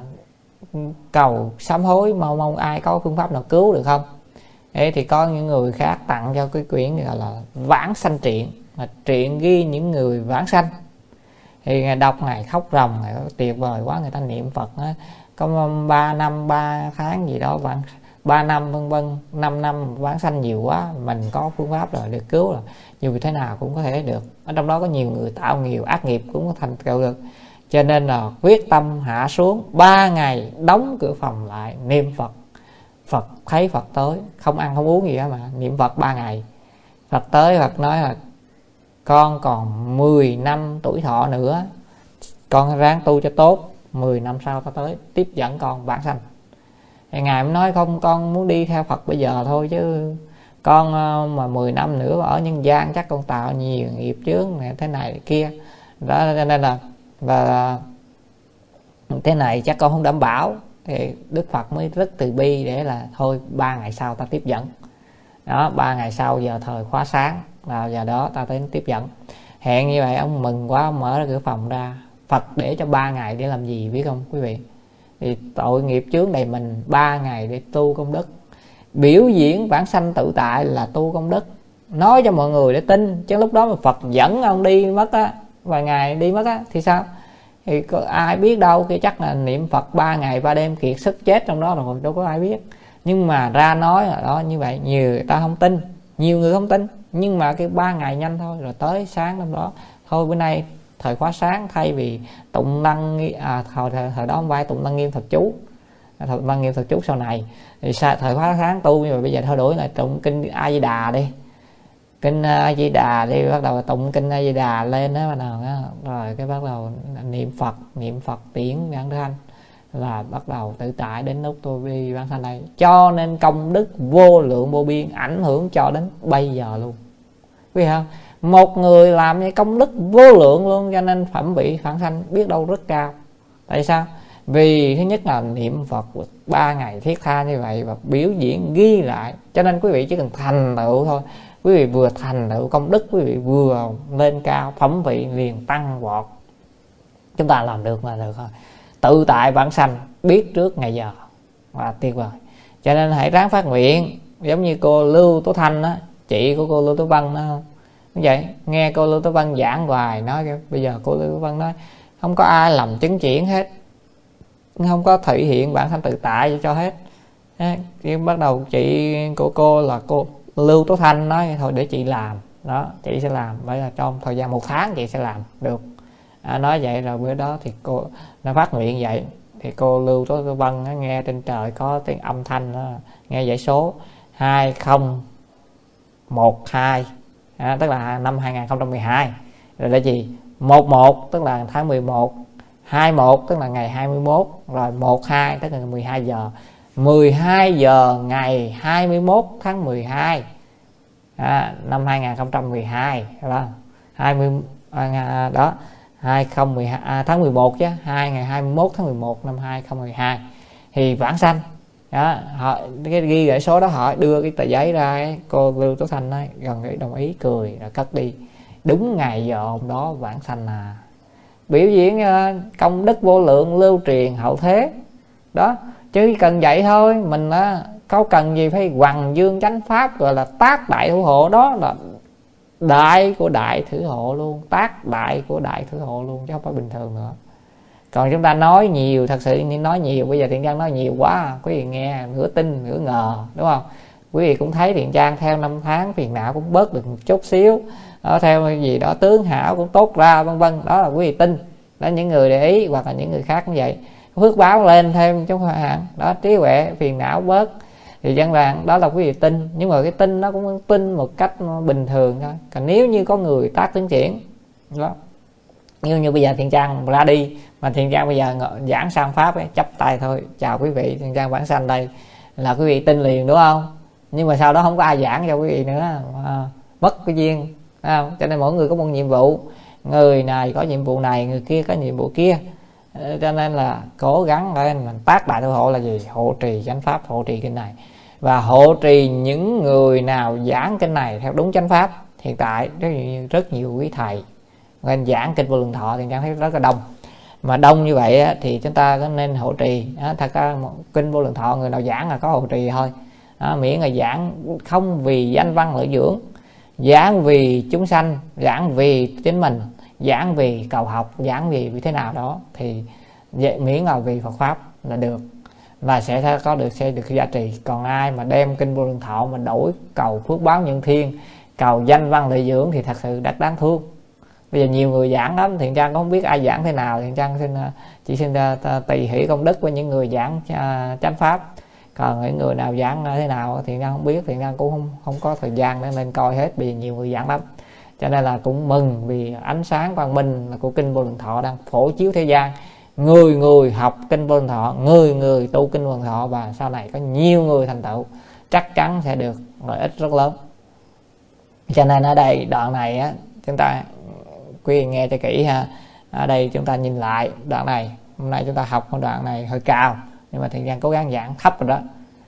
cầu sám hối, mong ai có phương pháp nào cứu được không. Thế thì có những người khác tặng cho cái quyển gọi là vãng sanh truyện, mà truyện ghi những người vãng sanh. Thì ngài đọc ngài khóc ròng, ngài tuyệt vời quá, người ta niệm Phật có 3 năm 3 tháng gì đó, 3 năm vân vân, 5 năm vãng sanh nhiều quá, mình có phương pháp rồi được cứu rồi, dù thế nào cũng có thể được. Ở trong đó có nhiều người tạo nhiều ác nghiệp cũng có thành tựu được. Cho nên là quyết tâm hạ xuống 3 ngày đóng cửa phòng lại niệm Phật. Phật thấy Phật tới, không ăn không uống gì đó mà niệm Phật 3 ngày. Phật tới, Phật nói là con còn 10 năm tuổi thọ nữa, con ráng tu cho tốt, 10 năm sau ta tới tiếp dẫn con vãng sanh. Thì ngài mới nói không, con muốn đi theo Phật bây giờ thôi, chứ con mà 10 năm nữa ở nhân gian chắc con tạo nhiều nghiệp chướng này thế này kia đó, cho nên là và thế này chắc con không đảm bảo. Thì Đức Phật mới rất từ bi để là thôi 3 ngày sau ta tiếp dẫn đó. 3 ngày sau giờ thời khóa sáng vào giờ đó ta tới tiếp dẫn. Hẹn như vậy ông mừng quá, ông mở cửa phòng ra. Phật để cho 3 ngày để làm gì biết không quý vị? Thì tội nghiệp chướng đầy mình, 3 ngày để tu công đức, biểu diễn vãng sanh tự tại là tu công đức, nói cho mọi người để tin. Chứ lúc đó mà Phật dẫn ông đi mất á, vài ngày đi mất á thì sao? Thì có ai biết đâu, kia chắc là niệm Phật 3 ngày 3 đêm kiệt sức chết trong đó rồi, đâu có ai biết. Nhưng mà ra nói là đó như vậy, nhiều người ta không tin, nhiều người không tin. Nhưng mà cái 3 ngày nhanh thôi, rồi tới sáng hôm đó thôi, bữa nay thời khóa sáng thay vì tụng lăng thời đó ông vai tụng lăng nghiêm Phật chú, lăng nghiêm Phật chú sau này thì thời khóa sáng tu, nhưng mà bây giờ thôi đổi lại tụng kinh A Di Đà đi, kinh A Di Đà đi, bắt đầu tụng kinh A Di Đà lên đó, bắt đầu đó, rồi cái bắt đầu niệm Phật tiễn vãng sanh, là bắt đầu tự tại đến lúc tôi đi vãng sanh đây. Cho nên công đức vô lượng vô biên, ảnh hưởng cho đến bây giờ luôn, biết không? Một người làm cái công đức vô lượng luôn, cho nên phẩm vị vãng sanh biết đâu rất cao. Tại sao? Vì thứ nhất là niệm Phật 3 ngày thiết tha như vậy và biểu diễn ghi lại. Cho nên quý vị chỉ cần thành tựu thôi, quý vị vừa thành tựu công đức, quý vị vừa lên cao, phẩm vị liền tăng vọt. Chúng ta làm được là được thôi. Tự tại vãng sanh, biết trước ngày giờ và tuyệt vời. Cho nên hãy ráng phát nguyện, giống như cô Lưu Tố Thanh đó, chị của cô Lưu Tố Vân đó, như vậy nghe cô Lưu Tố Vân giảng hoài, nói bây giờ cô Lưu Tố Vân nói không có ai làm chứng chuyển hết, không có thể hiện bản thân tự tại cho hết. Thì bắt đầu chị của cô là cô Lưu Tố Thanh nói thôi để chị làm đó, chị sẽ làm, bây giờ trong thời gian 1 tháng chị sẽ làm được. Nói vậy rồi bữa đó thì cô nó phát nguyện vậy, thì cô Lưu Tố Vân nghe trên trời có tiếng âm thanh đó, nghe dãy số 2012, tức là năm 2012, rồi là gì 11 tức là tháng 11, 21 tức là ngày 21, rồi 12 tức là 12 giờ 12 giờ ngày 21 tháng 12 năm 2012 đó, 20 đó 2012 tháng 11 chứ, ngày 21 tháng 11 năm 2012 thì vãng sanh. đó, họ cái ghi gửi số đó, họ đưa cái tờ giấy ra ấy, cô Lưu Tố Thanh nói gần gửi đồng ý, cười rồi cất đi. Đúng ngày giờ hôm đó vãng sanh biểu diễn công đức vô lượng lưu truyền hậu thế đó. Chứ cần vậy thôi, mình có cần gì phải hoằng dương chánh pháp, gọi là tác đại thủ hộ. Đó là đại của đại thử hộ luôn, tác đại của đại thử hộ luôn, chứ không phải bình thường nữa. Còn chúng ta nói nhiều, thật sự nói nhiều, bây giờ Thiện Trang nói nhiều quá, quý vị nghe nửa tin nửa ngờ, đúng không? Quý vị cũng thấy Thiện Trang theo năm tháng phiền não cũng bớt được một chút xíu, theo gì đó tướng hảo cũng tốt ra, vân vân. Đó là quý vị tin, đó những người để ý, hoặc là những người khác cũng vậy, phước báo lên thêm trong hạn đó, trí huệ phiền não bớt thì dân làng, đó là quý vị tin. Nhưng mà cái tin nó cũng tin một cách bình thường thôi. Còn nếu như có người tác tiến triển đó, như bây giờ Thiện Trang ra đi mà Thiện Trang bây giờ giảng sang pháp ấy, chắp tay thôi, chào quý vị, Thiện Trang vãng sanh đây, là quý vị tin liền, đúng không? Nhưng mà sau đó không có ai giảng cho quý vị nữa, mất cái duyên, không? Cho nên mỗi người có một nhiệm vụ, người này có nhiệm vụ này, người kia có nhiệm vụ kia. Cho nên là cố gắng lên mình tác đại thủ hộ là gì? Hộ trì chánh pháp, hộ trì kinh này, và hộ trì những người nào giảng kinh này theo đúng chánh pháp. Hiện tại rất nhiều quý thầy nên giảng kinh Vô Lượng Thọ thì Trang thấy rất là đông, mà đông như vậy á, thì chúng ta có nên hộ trì. Thật ra kinh Vô Lượng Thọ người nào giảng là có hộ trì thôi, miễn là giảng không vì danh văn lợi dưỡng, giảng vì chúng sanh, giảng vì chính mình, giảng vì cầu học, giảng vì thế nào đó, thì miễn là vì Phật pháp là được, và sẽ được giá trị. Còn ai mà đem kinh Vô Lượng Thọ mà đổi cầu phước báo nhân thiên, cầu danh văn lợi dưỡng thì thật sự rất đáng thương. Bây giờ nhiều người giảng lắm, Thiện Trang cũng không biết ai giảng thế nào. Thiện Trang chỉ xin tùy hỷ công đức với những người giảng chánh pháp. Còn những người nào giảng thế nào Thiện Trang không biết, Thiện Trang cũng không có thời gian để nên coi hết, vì nhiều người giảng lắm. Cho nên là cũng mừng vì ánh sáng quang minh của kinh Vô Lượng Thọ đang phổ chiếu thế gian. Người người học kinh Vô Lượng Thọ, người người tu kinh Vô Lượng Thọ, và sau này có nhiều người thành tựu, chắc chắn sẽ được lợi ích rất lớn. Cho nên ở đây đoạn này á, chúng ta quý vị nghe cho kỹ ha. Ở đây chúng ta nhìn lại đoạn này, hôm nay chúng ta học một đoạn này hơi cao, nhưng mà Thiện Trang cố gắng giảng thấp rồi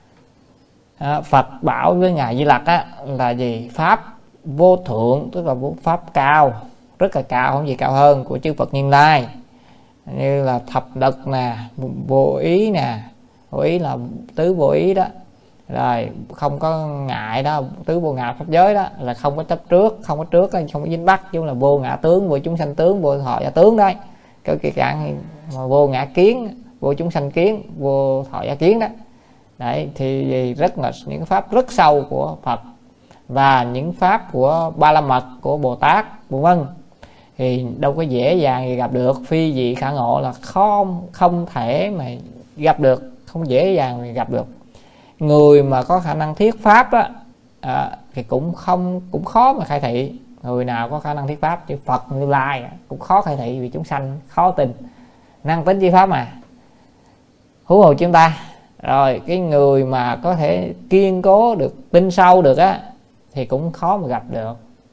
đó. Phật bảo với Ngài Di Lặc á, là gì? Pháp vô thượng, tức là pháp cao, rất là cao, không gì cao hơn của chư Phật Như Lai, như là thập đực nè, vô ý nè, vô ý là tứ vô ý đó, rồi không có ngại đó, tứ vô ngại pháp giới đó, là không có chấp trước, không có dính bắt, chứ là vô ngã tướng, vô chúng sanh tướng, vô thọ giả tướng đấy. Cái cạn vô ngã kiến, vô chúng sanh kiến, vô thọ giả kiến đó. Đấy thì rất là những pháp rất sâu của Phật, và những pháp của Ba La Mật, của Bồ Tát, vân vân, thì đâu có dễ dàng gì gặp được. Phi dị khả ngộ là không thể mà gặp được, không dễ dàng mà gặp được. Người mà có khả năng thuyết pháp á, thì cũng khó mà khai thị. Người nào có khả năng thuyết pháp, chứ Phật Như Lai cũng khó khai thị, vì chúng sanh khó tin, năng tính chi pháp mà, huống hồ chúng ta. Rồi cái người mà có thể kiên cố được, tin sâu được á, thì cũng khó mà gặp được.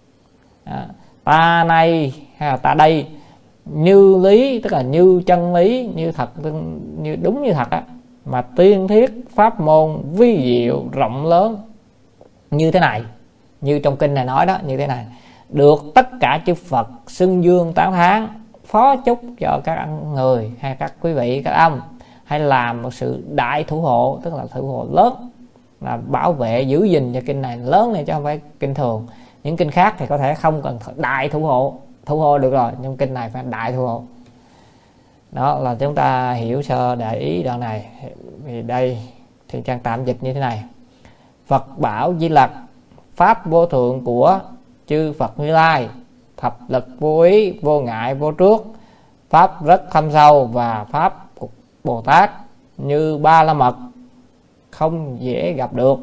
Ta này hay là ta đây, như lý, tức là như chân lý, như thật, như đúng như thật á, mà tiên thiết pháp môn vi diệu rộng lớn như thế này, như trong kinh này nói đó, như thế này, được tất cả chư Phật xưng dương tán thán, phó chúc cho các người hay các quý vị, các ông, hay làm một sự đại thủ hộ, tức là thủ hộ lớn, là bảo vệ giữ gìn cho kinh này lớn này, chứ không phải kinh thường. Những kinh khác thì có thể không cần đại thủ hộ được rồi, nhưng kinh này phải đại thủ hộ. Đó là chúng ta hiểu sơ để ý đoạn này. Vì đây thì Trang tạm dịch như thế này: Phật bảo Di Lặc, pháp vô thượng của chư Phật Như Lai, thập lực vô ý, vô ngại, vô trước, pháp rất thâm sâu, và pháp của Bồ Tát như Ba La Mật không dễ gặp được.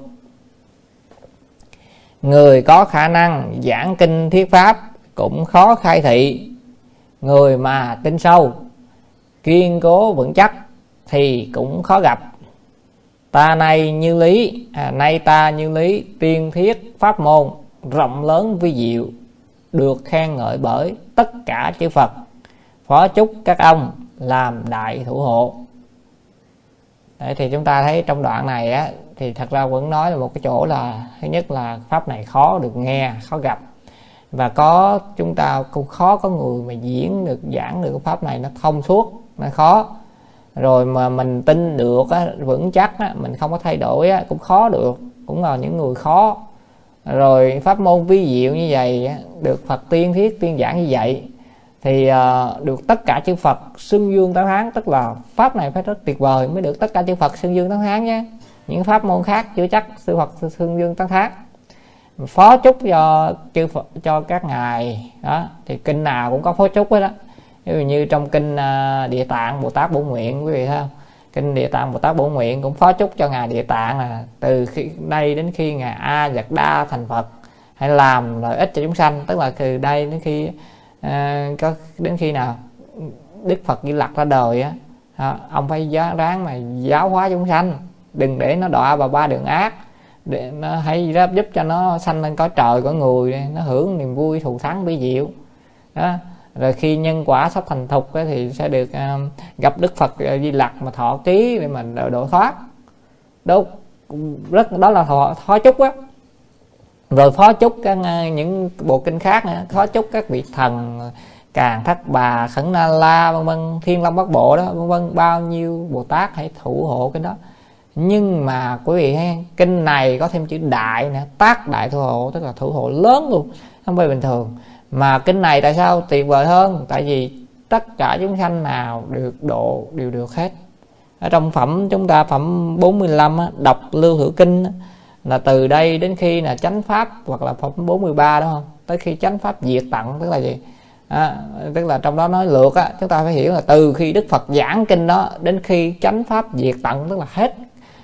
Người có khả năng giảng kinh thuyết pháp cũng khó khai thị. Người mà tin sâu, kiên cố vững chắc thì cũng khó gặp. Ta này như lý, nay ta như lý, tiên thiết pháp môn rộng lớn vi diệu, được khen ngợi bởi tất cả chư Phật, phó chúc các ông làm đại thủ hộ. Đấy, thì chúng ta thấy trong đoạn này á, thì thật ra vẫn nói là một cái chỗ là thứ nhất là pháp này khó được nghe, khó gặp, và chúng ta cũng khó có người mà giảng được cái pháp này nó thông suốt, nó khó. Rồi mà mình tin được á, vững chắc á, mình không có thay đổi á, cũng khó được, cũng là những người khó. Rồi pháp môn vi diệu như vậy á, được Phật tiên thiết tuyên giảng như vậy, thì được tất cả chư Phật xưng dương tán thán, tức là pháp này phải rất tuyệt vời mới được tất cả chư Phật xưng dương tán thán nhé. Những pháp môn khác chưa chắc sư Phật xưng dương tán thán. Phó chúc cho chư Phật, cho các ngài đó, thì kinh nào cũng có phó chúc hết đó. Ví dụ như trong kinh Địa Tạng Bồ Tát Bổn Nguyện, quý vị thấy không? Kinh Địa Tạng Bồ Tát Bổn Nguyện cũng phó chúc cho ngài Địa Tạng là từ khi đây đến khi ngài A Dật Đa thành Phật, hãy làm lợi ích cho chúng sanh. Tức là từ đây đến khi đến khi nào Đức Phật Di Lặc ra đời á, ông phải ráng mà giáo hóa chúng sanh, đừng để nó đọa vào ba đường ác, để nó hãy giúp cho nó sanh lên cõi trời cõi người, nó hưởng niềm vui thù thắng vi diệu đó. Rồi khi nhân quả sắp thành thục thì sẽ được gặp Đức Phật Di Lặc mà thọ ký để mình độ thoát. Đó là phó chúc á. Rồi phó chúc những bộ kinh khác nữa, phó chúc các vị thần Càn Thất Bà, Khẩn Na La vân vân, Thiên Long Bát Bộ đó vân vân, bao nhiêu Bồ Tát hãy thủ hộ cái đó. Nhưng mà quý vị thấy kinh này có thêm chữ đại nữa, tác đại thủ hộ, tức là thủ hộ lớn luôn, không phải bình thường. Mà kinh này tại sao tuyệt vời hơn? Tại vì tất cả chúng sanh nào được độ đều được hết. Ở trong phẩm chúng ta phẩm 45 á, đọc Lưu Hữu Kinh á, là từ đây đến khi là chánh pháp, hoặc là phẩm 43 đúng không, tới khi chánh pháp diệt tận, tức là gì? Tức là trong đó nói lược á, chúng ta phải hiểu là từ khi Đức Phật giảng kinh đó đến khi chánh pháp diệt tận, tức là hết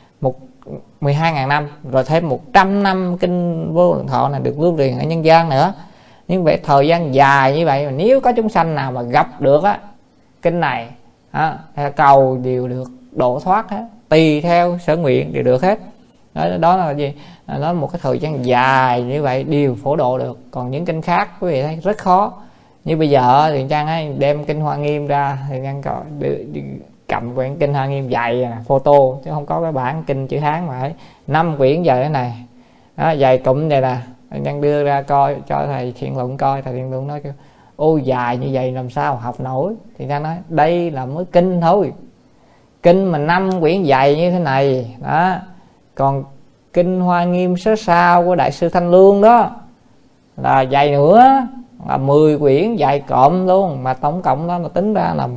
12.000 năm, rồi thêm 100 năm kinh Vô Lượng Thọ này được lưu truyền ở nhân gian nữa. Nhưng vậy thời gian dài như vậy, mà nếu có chúng sanh nào mà gặp được á kinh này cầu đều được độ thoát hết, tùy theo sở nguyện đều được hết. Đó là gì? Nó một cái thời gian dài như vậy đều phổ độ được. Còn những kinh khác quý vị thấy rất khó. Như bây giờ thì Trang ấy đem kinh Hoa Nghiêm ra thì Trang có cầm quyển kinh Hoa Nghiêm dày photo, chứ không có cái bản kinh chữ Hán mà 5 quyển dày thế này đó, dày cụm vậy nè. Trang đưa ra coi cho thầy Thiện Luận coi, thầy Thiện Luận nói kêu ôi dài như vậy làm sao học nổi. Thì Trang nói đây là mới kinh thôi, kinh mà 5 quyển dày như thế này đó. Còn kinh Hoa Nghiêm sớ sao của Đại sư Thanh Lương đó là dày nữa, là 10 quyển dày cộm luôn, mà tổng cộng đó là tính ra là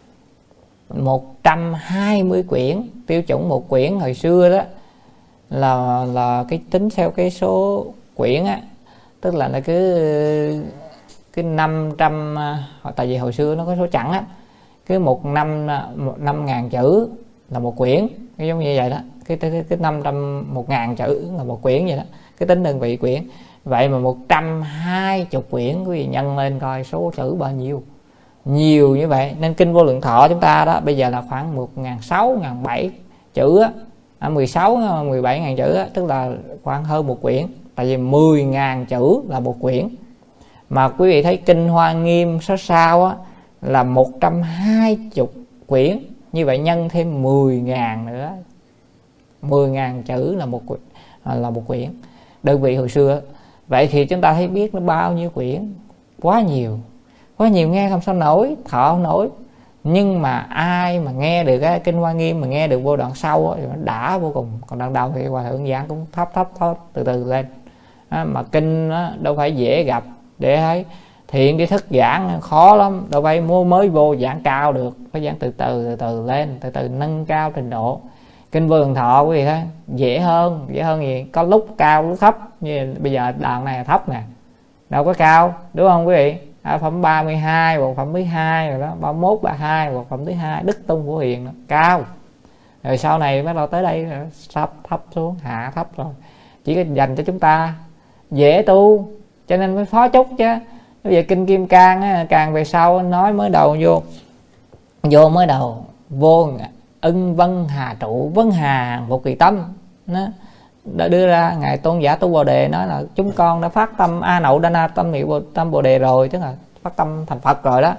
120 quyển. Tiêu chuẩn một quyển hồi xưa đó là cái tính theo cái số quyển á, tức là cứ 500, tại vì hồi xưa nó có số chẵn á, cứ 5.000 chữ là một quyển, cái giống như vậy đó. Cái 1.000 chữ là một quyển vậy đó, cái tính đơn vị quyển. Vậy mà 120 quyển, quý vị nhân lên coi số chữ bao nhiêu, nhiều như vậy. Nên kinh Vô Lượng Thọ chúng ta đó bây giờ là khoảng 1.600, 1.700 chữ á, 16, 17.000 chữ á, tức là khoảng hơn một quyển. Tại vì 10.000 chữ là một quyển. Mà quý vị thấy kinh Hoa Nghiêm sớ sao á là 120 quyển, như vậy nhân thêm 10.000 nữa, 10.000 chữ là một quyển đơn vị hồi xưa. Vậy thì chúng ta thấy biết nó bao nhiêu quyển, quá nhiều nghe không sao nổi, thọ không nổi. Nhưng mà ai mà nghe được cái kinh Hoa Nghiêm, mà nghe được vô đoạn sau á, thì nó đã vô cùng. Còn đoạn đầu thì Hòa Thượng giảng cũng thấp từ từ lên. Mà kinh đó, đâu phải dễ gặp, để thấy thiện đi thức giảng khó lắm, đâu phải mới vô giảng cao được, phải giảng từ từ lên, từ từ nâng cao trình độ. Kinh Vô Lượng Thọ quý vị thấy dễ hơn gì, có lúc cao lúc thấp. Như bây giờ đoạn này là thấp nè, đâu có cao, đúng không quý vị? Phẩm 32 hoặc phẩm thứ 2 rồi đó, 31, 32 hoặc phẩm thứ 2 Đức Tông Phổ Hiền đó, cao. Rồi sau này bắt đầu tới đây thấp xuống, hạ thấp rồi. Chỉ có dành cho chúng ta dễ tu, cho nên mới phó chúc chứ. Bây giờ kinh Kim Cang á, càng về sau nói mới đầu vô mới đầu vô ân vân hà trụ, vân hà một kỳ tâm nó đã đưa ra. Ngài Tôn giả Tu Bồ Đề nói là chúng con đã phát tâm A Nậu Đa Na tâm niệm tâm Bồ Đề rồi, tức là phát tâm thành Phật rồi đó.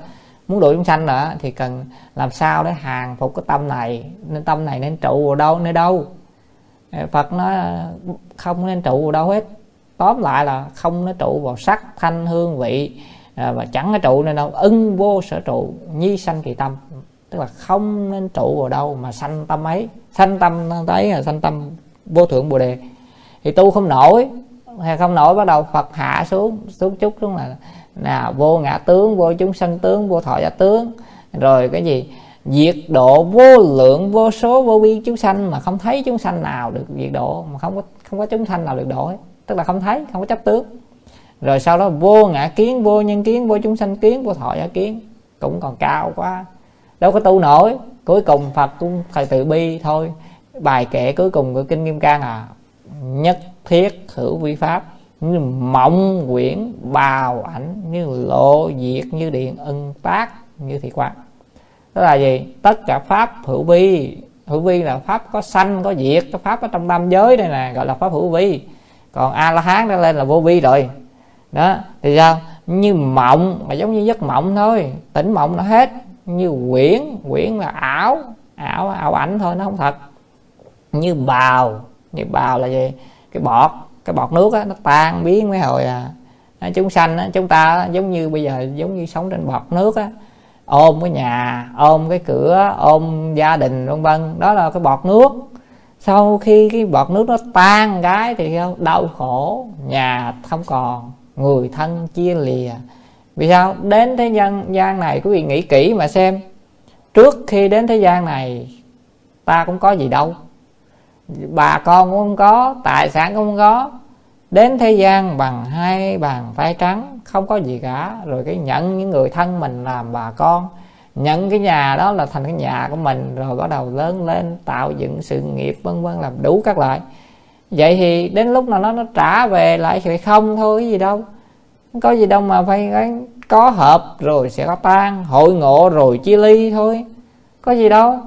Muốn độ chúng sanh thì cần làm sao để hàng phục cái tâm này. Nên tâm này nên trụ vào đâu, nơi đâu? Phật nói không nên trụ vào đâu hết. Tóm lại là không nên trụ vào sắc thanh hương vị, và chẳng có trụ nên đâu. Ưng vô sở trụ, nhi sanh kỳ tâm. Tức là không nên trụ vào đâu mà sanh tâm ấy. Sanh tâm ấy là sanh tâm vô thượng bồ đề. Thì tu không nổi, hay không nổi bắt đầu Phật hạ xuống chút xuống là vô ngã tướng, vô chúng sanh tướng, vô thọ giả tướng. Rồi cái gì? Diệt độ vô lượng vô số vô biên chúng sanh, mà không thấy chúng sanh nào được diệt độ, mà không có chúng sanh nào được độ ấy. Tức là không thấy, không có chấp tướng. Rồi sau đó vô ngã kiến, vô nhân kiến, vô chúng sanh kiến, vô thọ giả kiến. Cũng còn cao quá, đâu có tu nổi. Cuối cùng Phật cũng thầy từ bi thôi. Bài kệ cuối cùng của Kinh Kim Cang là nhất thiết hữu vi pháp, như mộng quyển bào ảnh, như lộ diệt như điện, ưng tác như thị quang. Đó là gì? Tất cả pháp hữu vi. Hữu vi là pháp có sanh có diệt. Cái pháp ở trong tam giới đây nè gọi là pháp hữu vi. Còn A-la-hán đã lên là vô vi rồi. Đó thì sao? Như mộng, mà giống như giấc mộng thôi, tỉnh mộng nó hết. Như quyển, quyển là ảo ảnh thôi, nó không thật. Như bào là gì? Cái bọt nước á, nó tan biến mấy hồi chúng sanh á, chúng ta giống như bây giờ giống như sống trên bọt nước á, ôm cái nhà, ôm cái cửa, ôm gia đình vân vân, đó là cái bọt nước. Sau khi cái bọt nước nó tan cái thì đau khổ, nhà không còn, người thân chia lìa. Vì sao? Đến thế gian này quý vị nghĩ kỹ mà xem, trước khi đến thế gian này ta cũng có gì đâu, bà con cũng không có, tài sản cũng không có. Đến thế gian bằng hai bàn tay trắng, không có gì cả. Rồi cái nhận những người thân mình làm bà con, nhận cái nhà đó là thành cái nhà của mình. Rồi bắt đầu lớn lên tạo dựng sự nghiệp vân vân, làm đủ các loại. Vậy thì đến lúc nào nó trả về lại thì không thôi, cái gì đâu. Không có gì đâu mà phải có hợp rồi sẽ có tan, hội ngộ rồi chia ly thôi. Có gì đâu.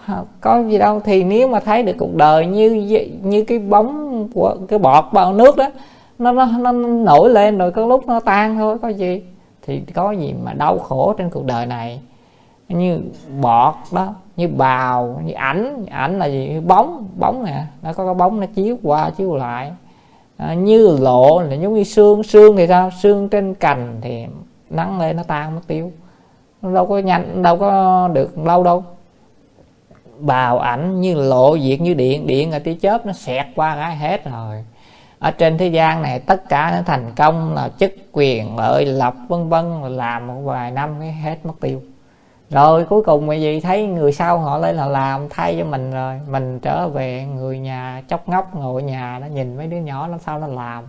Thì nếu mà thấy được cuộc đời như cái bóng của cái bọt bao nước đó, nó nổi lên rồi có lúc nó tan thôi, có gì. Thì có gì mà đau khổ trên cuộc đời này. Như bọt đó, như bào, như ảnh là gì? Như bóng nè, nó có cái bóng nó chiếu qua chiếu lại. Như lộ là giống như xương thì sao? Xương trên cành thì nắng lên nó tan mất tiêu, nó đâu có nhanh, đâu có được lâu đâu. Bào ảnh như lộ diệt như điện là tia chớp nó xẹt qua cái hết rồi. Ở trên thế gian này tất cả nó thành công là chức quyền lợi lộc vân vân, làm một vài năm cái hết mất tiêu. Rồi cuối cùng cái gì? Thấy người sau họ lên là làm thay cho mình, rồi mình trở về người nhà chóc ngóc ngồi ở nhà nó nhìn mấy đứa nhỏ nó sao nó làm.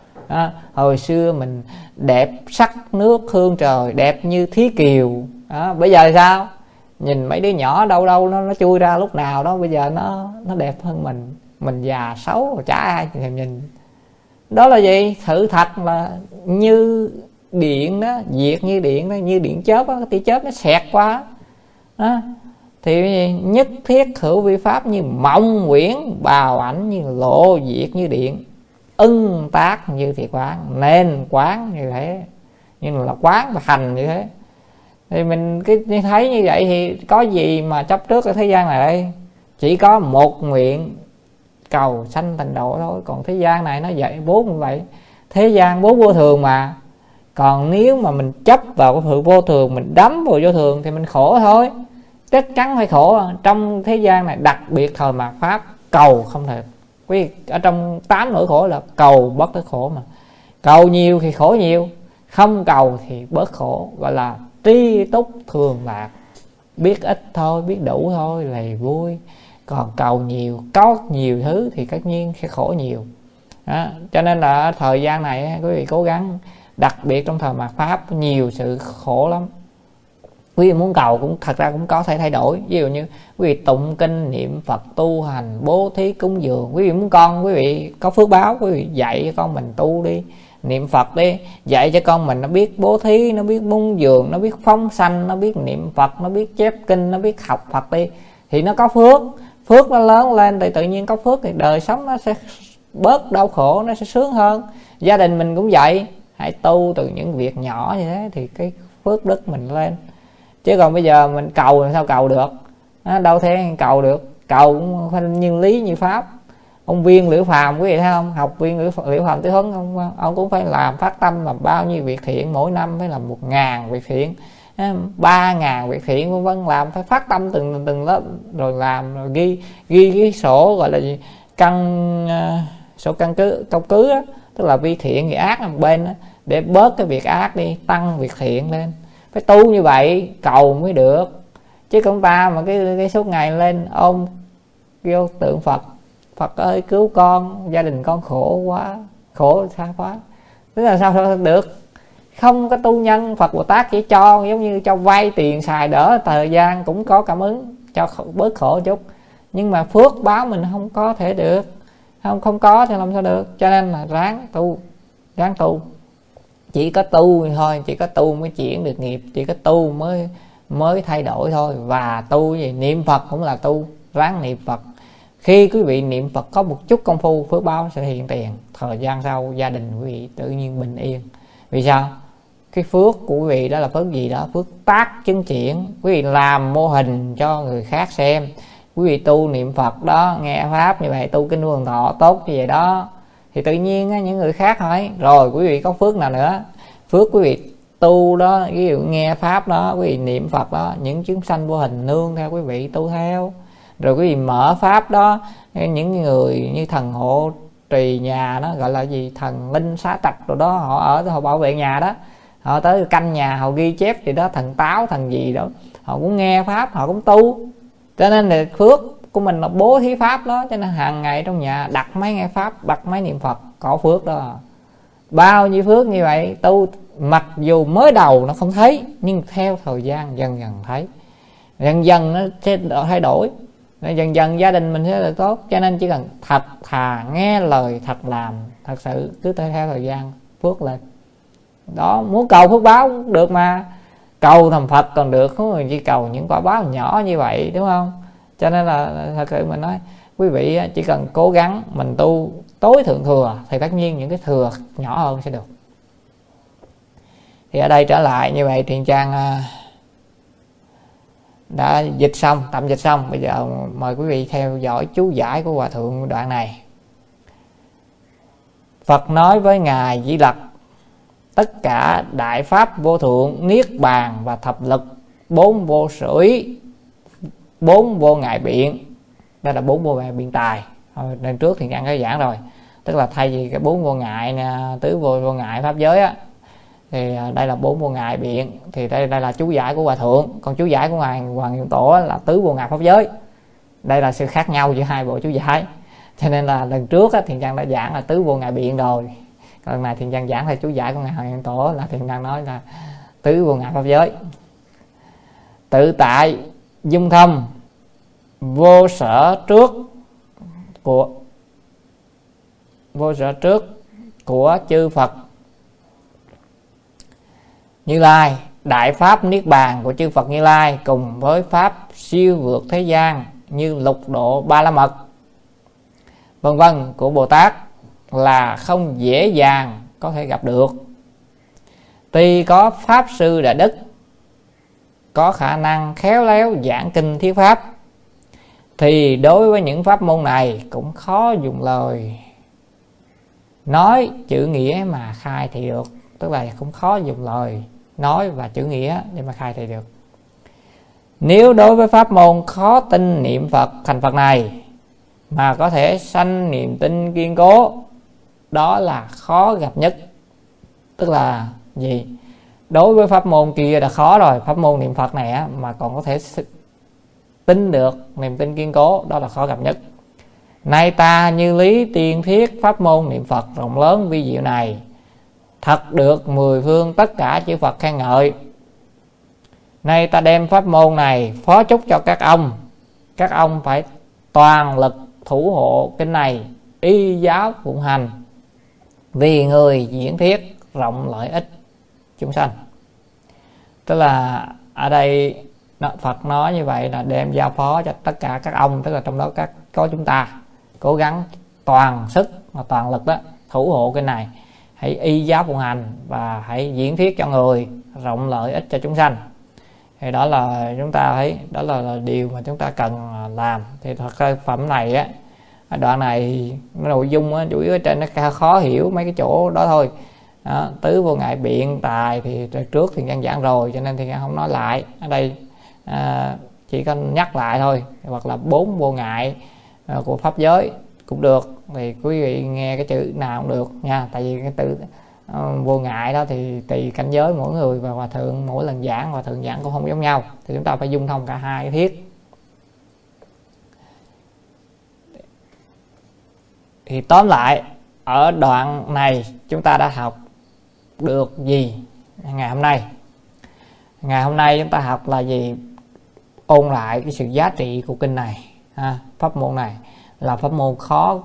Hồi xưa mình đẹp sắc nước hương trời, đẹp như Thí Kiều. Bây giờ sao? Nhìn mấy đứa nhỏ đâu nó chui ra lúc nào đó, bây giờ nó đẹp hơn mình già xấu chả ai thèm nhìn. Đó là gì? Sự thật là như điện đó, diệt như điện đó, như điện chớp đó, cái tia chớp nó xẹt qua đó. Thì nhất thiết hữu vi pháp, như mộng quyển bào ảnh, như lộ diệt như điện, ưng tác như thị quán, nên quán như thế, nhưng là quán và hành như thế. Thì mình cái thấy như vậy thì có gì mà chấp trước ở thế gian này đây? Chỉ có một nguyện cầu sanh thành độ thôi. Còn thế gian này nó vậy, vốn như vậy. Thế gian vốn vô thường mà. Còn nếu mà mình chấp vào cái vô thường, mình đắm vào vô thường thì mình khổ thôi. Chắc chắn phải khổ. Trong thế gian này đặc biệt thời mạt pháp, cầu không thể. Ở trong 8 nỗi khổ là cầu bất tới khổ mà. Cầu nhiều thì khổ nhiều, không cầu thì bớt khổ. Gọi là tri túc thường lạc. Biết ít thôi, biết đủ thôi là vui. Còn cầu nhiều, có nhiều thứ thì tất nhiên sẽ khổ nhiều đó. Cho nên là thời gian này quý vị cố gắng, đặc biệt trong thời mạt pháp nhiều sự khổ lắm. Quý vị muốn cầu cũng thật ra cũng có thể thay đổi. Ví dụ như quý vị tụng kinh, niệm Phật, tu hành, bố thí, cúng dường. Quý vị muốn con quý vị có phước báo, quý vị dạy cho con mình tu đi, niệm Phật đi, dạy cho con mình nó biết bố thí, nó biết cúng dường, nó biết phóng sanh, nó biết niệm Phật, nó biết chép kinh, nó biết học Phật đi, thì nó có phước. Phước nó lớn lên thì tự nhiên có phước thì đời sống nó sẽ bớt đau khổ, nó sẽ sướng hơn. Gia đình mình cũng vậy, hãy tu từ những việc nhỏ như thế thì cái phước đức mình lên. Chứ còn bây giờ mình cầu làm sao cầu được, đâu thể cầu được. Cầu cũng phải như lý như pháp. Ông Viên Liễu Phàm quý vị thấy không, học Viên Liễu Phàm Tư Huấn, ông cũng phải làm phát tâm làm bao nhiêu việc thiện, mỗi năm phải làm 1000 việc thiện, 3000 việc thiện vân vân, làm phải phát tâm từng lớp, rồi làm rồi ghi cái sổ gọi là gì, sổ căn cứ công cứ đó, tức là vi thiện thì ác một bên đó, để bớt cái việc ác đi, tăng việc thiện lên. Phải tu như vậy cầu mới được. Chứ con ta mà cái suốt ngày lên ôm vô tượng Phật, Phật ơi cứu con, gia đình con khổ quá, khổ sao quá, tức là sao được. Không có tu nhân, Phật Bồ Tát chỉ cho giống như cho vay tiền xài đỡ thời gian, cũng có cảm ứng cho bớt khổ chút, nhưng mà phước báo mình không có thể được, không có thì làm sao được. Cho nên là ráng tu, chỉ có tu thôi, chỉ có tu mới chuyển được nghiệp, chỉ có tu mới thay đổi thôi. Và tu gì, niệm Phật cũng là tu, ráng niệm Phật. Khi quý vị niệm Phật có một chút công phu, phước báo sẽ hiện tiền. Thời gian sau gia đình quý vị tự nhiên bình yên. Vì sao? Cái phước của quý vị đó là phước gì đó? Phước tác chứng chuyển. Quý vị làm mô hình cho người khác xem. Quý vị tu niệm Phật đó, nghe pháp như vậy, tu kinh Vô Thọ tốt như vậy đó, thì tự nhiên á, những người khác hỏi rồi quý vị có phước nào nữa? Phước quý vị tu đó, ví dụ nghe pháp đó, quý vị niệm Phật đó, những chúng sanh vô hình nương theo quý vị tu theo. Rồi quý vị mở pháp đó, những người như thần hộ trì nhà đó, gọi là gì, thần linh xá trạch rồi đó, họ ở họ bảo vệ nhà đó, họ tới canh nhà, họ ghi chép gì đó, thần táo thần gì đó, họ cũng nghe pháp, họ cũng tu. Cho nên là phước của mình là bố thí pháp đó. Cho nên hàng ngày trong nhà đặt máy nghe pháp, đặt máy niệm Phật, có phước đó. Bao nhiêu phước như vậy. Tu mặc dù mới đầu nó không thấy, nhưng theo thời gian dần dần thấy, dần dần nó sẽ thay đổi, dần dần gia đình mình sẽ là tốt. Cho nên chỉ cần thật thà nghe lời, thật làm, thật sự cứ theo thời gian phước lên đó. Muốn cầu phước báo cũng được mà, cầu thầm Phật còn được, không người chỉ cầu những quả báo nhỏ như vậy, đúng không? Cho nên là thật sự mình nói quý vị chỉ cần cố gắng mình tu tối thượng thừa, thì tất nhiên những cái thừa nhỏ hơn sẽ được. Thì ở đây trở lại như vậy, Thiện Trang đã dịch xong, tạm dịch xong. Bây giờ mời quý vị theo dõi chú giải của Hòa Thượng đoạn này. Phật nói với Ngài Di Lặc: tất cả đại pháp vô thượng, niết bàn và thập lực, bốn vô sở ý, bốn vô ngại biện. Đây là bốn vô ngại biện tài. Lần trước thì Trang có giảng rồi, tức là thay vì cái bốn vô ngại nè, tứ vô ngại pháp giới á, thì đây là bốn vô ngại biện. Thì đây là chú giải của Hòa Thượng. Còn chú giải của Ngài Hoàng Nghiêm Tổ là tứ vô ngại pháp giới. Đây là sự khác nhau giữa hai bộ chú giải. Cho nên là lần trước á, Thiện Trang đã giảng là tứ vô ngại biện rồi. Lần này Thiện Trang giảng theo chú giải của Ngài Hoàng Nghiêm Tổ là Thiện Trang nói là tứ vô ngại pháp giới. Tự tại dung thâm, vô sở trước của chư Phật Như Lai, đại pháp niết bàn của chư Phật Như Lai, cùng với pháp siêu vượt thế gian như lục độ ba la mật vân vân của Bồ Tát là không dễ dàng có thể gặp được. Tuy có pháp sư đại đức có khả năng khéo léo giảng kinh thuyết pháp, thì đối với những pháp môn này cũng khó dùng lời nói chữ nghĩa mà khai thị được. Tức là cũng khó dùng lời nói và chữ nghĩa để mà khai thị được. Nếu đối với pháp môn khó tin niệm Phật thành Phật này mà có thể sanh niềm tin kiên cố, đó là khó gặp nhất. Tức là gì? Đối với pháp môn kia đã khó rồi, pháp môn niệm Phật này á, mà còn có thể tin được, niềm tin kiên cố, đó là khó gặp nhất. Nay ta như lý tiên thiết pháp môn niệm Phật rộng lớn vi diệu này, thật được mười phương tất cả chư Phật khen ngợi. Nay ta đem pháp môn này phó chúc cho các ông phải toàn lực thủ hộ kinh này, y giáo phụng hành, vì người diễn thuyết rộng lợi ích chúng sanh. Tức là ở đây Phật nói như vậy là đem giao phó cho tất cả các ông, tức là trong đó có chúng ta, cố gắng toàn sức và toàn lực đó thủ hộ cái này, hãy y giáo phụng hành và hãy diễn thuyết cho người, rộng lợi ích cho chúng sanh. Thì đó là chúng ta thấy đó là điều mà chúng ta cần làm. Thì thật ra phẩm này á, đoạn này nội dung á, chủ yếu ở trên nó khó hiểu mấy cái chỗ đó thôi. Đó, tứ vô ngại biện tài thì trước thì Ngân giảng rồi, cho nên thì Ngân không nói lại ở đây, chỉ có nhắc lại thôi. Hoặc là 4 vô ngại của pháp giới cũng được, thì quý vị nghe cái chữ nào cũng được nha. Tại vì cái từ vô ngại đó thì tùy cảnh giới mỗi người, và hòa thượng mỗi lần giảng, hòa thượng giảng cũng không giống nhau, thì chúng ta phải dung thông cả hai cái thiết. Thì tóm lại ở đoạn này chúng ta đã học được gì ngày hôm nay? Ngày hôm nay chúng ta học là gì? Ôn lại cái sự giá trị của kinh này ha. Pháp môn này là pháp môn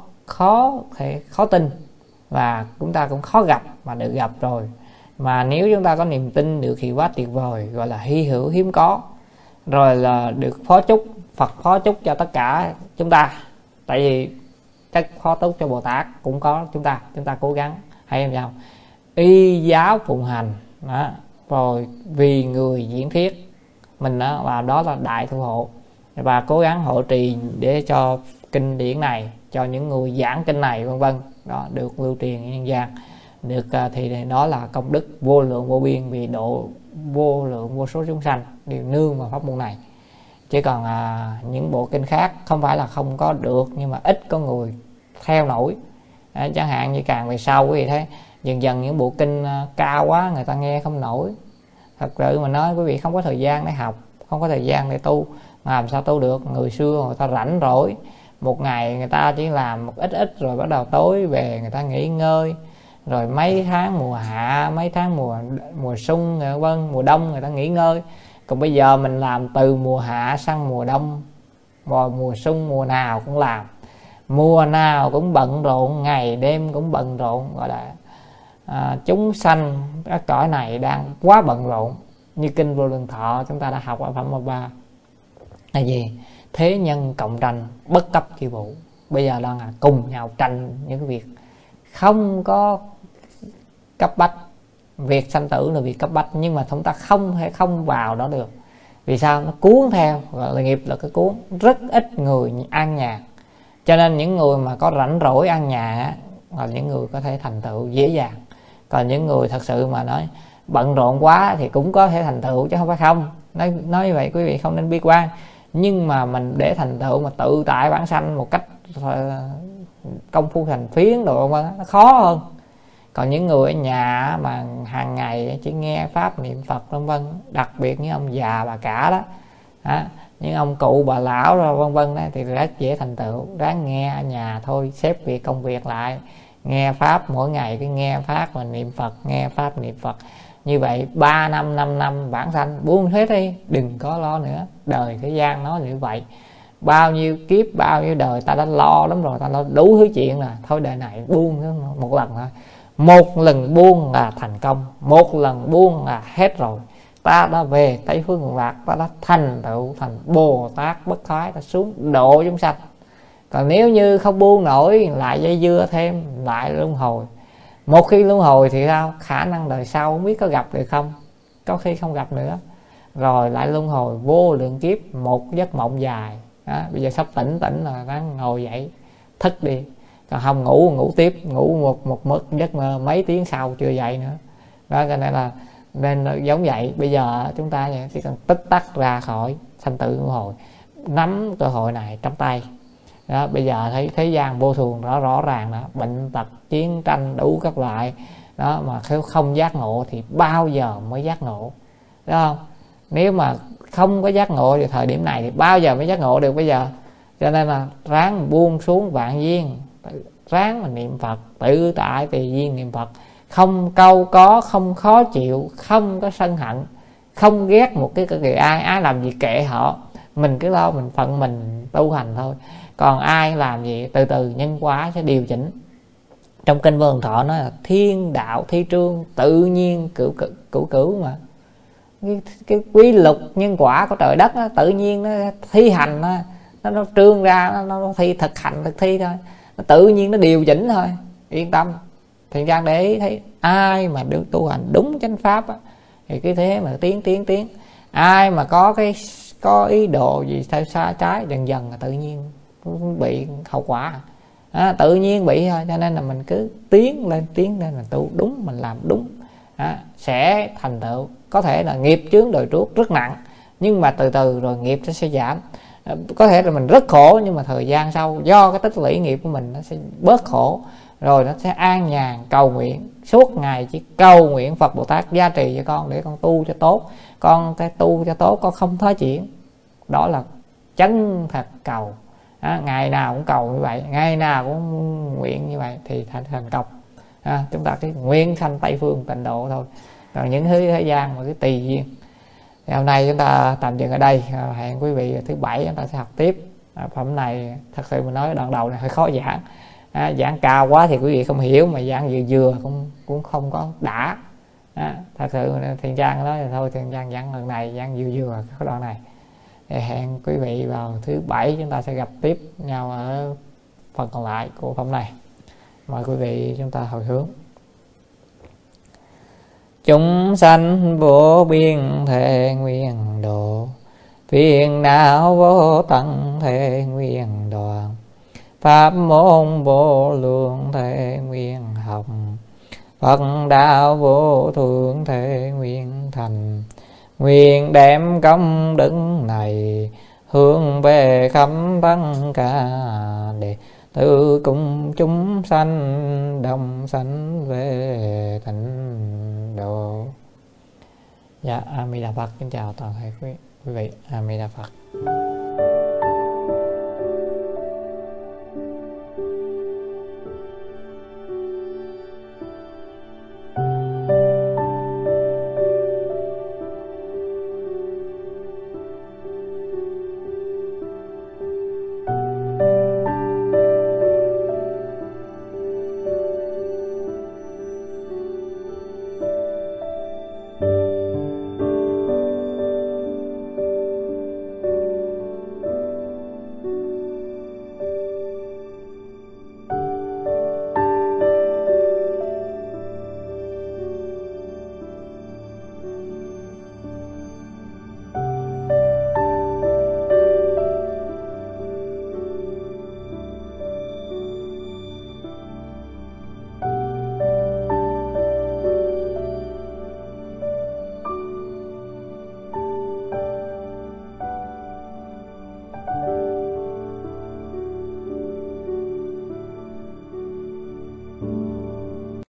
khó tin, và chúng ta cũng khó gặp, mà được gặp rồi. Mà nếu chúng ta có niềm tin được thì quá tuyệt vời, gọi là hy hữu hiếm có. Rồi là được phó chúc, Phật phó chúc cho tất cả chúng ta. Tại vì chắc phó chúc cho Bồ Tát cũng có chúng ta cố gắng hay em sao y giáo phụng hành đó. Rồi vì người diễn thuyết mình đó, và đó là đại thủ hộ, và cố gắng hộ trì để cho kinh điển này, cho những người giảng kinh này vân vân đó được lưu truyền ở nhân gian được, thì đó là công đức vô lượng vô biên, vì độ vô lượng vô số chúng sanh đều nương vào pháp môn này. Chứ còn những bộ kinh khác không phải là không có được, nhưng mà ít có người theo nổi. Chẳng hạn như càng về sau quý vị thấy dần dần những bộ kinh cao quá người ta nghe không nổi. Thật sự mà nói quý vị không có thời gian để học, không có thời gian để tu, mà làm sao tu được? Người xưa người ta rảnh rỗi, một ngày người ta chỉ làm một ít rồi bắt đầu tối về người ta nghỉ ngơi, rồi mấy tháng mùa hạ, mấy tháng mùa xuân vân, mùa đông người ta nghỉ ngơi. Còn bây giờ mình làm từ mùa hạ sang mùa đông, mùa xuân, mùa nào cũng làm, mùa nào cũng bận rộn, ngày đêm cũng bận rộn. Gọi là chúng sanh các cõi này đang quá bận rộn. Như kinh Vô Lượng Thọ chúng ta đã học ở phẩm 13 là gì? Thế nhân cộng tranh, bất cấp chi vụ. Bây giờ đang là cùng nhau tranh những cái việc không có cấp bách. Việc sanh tử là việc cấp bách, nhưng mà chúng ta không vào đó được. Vì sao? Nó cuốn theo, gọi là nghiệp là cái cuốn. Rất ít người an nhàn. Cho nên những người mà có rảnh rỗi an nhàn là những người có thể thành tựu dễ dàng. Còn những người thật sự mà nói bận rộn quá thì cũng có thể thành tựu, chứ không phải không. Nói như vậy quý vị không nên bi quan. Nhưng mà mình để thành tựu mà tự tại bản sanh một cách công phu thành phiến đồ nó khó hơn. Còn những người ở nhà mà hàng ngày chỉ nghe pháp niệm Phật vân vân, đặc biệt những ông già bà cả đó, những ông cụ bà lão rồi vân vân đó, thì rất dễ thành tựu. Ráng nghe ở nhà thôi, xếp việc công việc lại, nghe pháp mỗi ngày, cái nghe pháp và niệm Phật, nghe pháp niệm Phật. Như vậy 3 năm 5 năm bản sanh buông hết đi, đừng có lo nữa. Đời thế gian nó như vậy, bao nhiêu kiếp bao nhiêu đời ta đã lo lắm rồi, ta lo đủ thứ chuyện rồi. Thôi đời này buông một lần thôi. Một lần buông là thành công, một lần buông là hết rồi. Ta đã về Tây Phương Cực Lạc, ta đã thành tựu thành Bồ Tát bất thoái, ta xuống độ chúng sanh. Còn nếu như không buông nổi, lại dây dưa thêm, lại luân hồi. Một khi luân hồi thì sao? Khả năng đời sau không biết có gặp được không, có khi không gặp nữa, rồi lại luân hồi vô lượng kiếp. Một giấc mộng dài đó. Bây giờ sắp tỉnh là đang ngồi dậy thức đi, còn không ngủ tiếp, ngủ một giấc mơ mấy tiếng sau chưa dậy nữa đó. Cho nên là nên giống vậy. Bây giờ chúng ta chỉ cần tích tắc ra khỏi sanh tử luân hồi, nắm cơ hội này trong tay đó. Bây giờ thấy thế gian vô thường rõ ràng đó, bệnh tật chiến tranh đủ các loại đó, mà nếu không giác ngộ thì bao giờ mới giác ngộ, đúng không? Nếu mà không có giác ngộ thì thời điểm này thì bao giờ mới giác ngộ được bây giờ? Cho nên là ráng buông xuống vạn duyên, ráng mà niệm Phật, tự tại tùy duyên niệm Phật, không câu có, không khó chịu, không có sân hận, không ghét một cái người ai làm gì kệ họ, mình cứ lo mình phận mình tu hành thôi. Còn ai làm gì từ từ nhân quả sẽ điều chỉnh. Trong kinh Vô Lượng Thọ nói là thiên đạo thi trương, tự nhiên cửu mà. Cái quy luật nhân quả của trời đất đó, tự nhiên nó thi hành nó trương ra, nó thi thực hành thực thi thôi, nó tự nhiên nó điều chỉnh thôi, yên tâm. Thì ra để ý thấy ai mà được tu hành đúng chánh pháp á, thì cái thế mà tiến Ai mà có ý đồ gì theo sai trái, dần dần là tự nhiên bị hậu quả. Tự nhiên bị thôi. Cho nên là mình cứ tiến lên là tu đúng, mình làm đúng, sẽ thành tựu. Có thể là nghiệp chướng đời trước rất nặng, nhưng mà từ từ rồi nghiệp nó sẽ giảm. Có thể là mình rất khổ, nhưng mà thời gian sau do cái tích lũy nghiệp của mình nó sẽ bớt khổ, rồi nó sẽ an nhàn cầu nguyện suốt ngày, chỉ cầu nguyện Phật Bồ Tát gia trì cho con để con tu cho tốt. Con cái tu cho tốt, con không thói chuyển. Đó là chân thật cầu. Ngày nào cũng cầu như vậy, ngày nào cũng nguyện như vậy thì thành công. Chúng ta cái nguyện sanh Tây Phương Tịnh Độ thôi. Còn những thứ thế gian mà cái tùy duyên. Thì hôm nay chúng ta tạm dừng ở đây. Hẹn quý vị thứ Bảy chúng ta sẽ học tiếp. Phẩm này thật sự mình nói đoạn đầu này hơi khó giảng. Giảng cao quá thì quý vị không hiểu, mà giảng vừa vừa cũng không có đã. Thật sự Thiện Trang nói là thôi, Thiện Trang giảng lần này, giảng vừa vừa cái đoạn này. Thì hẹn quý vị vào thứ Bảy chúng ta sẽ gặp tiếp nhau ở phần còn lại của phẩm này. Mời quý vị chúng ta hồi hướng. Chúng sanh vô biên thể nguyện độ, phiền não vô tận thể nguyện đoạn, pháp môn vô lượng thể nguyện học, Phật đạo vô thượng thể nguyện thành. Nguyện đem công đức này hướng về khắp tất cả đệ tử cùng chúng sanh đồng sanh về tịnh độ. Dạ, A Di Đà Phật. Kính chào toàn thể quý vị. A Di Đà Phật.